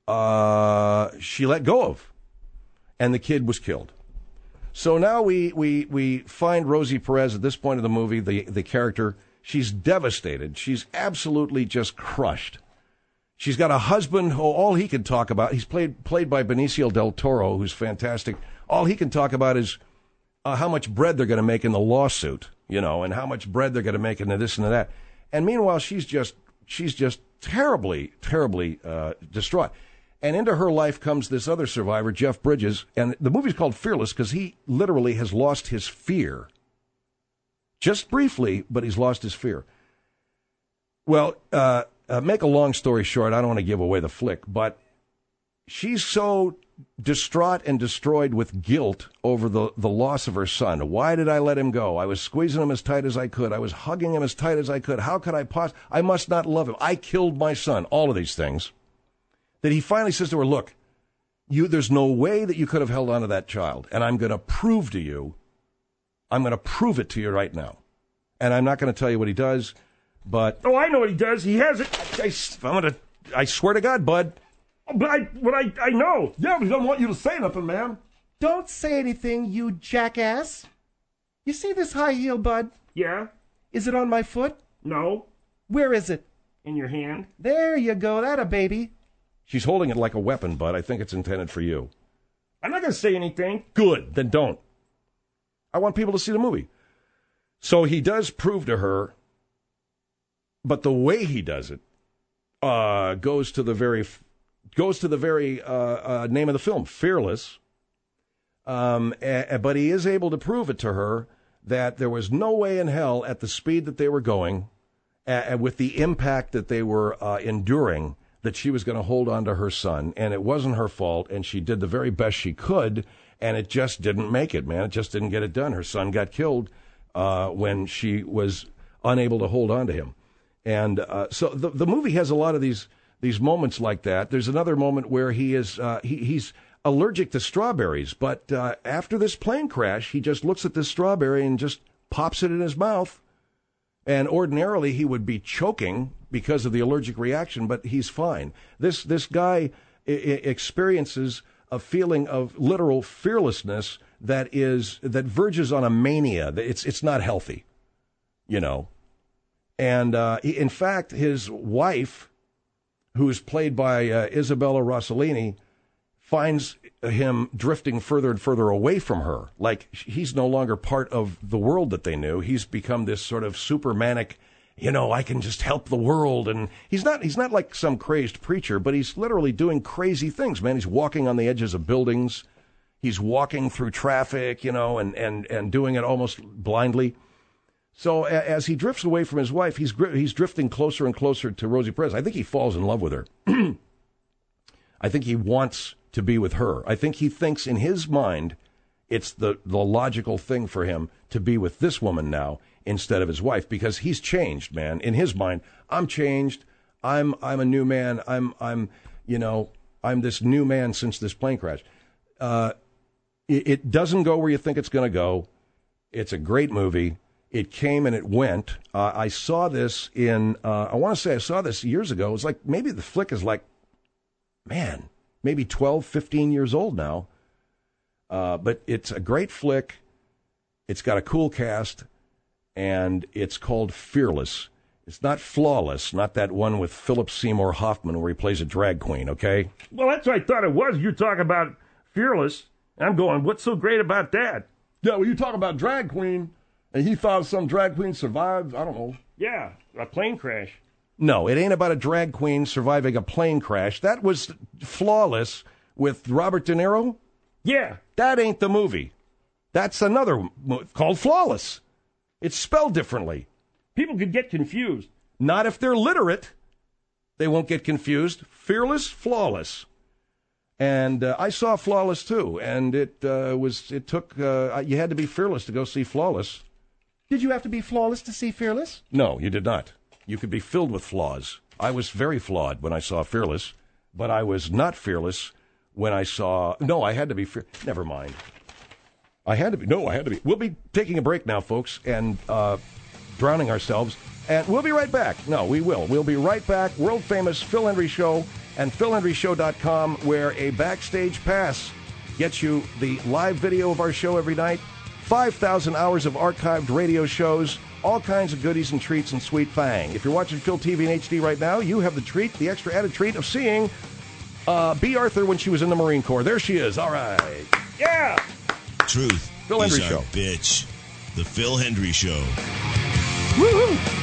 uh, she let go of, and the kid was killed. So now we, we, we find Rosie Perez at this point of the movie, the, the character. She's devastated. She's absolutely just crushed. She's got a husband who all he can talk about, he's played played by Benicio del Toro, who's fantastic. All he can talk about is uh, how much bread they're going to make in the lawsuit, you know, and how much bread they're going to make into this and that. And meanwhile, she's just she's just terribly, terribly uh, distraught. And into her life comes this other survivor, Jeff Bridges, and the movie's called Fearless because he literally has lost his fear. Just briefly, but he's lost his fear. Well, uh, uh, make a long story short, I don't want to give away the flick, but she's so distraught and destroyed with guilt over the, the loss of her son. Why did I let him go? I was squeezing him as tight as I could. I was hugging him as tight as I could. How could I possibly? I must not love him. I killed my son. All of these things. That he finally says to her, look, you, there's no way that you could have held on to that child, and I'm going to prove to you I'm going to prove it to you right now. And I'm not going to tell you what he does, but... Oh, I know what he does. He has it. I, I'm gonna, I swear to God, bud. But I, but I, I know. Yeah, but he doesn't want you to say nothing, man. Don't say anything, you jackass. You see this high heel, bud? Yeah. Is it on my foot? No. Where is it? In your hand. There you go. That a baby. She's holding it like a weapon, bud. I think it's intended for you. I'm not going to say anything. Good. Then don't. I want people to see the movie. So he does prove to her, but the way he does it uh, goes to the very goes to the very uh, uh, name of the film, Fearless. Um, a, but he is able to prove it to her that there was no way in hell at the speed that they were going, and with the impact that they were uh, enduring, that she was going to hold on to her son, and it wasn't her fault, and she did the very best she could. And it just didn't make it, man. It just didn't get it done. Her son got killed uh, when she was unable to hold on to him. And uh, so the the movie has a lot of these these moments like that. There's another moment where he is uh, he, he's allergic to strawberries, but uh, after this plane crash, he just looks at this strawberry and just pops it in his mouth. And ordinarily he would be choking because of the allergic reaction, but he's fine. This this guy I- I experiences a feeling of literal fearlessness that is that verges on a mania. It's it's not healthy, you know. And uh, in fact, his wife, who is played by uh, Isabella Rossellini, finds him drifting further and further away from her. Like he's no longer part of the world that they knew. He's become this sort of supermanic, you know, I can just help the world. And he's not he's not like some crazed preacher, but he's literally doing crazy things, man. He's walking on the edges of buildings. He's walking through traffic, you know, and, and, and doing it almost blindly. So a- as he drifts away from his wife, he's gr- he's drifting closer and closer to Rosie Perez. I think he falls in love with her. I think he wants to be with her. I think he thinks in his mind it's the, the logical thing for him to be with this woman now instead of his wife, because he's changed, man. In his mind, I'm changed. I'm I'm a new man. I'm I'm you know I'm this new man since this plane crash. Uh, it, it doesn't go where you think it's going to go. It's a great movie. It came and it went. Uh, I saw this in. Uh, I want to say I saw this years ago. It was like maybe the flick is like, man, maybe twelve, fifteen years old now. Uh, but it's a great flick. It's got a cool cast, and it's called Fearless. It's not Flawless, not that one with Philip Seymour Hoffman where he plays a drag queen, okay? Well, that's what I thought it was. You're talking about Fearless. I'm going, what's so great about that? Yeah, well, you talk about drag queen, and he thought some drag queen survived, I don't know. Yeah, a plane crash. No, it ain't about a drag queen surviving a plane crash. That was Flawless with Robert De Niro. Yeah. That ain't the movie. That's another movie called Flawless. It's spelled differently. People could get confused. Not if they're literate. They won't get confused. Fearless, Flawless. And uh, I saw Flawless, too. And it uh, was, it took, uh, you had to be fearless to go see Flawless. Did you have to be flawless to see Fearless? No, you did not. You could be filled with flaws. I was very flawed when I saw Fearless, but I was not fearless when I saw... No, I had to be... Fear- Never mind. I had to be... No, I had to be... We'll be taking a break now, folks, and uh, drowning ourselves. And we'll be right back. No, we will. We'll be right back. World-famous Phil Hendrie Show and phil hendrie show dot com, where a backstage pass gets you the live video of our show every night, five thousand hours of archived radio shows, all kinds of goodies and treats and sweet fang. If you're watching Phil T V in H D right now, you have the treat, the extra added treat of seeing uh, B. Arthur when she was in the Marine Corps. There she is. All right. Yeah. Truth Phil is Hendrie our Show. bitch. The Phil Hendrie Show. Woo-hoo.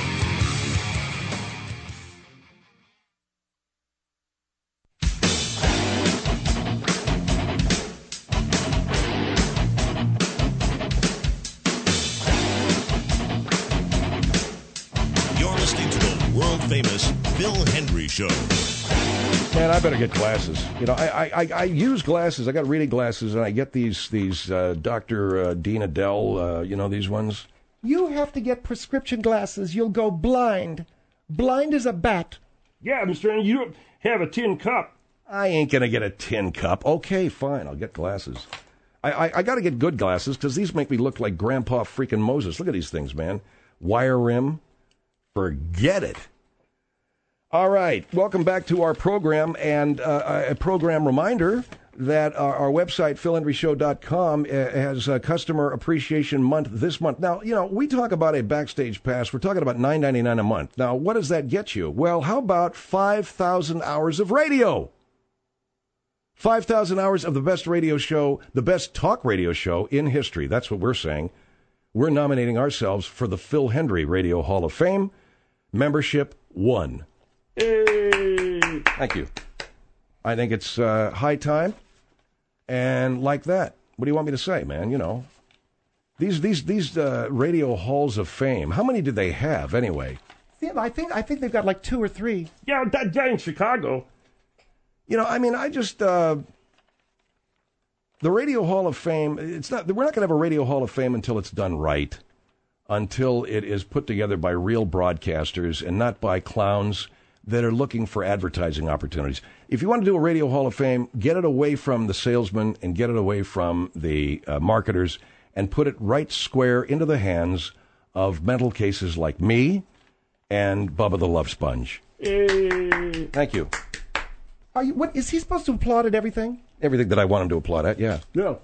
Famous Phil Hendrie Show. Man, I better get glasses. You know, I I, I use glasses. I got reading glasses, and I get these these uh, Doctor Uh, Dean Adele. Uh, you know these ones. You have to get prescription glasses. You'll go blind. Blind as a bat. Yeah, Mister Anderson, you don't have a tin cup. I ain't gonna get a tin cup. Okay, fine. I'll get glasses. I I, I got to get good glasses because these make me look like Grandpa freaking Moses. Look at these things, man. Wire rim. Forget it. All right, welcome back to our program, and uh, a program reminder that our, our website, phil hendrie show dot com, uh, has a Customer Appreciation Month this month. Now, you know, we talk about a backstage pass. We're talking about nine ninety-nine a month. Now, what does that get you? Well, how about five thousand hours of radio? five thousand hours of the best radio show, the best talk radio show in history. That's what we're saying. We're nominating ourselves for the Phil Hendrie Radio Hall of Fame. Membership one. Hey. Thank you. I think it's uh, high time, and like that. What do you want me to say, man? You know, these these these uh, radio halls of fame. How many do they have anyway? See, I think I think they've got like two or three. Yeah, that guy in Chicago. You know, I mean, I just uh, the Radio Hall of Fame. It's not. We're not going to have a Radio Hall of Fame until it's done right, until it is put together by real broadcasters and not by clowns that are looking for advertising opportunities. If you want to do a Radio Hall of Fame, get it away from the salesmen and get it away from the uh, marketers and put it right square into the hands of mental cases like me and Bubba the Love Sponge. Hey. Thank you. Are you? What is he supposed to applaud at everything? Everything that I want him to applaud at, yeah. Yeah.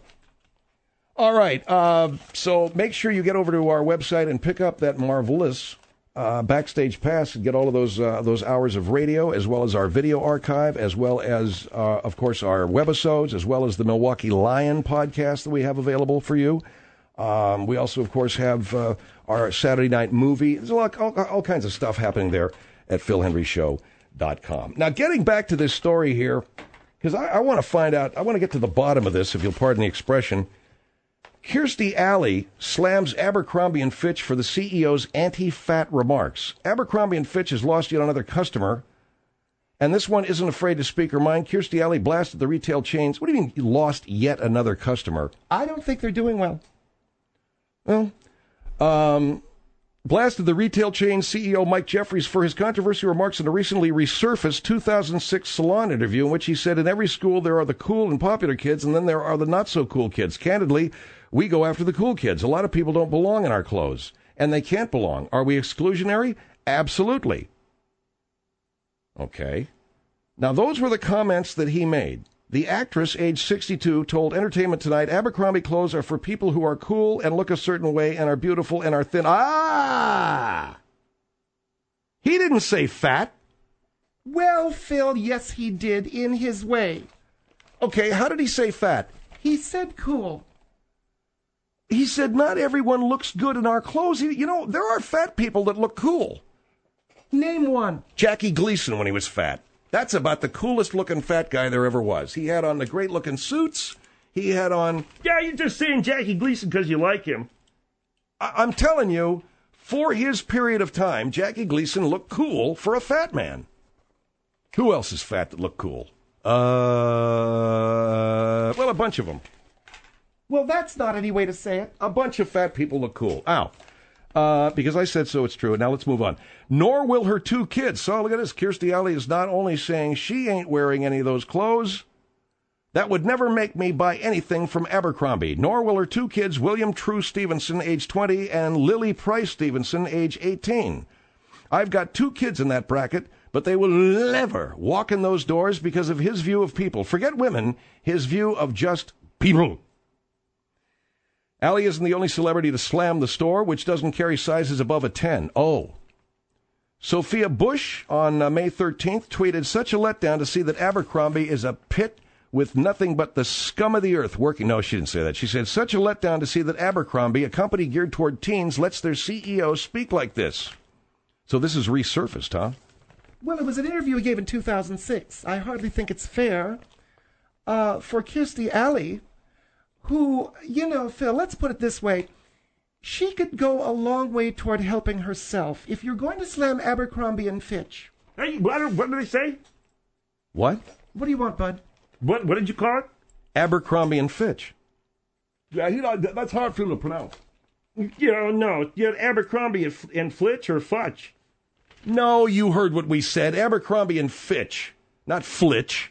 All right, uh, so make sure you get over to our website and pick up that marvelous uh, Backstage Pass and get all of those uh, those hours of radio, as well as our video archive, as well as, uh, of course, our webisodes, as well as the Milwaukee Lion podcast that we have available for you. Um, we also, of course, have uh, our Saturday night movie. There's a lot, all, all kinds of stuff happening there at phil henry show dot com. Now, getting back to this story here, because I, I want to find out, I want to get to the bottom of this, if you'll pardon the expression. Kirstie Alley slams Abercrombie and Fitch for the C E O's anti-fat remarks. Abercrombie and Fitch has lost yet another customer, and this one isn't afraid to speak her mind. Kirstie Alley blasted the retail chains. What do you mean lost yet another customer? I don't think they're doing well. Well, um, blasted the retail chain C E O Mike Jeffries for his controversial remarks in a recently resurfaced two thousand six Salon interview in which he said, in every school there are the cool and popular kids, and then there are the not-so-cool kids. Candidly, we go after the cool kids. A lot of people don't belong in our clothes, and they can't belong. Are we exclusionary? Absolutely. Okay. Now, those were the comments that he made. The actress, age sixty-two, told Entertainment Tonight, Abercrombie clothes are for people who are cool and look a certain way and are beautiful and are thin. Ah! He didn't say fat. Well, Phil, yes, he did, in his way. Okay, how did he say fat? He said cool. He said not everyone looks good in our clothes. You know, there are fat people that look cool. Name one. Jackie Gleason when he was fat. That's about the coolest looking fat guy there ever was. He had on the great looking suits. He had on... Yeah, you're just saying Jackie Gleason because you like him. I- I'm telling you, for his period of time, Jackie Gleason looked cool for a fat man. Who else is fat that looked cool? Uh, well, a bunch of them. Well, that's not any way to say it. A bunch of fat people look cool. Ow. Uh, because I said so, it's true. Now let's move on. Nor will her two kids. So look at this. Kirstie Alley is not only saying she ain't wearing any of those clothes. That would never make me buy anything from Abercrombie. Nor will her two kids, William True Stevenson, age twenty, and Lily Price Stevenson, age eighteen. I've got two kids in that bracket, but they will never walk in those doors because of his view of people. Forget women, his view of just people. Alley isn't the only celebrity to slam the store, which doesn't carry sizes above a ten. Oh. Sophia Bush on uh, May thirteenth tweeted, such a letdown to see that Abercrombie is a pit with nothing but the scum of the earth working. No, she didn't say that. She said, such a letdown to see that Abercrombie, a company geared toward teens, lets their C E O speak like this. So this is resurfaced, huh? Well, it was an interview he gave in two thousand six. I hardly think it's fair uh, for Kirstie Alley, who, you know, Phil, let's put it this way. She could go a long way toward helping herself. If you're going to slam Abercrombie and Fitch. Hey, what, what did they say? What? What do you want, bud? What What did you call it? Abercrombie and Fitch. Yeah, he not, that's hard for him to pronounce. You know, no, you know, Abercrombie and, and Flitch or Futch. No, you heard what we said. Abercrombie and Fitch, not Flitch.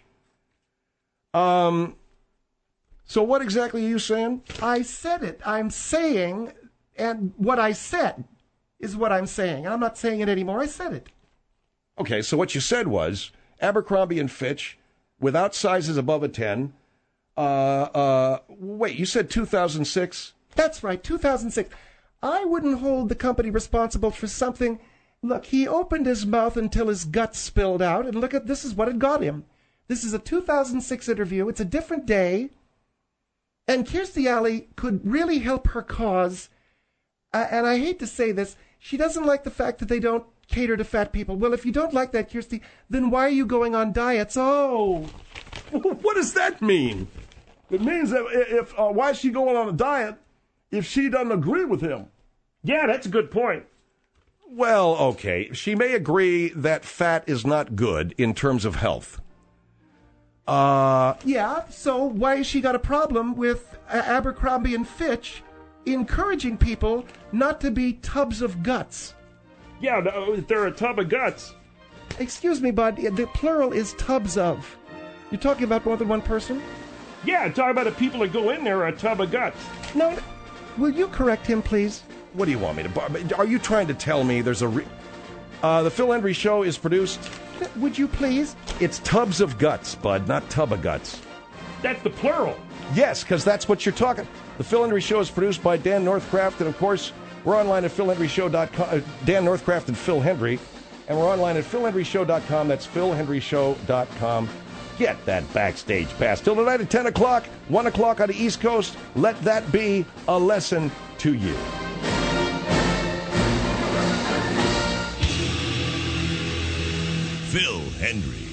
Um... So what exactly are you saying? I said it. I'm saying, and what I said is what I'm saying. I'm not saying it anymore. I said it. Okay, so what you said was Abercrombie and Fitch, without sizes above a ten. Uh, uh, wait, you said two thousand six? That's right, two thousand six. I wouldn't hold the company responsible for something. Look, he opened his mouth until his guts spilled out, and look at this is what it got him. This is a two thousand six interview. It's a different day. And Kirstie Alley could really help her cause, uh, and I hate to say this, she doesn't like the fact that they don't cater to fat people. Well, if you don't like that, Kirstie, then why are you going on diets? Oh. What does that mean? It means that if uh, why is she going on a diet if she doesn't agree with him? Yeah, that's a good point. Well, okay, she may agree that fat is not good in terms of health. Uh, yeah, so why has she got a problem with uh, Abercrombie and Fitch encouraging people not to be tubs of guts? Yeah, they're a tub of guts. Excuse me, bud, the plural is tubs of. You're talking about more than one person? Yeah, I'm talking about the people that go in there are a tub of guts. No, will you correct him, please? What do you want me to... Are you trying to tell me there's a... Re- uh, the Phil Hendry Show is produced... Would you please? It's tubs of guts, bud, not tub of guts. That's the plural. Yes, because that's what you're talking. The Phil Hendry Show is produced by Dan Northcraft, and of course, We're online at phil hendry show dot com. Uh, Dan Northcraft and Phil Hendry. And we're online at phil hendry show dot com. That's phil hendry show dot com. Get that backstage pass. Till tonight at ten o'clock, one o'clock on the East Coast. Let that be a lesson to you. Phil Hendry.